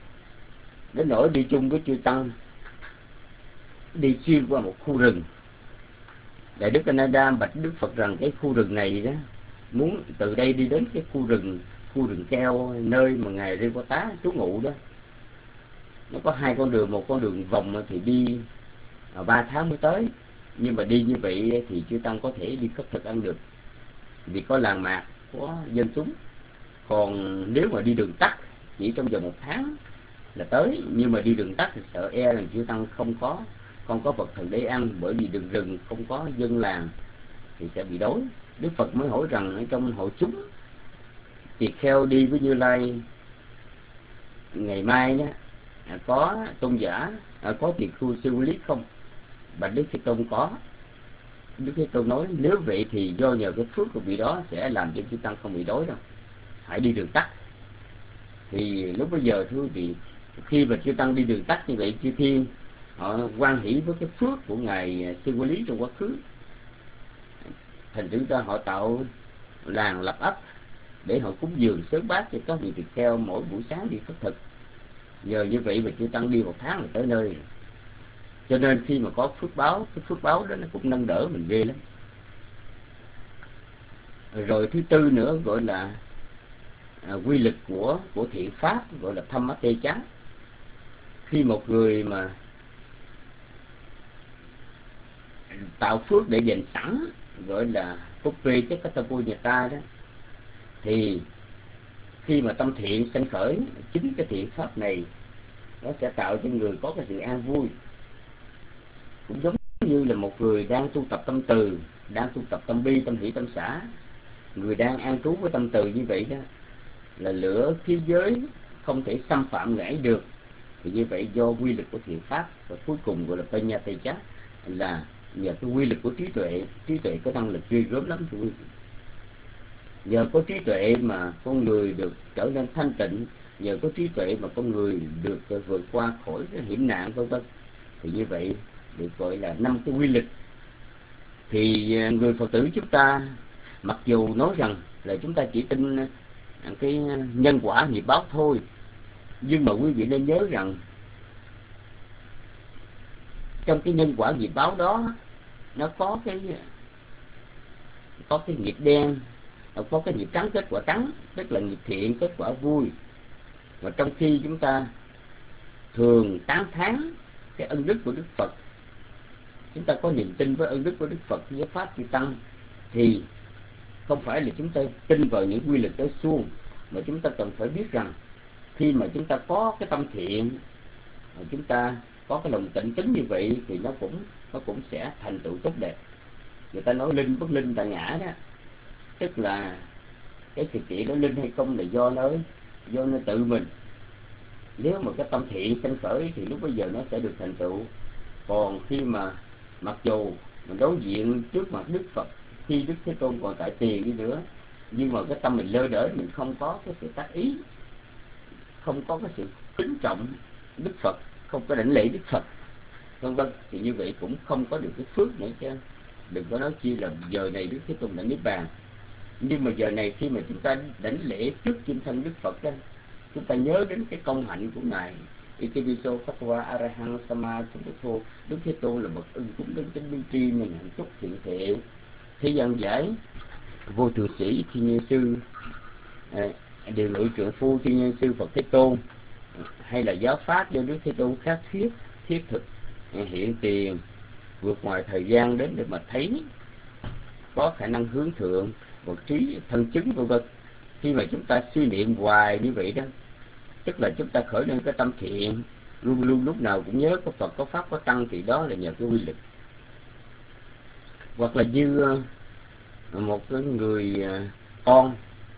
đến nỗi đi chung với chư tăng, đi xuyên qua một khu rừng. Đại Đức Canada bạch Đức Phật rằng cái khu rừng này đó, muốn từ đây đi đến cái khu rừng keo, nơi mà ngài Rê Cô Tá trú ngụ đó, nó có 2 con đường, một con đường vòng thì đi 3 tháng mới tới, nhưng mà đi như vậy thì chư tăng có thể đi khất thực ăn được, vì có làng mạc, có dân chúng. Còn nếu mà đi đường tắt chỉ trong vòng 1 tháng là tới, nhưng mà đi đường tắt thì sợ e là chư tăng không có vật thần để ăn, bởi vì đường rừng không có dân làng thì sẽ bị đói. Đức Phật mới hỏi rằng ở trong hội chúng tỳ kheo đi với Như Lai ngày mai đó, có tôn giả, có tỳ khưu siêu lý không? Bạch Đức Thế Tôn có. Đức Thế Tôn nói nếu vậy thì do nhờ cái phước của vị đó sẽ làm cho chư tăng không bị đói đâu, hãy đi đường tắt. Thì lúc bây giờ thưa quý vị, khi mà chư tăng đi đường tắt như vậy, chư thiên họ hoan hỷ với cái phước của ngài siêu lý trong quá khứ, thành thử ra họ tạo làng lập ấp để họ cúng dường sớm bát cho các vị tỳ kheo mỗi buổi sáng đi khất thực. Nhờ như vậy mà chư tăng đi 1 tháng là tới nơi. Cho nên khi mà có phước báo, cái phước báo đó nó cũng nâng đỡ mình ghê lắm. Rồi thứ tư nữa gọi là quy lực của thiện pháp, gọi là thâm tê chán. Khi một người mà tạo phước để dành sẵn, gọi là phúc phê chất cách tâm nhà ta đó, thì khi mà tâm thiện sanh khởi, chính cái thiện pháp này nó sẽ tạo cho người có cái sự an vui. Cũng giống như là một người đang tu tập tâm từ, đang tu tập tâm bi, tâm hỷ, tâm xả. Người đang an trú với tâm từ như vậy đó, là lửa khí giới không thể xâm phạm ngải được. Thì như vậy do quy lực của thiện pháp, và cuối cùng gọi là Panya Tây Chá, là nhờ cái quy lực của trí tuệ có năng lực ghê gớm lắm thưa quý vị. Nhờ có trí tuệ mà con người được trở nên thanh tịnh, nhờ có trí tuệ mà con người được vượt qua khỏi cái hiểm nạn vân vân. Thì như vậy được gọi là 5 cái quy lực. Thì người Phật tử chúng ta mặc dù nói rằng là chúng ta chỉ tin cái nhân quả nghiệp báo thôi, nhưng mà quý vị nên nhớ rằng trong cái nhân quả nghiệp báo đó nó có cái nghiệp đen, có cái nghiệp trắng kết quả trắng, tức là nghiệp thiện kết quả vui. Và trong khi chúng ta thường tán thán cái ân đức của Đức Phật, chúng ta có niềm tin với ân đức của Đức Phật với pháp chư tăng, thì không phải là chúng ta tin vào những quy lực tới suông, mà chúng ta cần phải biết rằng khi mà chúng ta có cái tâm thiện, mà chúng ta có cái lòng tịnh tính như vậy, thì nó cũng sẽ thành tựu tốt đẹp. Người ta nói linh bất linh tại ngã đó, tức là cái sự kiện đó linh hay không là do nó tự mình. Nếu mà cái tâm thiện sanh khởi thì lúc bây giờ nó sẽ được thành tựu. Còn khi mà mặc dù mình đối diện trước mặt Đức Phật, khi Đức Thế Tôn còn tại tiền đi nữa, nhưng mà cái tâm mình lơ đễnh, mình không có cái sự tác ý, không có cái sự kính trọng Đức Phật, không có đảnh lễ Đức Phật vân vân, thì như vậy cũng không có được cái phước nữa chứ. Đừng có nói chi là giờ này Đức Thế Tôn đã niết bàn. Nhưng mà giờ này khi mà chúng ta đảnh lễ trước kim thân Đức Phật đó, chúng ta nhớ đến cái công hạnh của ngài Itiviso Fatwa Arahang Sama Sambuddho. Đức Thế Tôn là bậc ưng cúng đến chánh minh tri, mình hạnh phúc thiện thể thế gian giải, vô thượng sĩ thiên nhiên sư, điều ngự trượng phu thiên nhiên sư Phật Thế Tôn, hay là giáo pháp do Đức Thế Tôn khác thiết thực hiện tiền, vượt ngoài thời gian đến để mà thấy, có khả năng hướng thượng, một trí thân chứng vân vân. Khi mà chúng ta suy niệm hoài như vậy đó, tức là chúng ta khởi lên cái tâm thiện, luôn luôn lúc nào cũng nhớ có Phật, có pháp, có tăng, thì đó là nhờ cái quy lực. Hoặc là như một cái người con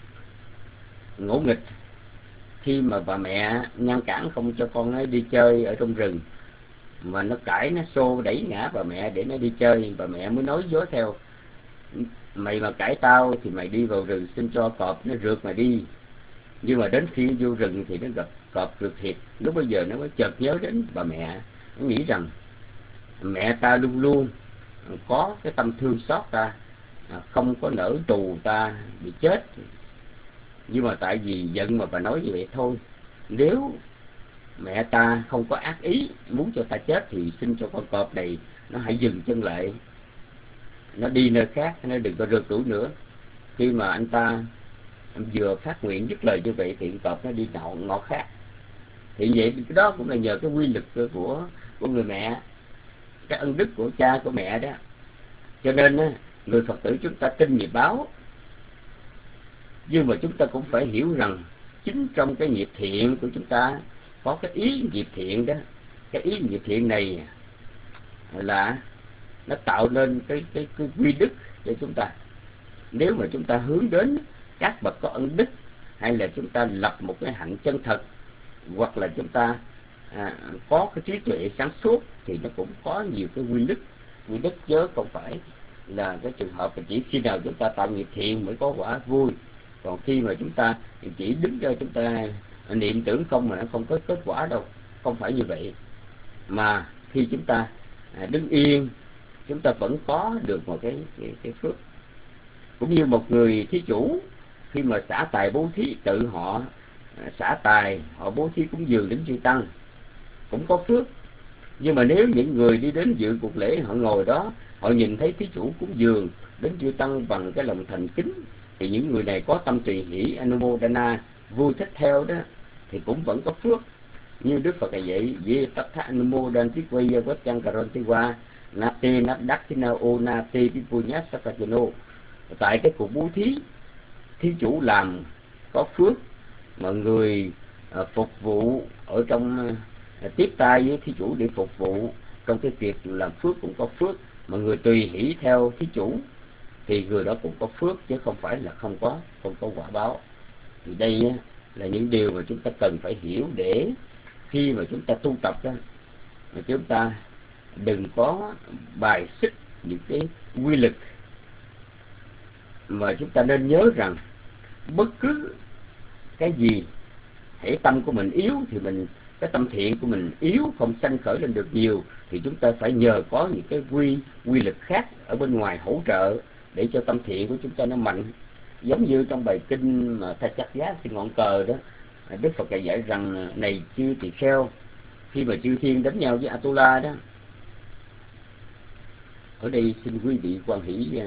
ngỗ nghịch, khi mà bà mẹ ngăn cản không cho con ấy đi chơi ở trong rừng, mà nó cãi, nó xô đẩy ngã bà mẹ để nó đi chơi, bà mẹ mới nói dối theo: mày mà cãi tao thì mày đi vào rừng xin cho cọp nó rượt mà đi. Nhưng mà đến khi vô rừng thì nó gặp cọp rượt thịt. Lúc bây giờ nó mới chợt nhớ đến bà mẹ, nó nghĩ rằng mẹ ta luôn luôn có cái tâm thương xót ta, không có nỡ tù ta bị chết. Nhưng mà tại vì giận mà bà nói như vậy thôi. Nếu mẹ ta không có ác ý muốn cho ta chết thì xin cho con cọp này nó hãy dừng chân lại, nó đi nơi khác, nó đừng có rượt đuổi nữa. Khi mà anh ta vừa phát nguyện dứt lời như vậy thì cọp nó đi ngõ khác. Thì vậy cái đó cũng là nhờ cái quy lực của người mẹ, cái ân đức của cha của mẹ đó. Cho nên người Phật tử chúng ta tin nghiệp báo, nhưng mà chúng ta cũng phải hiểu rằng chính trong cái nghiệp thiện của chúng ta có cái ý nghiệp thiện đó. Cái ý nghiệp thiện này là nó tạo nên cái quy đức cho chúng ta. Nếu mà chúng ta hướng đến các bậc có ân đức, hay là chúng ta lập một cái hạnh chân thật, hoặc là chúng ta có cái trí tuệ sáng suốt, thì nó cũng có nhiều cái quy đức chứ không phải là cái trường hợp là chỉ khi nào chúng ta tạo nghiệp thiện mới có quả vui. Còn khi mà chúng ta chỉ đứng cho chúng ta niệm tưởng không mà nó không có kết quả đâu, không phải như vậy. Mà khi chúng ta đứng yên, chúng ta vẫn có được một cái phước. Cũng như một người thí chủ khi mà xả tài bố thí, tự họ xả tài, họ bố thí cúng dường đến chư tăng, cũng có phước. Nhưng mà nếu những người đi đến dự cuộc lễ, họ ngồi đó, họ nhìn thấy thí chủ cúng dường đến chư tăng bằng cái lòng thành kính, thì những người này có tâm tùy hỷ anumodana, vui thích theo đó, thì cũng vẫn có phước. Như Đức Phật là vậy: "Ye tattha anumodantikvaya vacchankaraṇtiva nate nadakkhina nate vipunya sakajano." Tại cái cuộc bố thí, thí chủ làm có phước, mà người phục vụ ở trong tiếp tay với thí chủ để phục vụ trong cái việc làm phước cũng có phước, mà người tùy hỷ theo thí chủ thì người đó cũng có phước, chứ không phải là không có quả báo. Thì đây là những điều mà chúng ta cần phải hiểu, để khi mà chúng ta tu tập đó, mà chúng ta đừng có bài xích những cái quy lực, mà chúng ta nên nhớ rằng bất cứ cái gì, hễ tâm của mình yếu thì cái tâm thiện của mình yếu, không sanh khởi lên được nhiều, thì chúng ta phải nhờ có những cái quy lực khác ở bên ngoài hỗ trợ để cho tâm thiện của chúng ta nó mạnh. Giống như trong bài kinh mà Tha Chắc Giá Xin Ngọn Cờ đó, Đức Phật dạy rằng: "Này chư tỳ kheo, khi mà chư thiên đánh nhau với Atula đó." Ở đây xin quý vị quan hỷ,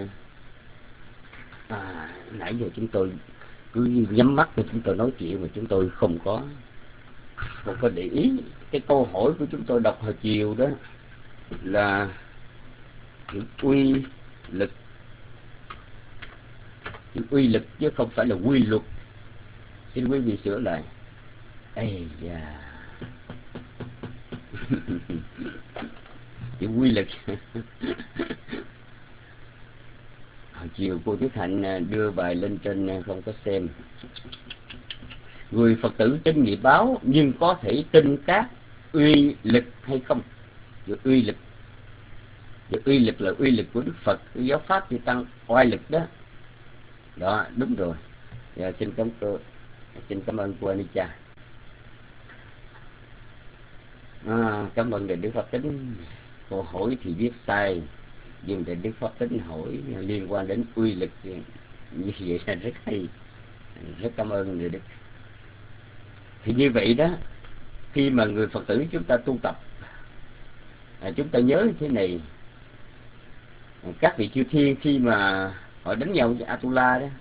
nãy giờ chúng tôi cứ nhắm mắt để chúng tôi nói chuyện mà chúng tôi không có để ý. Cái câu hỏi của chúng tôi đọc hồi chiều đó là chữ uy lực chứ không phải là quy luật. Xin quý vị sửa lại. Ây da chữ quy lực. Hồi chiều cô Tuyết Hạnh đưa bài lên trên không có xem. Người Phật tử tin nghiệp báo nhưng có thể tin các uy lực hay không? Chữ uy lực là uy lực của Đức Phật, cái giáo pháp chư tăng oai lực đó. Đó, đúng rồi. Giờ xin cảm ơn cô Anica. Cảm ơn Đại Đức Pháp Tính. Cô hỏi thì viết sai, nhưng Đại Đức Pháp Tính hỏi liên quan đến uy lực như vậy là rất hay. Rất cảm ơn Đại Đức. Thì như vậy đó, khi mà người Phật tử chúng ta tu tập, chúng ta nhớ thế này: các vị chư thiên khi mà họ đánh nhau với Atula đó,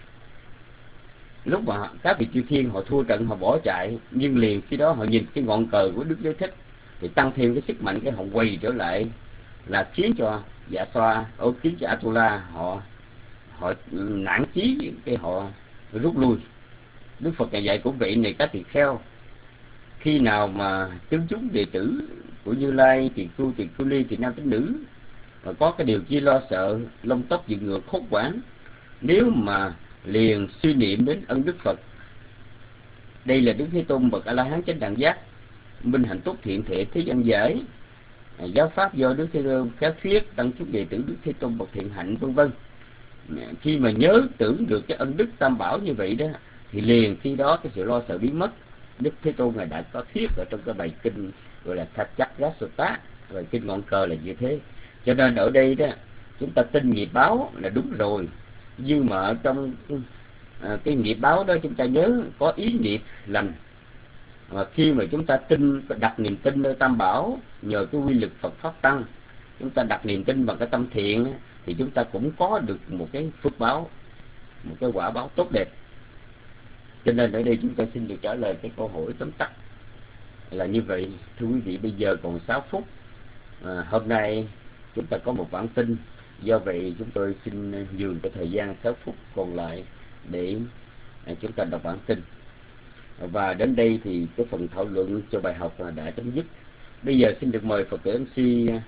lúc mà các vị chư thiên họ thua trận, họ bỏ chạy, nhưng liền khi đó họ nhìn cái ngọn cờ của Đức Giới Thích thì tăng thêm cái sức mạnh, cái họ quay trở lại, là khiến cho khiến cho Atula họ nản chí, cái họ rút lui. Đức Phật dạy cũng vậy này các tỳ kheo, khi nào mà tướng chúng đệ tử của Như Lai, Tỳ Khu Ly, Tỳ Nam Tín Nữ mà có cái điều chi lo sợ, lông tóc dựng ngược hốt hoảng, nếu mà liền suy niệm đến ân đức Phật, đây là Đức Thế Tôn bậc A La Hán chánh đẳng giác, minh hạnh tốt thiện thể thế gian giải, giáo pháp do Đức Thế Tôn khéo thuyết, tăng chúng đệ tử Đức Thế Tôn bậc thiện hạnh, vân vân. Khi mà nhớ tưởng được cái ân đức tam bảo như vậy đó, thì liền khi đó cái sự lo sợ biến mất. Đức Thế Tôn ngài đã có thuyết ở trong cái bài kinh gọi là Tha Chắc Giá Sutta, bài kinh ngọn cờ là như thế. Cho nên ở đây đó, chúng ta tin nghiệp báo là đúng rồi, nhưng mà ở trong cái nghiệp báo đó chúng ta nhớ có ý nghiệp lành, Và khi mà chúng ta đặt niềm tin nơi Tam Bảo, nhờ cái quy lực Phật Pháp Tăng, chúng ta đặt niềm tin bằng cái tâm thiện, thì chúng ta cũng có được một cái phước báo, một cái quả báo tốt đẹp. Cho nên ở đây chúng ta xin được trả lời cái câu hỏi tóm tắt là như vậy. Thưa quý vị, bây giờ còn 6 phút. Hôm nay chúng ta có một bản tin, do vậy chúng tôi xin dừng cái thời gian 6 phút còn lại để chúng ta đọc bản tin. Và đến đây thì cái phần thảo luận cho bài học đã chấm dứt. Bây giờ xin được mời Phật tử MC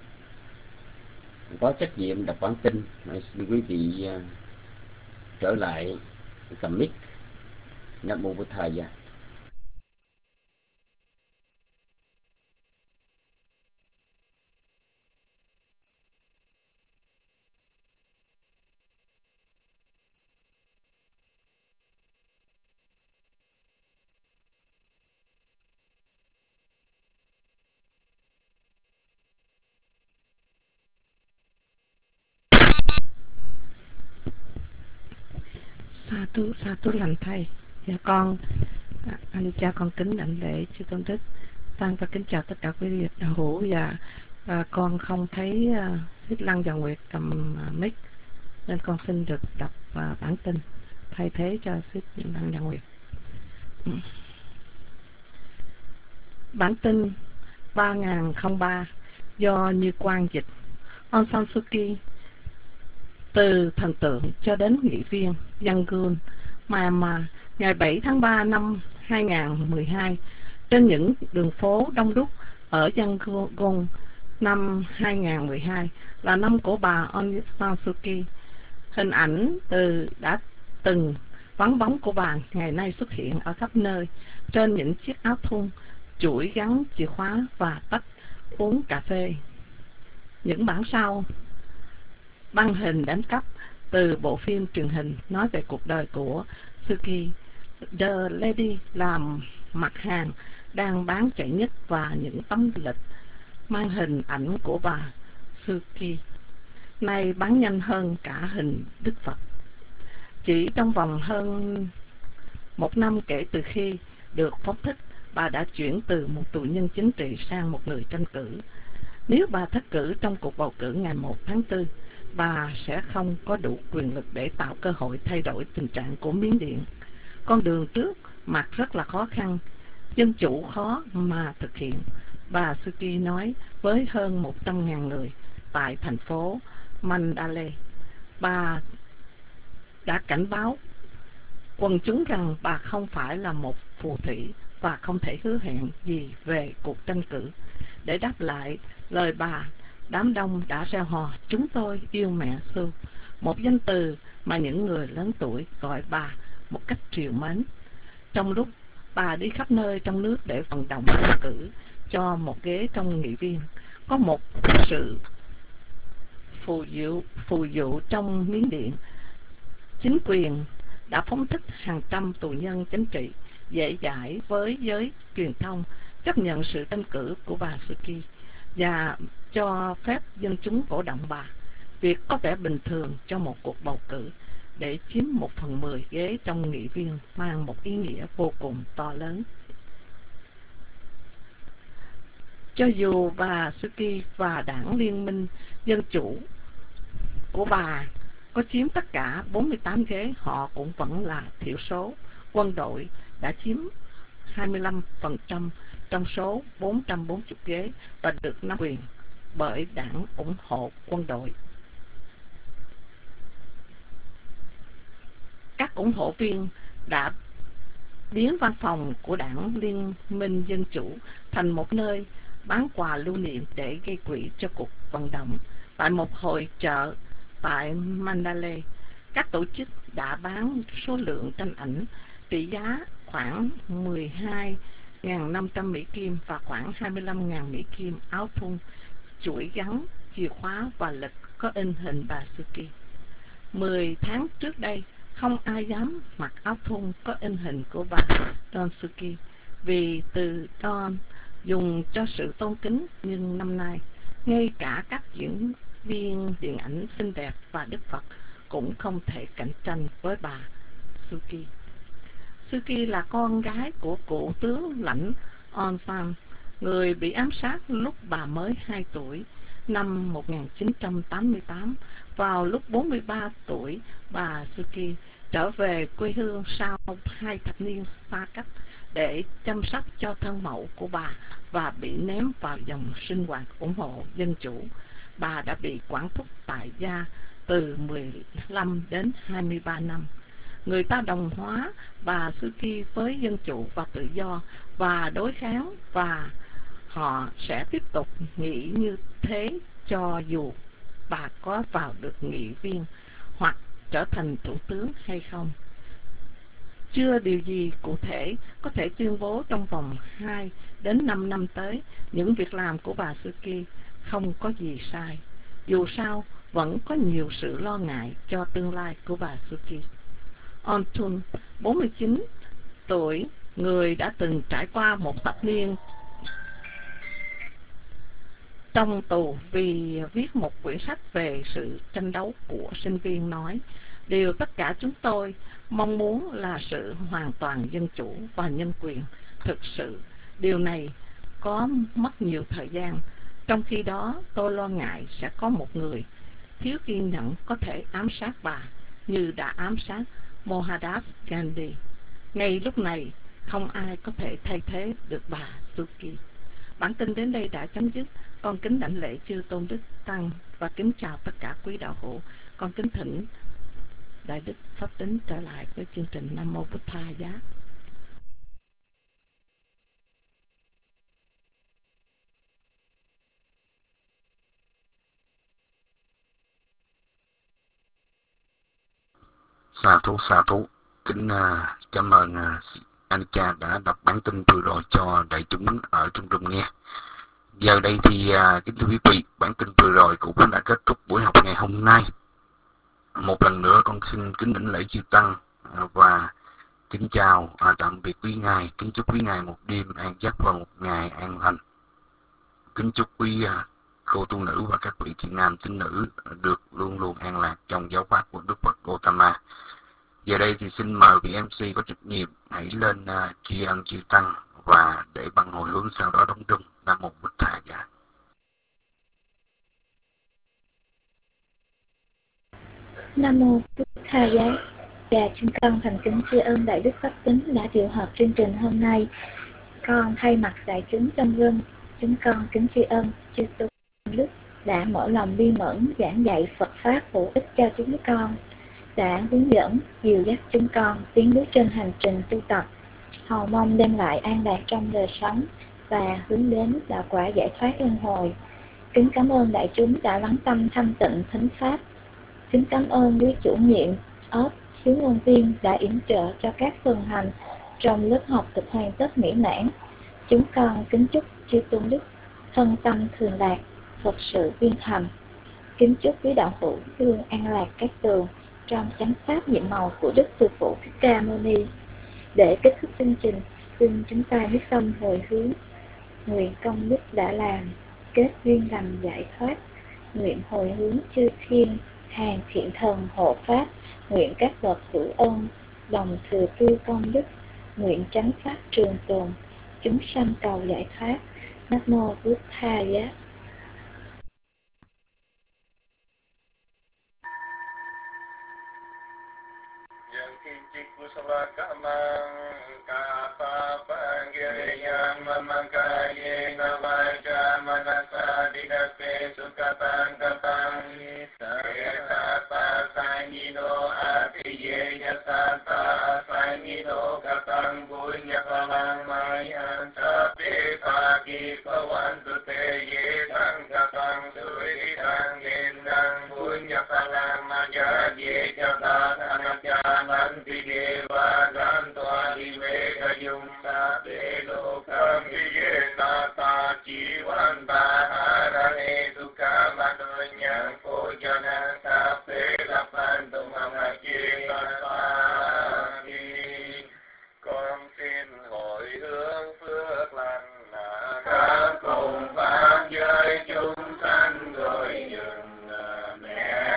có trách nhiệm đọc bản tin. Xin quý vị trở lại cầm mic. Nam mô Bổn Thầy. Sa thú lành thầy. Dạ con, anh cha con kính đảnh lễ chư tôn đức, tăng và kính chào tất cả quý vị đạo hữu. Và con không thấy Xích Lăng và Nguyệt cầm mic, nên con xin được đọc bản tin thay thế cho Xích Lăng và Nguyệt. Bản tin 3003 do Như Quang dịch. Aung San Suu Kyi, từ thần tượng cho đến nghị viên Yangon, Myanmar, ngày 7 tháng 3 năm 2012, trên những đường phố đông đúc ở Yangon. Năm 2012 là năm của bà Aung San Suu Kyi. Hình ảnh đã từng vắng bóng của bà ngày nay xuất hiện ở khắp nơi, trên những chiếc áo thun, chuỗi gắn chìa khóa và tách uống cà phê. Những bản sao băng hình đánh cắp từ bộ phim truyền hình nói về cuộc đời của Suu Kyi. The Lady làm mặt hàng đang bán chạy nhất, và những tấm lịch mang hình ảnh của bà Suu Kyi nay bán nhanh hơn cả hình Đức Phật. Chỉ trong vòng hơn 1 năm kể từ khi được phóng thích, bà đã chuyển từ một tù nhân chính trị sang một người tranh cử. Nếu bà thất cử trong cuộc bầu cử ngày 1 tháng 4, bà sẽ không có đủ quyền lực để tạo cơ hội thay đổi tình trạng của Miến Điện. Con đường trước mặt rất là khó khăn, dân chủ khó mà thực hiện, bà Suu Kyi nói với hơn 100.000 người tại thành phố Mandalay. Bà đã cảnh báo quần chúng rằng bà không phải là một phù thủy và không thể hứa hẹn gì về cuộc tranh cử. Để đáp lại lời bà, đám đông đã reo hò "Chúng tôi yêu mẹ Suu", một danh từ mà những người lớn tuổi gọi bà một cách trìu mến. Trong lúc bà đi khắp nơi trong nước để vận động tranh cử cho một ghế trong nghị viên, có một sự phù dụ trong Miến Điện. Chính quyền đã phóng thích hàng trăm tù nhân chính trị, dễ dãi với giới truyền thông chấp nhận sự tranh cử của bà Suu Kyi và cho phép dân chúng cổ động bà. Việc có vẻ bình thường cho một cuộc bầu cử để chiếm 1/10 ghế trong nghị viên mang một ý nghĩa vô cùng to lớn. Cho dù bà Suu Kyi và đảng Liên minh Dân chủ của bà có chiếm tất cả 48 ghế, họ cũng vẫn là thiểu số. Quân đội đã chiếm 25% trong số 440 ghế và được nắm quyền bởi đảng ủng hộ quân đội. Các ủng hộ viên đã biến văn phòng của đảng Liên minh Dân chủ thành một nơi bán quà lưu niệm để gây quỹ cho cuộc vận động. Tại một hội chợ tại Mandalay, các tổ chức đã bán số lượng tranh ảnh trị giá khoảng 12.500 Mỹ Kim và khoảng 25.000 Mỹ Kim, áo thun, chuỗi gắn chìa khóa và lịch có in hình bà Suu Kyi. 10 tháng trước đây, không ai dám mặc áo thun có in hình của bà Dawn Suu Kyi vì từ Dawn dùng cho sự tôn kính, nhưng năm nay, ngay cả các diễn viên điện ảnh xinh đẹp và Đức Phật cũng không thể cạnh tranh với bà Suu Kyi. Suki là con gái của cựu tướng lãnh Aung San, người bị ám sát lúc bà mới 2 tuổi, năm 1988. Vào lúc 43 tuổi, bà Suki trở về quê hương sau 2 thập niên xa cách để chăm sóc cho thân mẫu của bà và bị ném vào dòng sinh hoạt ủng hộ dân chủ. Bà đã bị quản thúc tại gia từ 15 đến 23 năm. Người ta đồng hóa bà Suki với dân chủ và tự do và đối kháng, và họ sẽ tiếp tục nghĩ như thế cho dù bà có vào được nghị viên hoặc trở thành thủ tướng hay không. Chưa điều gì cụ thể có thể tuyên bố trong vòng 2 đến 5 năm tới, những việc làm của bà Suki không có gì sai. Dù sao, vẫn có nhiều sự lo ngại cho tương lai của bà Suki. Aung San, 49 tuổi, người đã từng trải qua một thập niên trong tù vì viết một quyển sách về sự tranh đấu của sinh viên, nói: điều tất cả chúng tôi mong muốn là sự hoàn toàn dân chủ và nhân quyền. Thực sự, điều này có mất nhiều thời gian. Trong khi đó, tôi lo ngại sẽ có một người thiếu kiên nhẫn có thể ám sát bà như đã ám sát Mohandas Gandhi. Ngay lúc này, không ai có thể thay thế được bà Suki. Bản tin đến đây đã chấm dứt. Con kính đảnh lễ chư Tôn Đức Tăng và kính chào tất cả quý đạo hữu. Con kính thỉnh Đại Đức Pháp Tính trở lại với chương trình Nam Mô Bụt Tha Giá. Sa thú. Kính cảm ơn Anika đã đọc bản tin vừa rồi cho đại chúng ở trong rừng nghe. Giờ đây thì kính thưa quý vị, bản tin vừa rồi cũng đã kết thúc buổi học ngày hôm nay. Một lần nữa con xin kính đảnh lễ chư Tăng và kính chào tạm biệt quý ngài. Kính chúc quý ngài một đêm an giấc và một ngày an lành. Kính chúc quý cô tu nữ và các vị thiện nam tín nữ được luôn luôn an lạc trong giáo pháp của Đức Phật Gautama. Giờ đây thì xin mời vị MC có trách nhiệm hãy lên tri ân chư Tăng và để bằng hồi hướng sau đó đóng rung. Nam Mô Bụt Tha Giá. Nam Mô Bụt Tha Giá. Và chúng con thành kính tri ân Đại Đức Pháp Tính đã điều hợp chương trình hôm nay. Con thay mặt đại chúng trong rừng, chúng con kính tri ân chư Tôn Đức đã mở lòng bi mẫn giảng dạy Phật Pháp hữu ích cho chúng con, đã hướng dẫn, dìu dắt chúng con tiến bước trên hành trình tu tập, hầu mong đem lại an lạc trong đời sống và hướng đến đạo quả giải thoát luân hồi. Kính cảm ơn đại chúng đã lắng tâm thanh tịnh thính Pháp. Kính cảm ơn quý chủ nhiệm, ốp, hiếu ngôn viên đã yểm trợ cho các phần hành trong lớp học được hoàn tất mỹ mãn. Chúng con kính chúc chư Tôn Đức thân tâm thường lạc, Phật sự viên thành. Kính chúc quý đạo hữu luôn an lạc các tường trong chánh pháp nhiệm màu của Đức Sư Phụ Thích Ca Mâu Ni. Để kết thúc chương trình, xin chúng ta nhất tâm hồi hướng, nguyện công đức đã làm, kết duyên lành giải thoát, nguyện hồi hướng chư thiên, hàng thiện thần hộ pháp, nguyện các bậc hữu ân, đồng thừa tư công đức, nguyện chánh pháp trường tồn, chúng sanh cầu giải thoát. Nam Mô Bụt Tha Giá.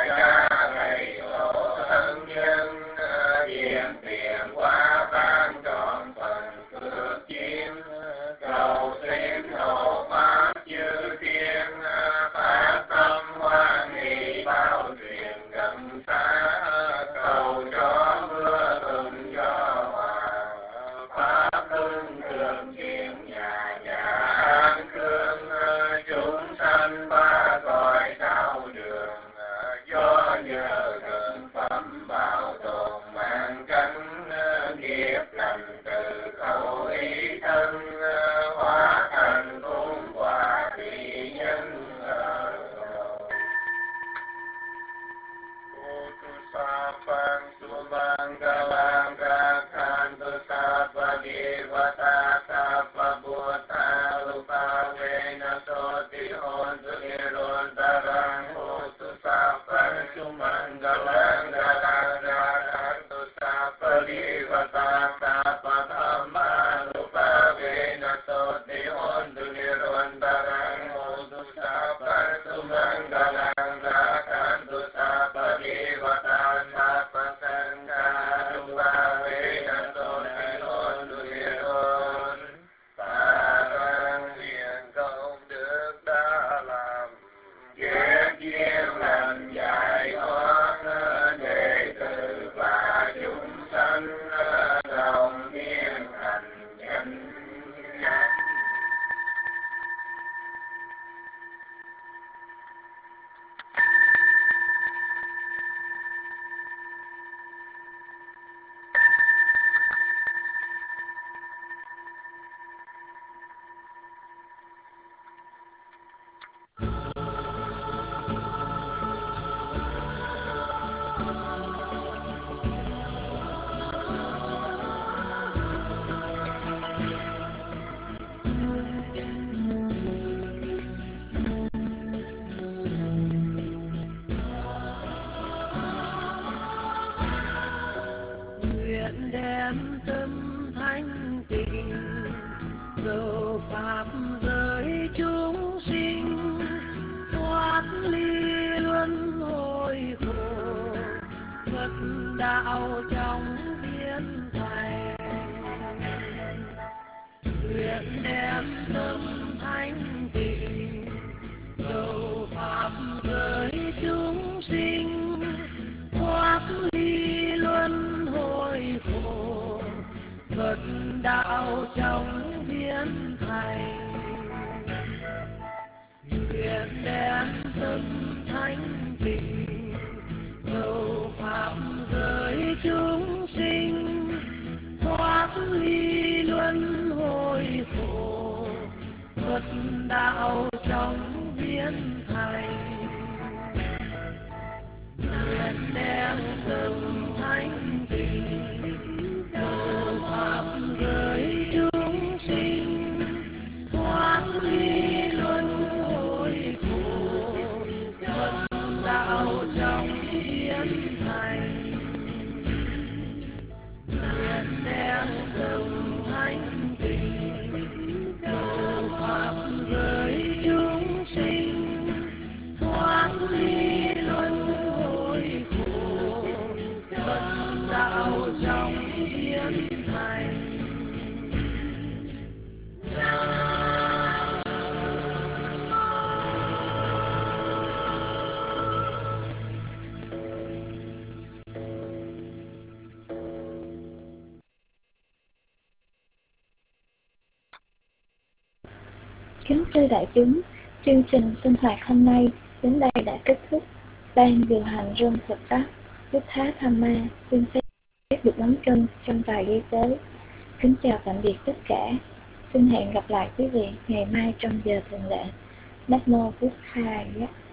Tiền quá ban đạo trong thiên thành, nguyện đem tâm thanh tịnh dầu pháp giới chúng sinh, thoát ly luân hồi khổ, Phật đạo trong thiên thành. Nguyện đem tâm thanh tịnh dầu pháp giới chúng sinh, thoát ly luân hồi khổ, Phật đạo trong thiên thành. Nguyện đem tâm thanh tịnh dầu pháp giới chúng sinh, thoát ly luân hồi khổ, Phật đạo trong thiên thành. Nguyện đem tâm thanh tịnh dầu pháp giới chúng sinh, thoát ly luân hồi khổ, Phật đạo trong thiên thành. Kính thưa đại chúng, chương trình sinh hoạt hôm nay đến đây đã kết thúc. Ban điều hành Room Phật Tắc Buddha Dhamma xin phép được đóng kênh trong vài giây tới. Kính chào tạm biệt tất cả. Xin hẹn gặp lại quý vị ngày mai trong giờ thường lệ. Nam mô Bụt Thầy.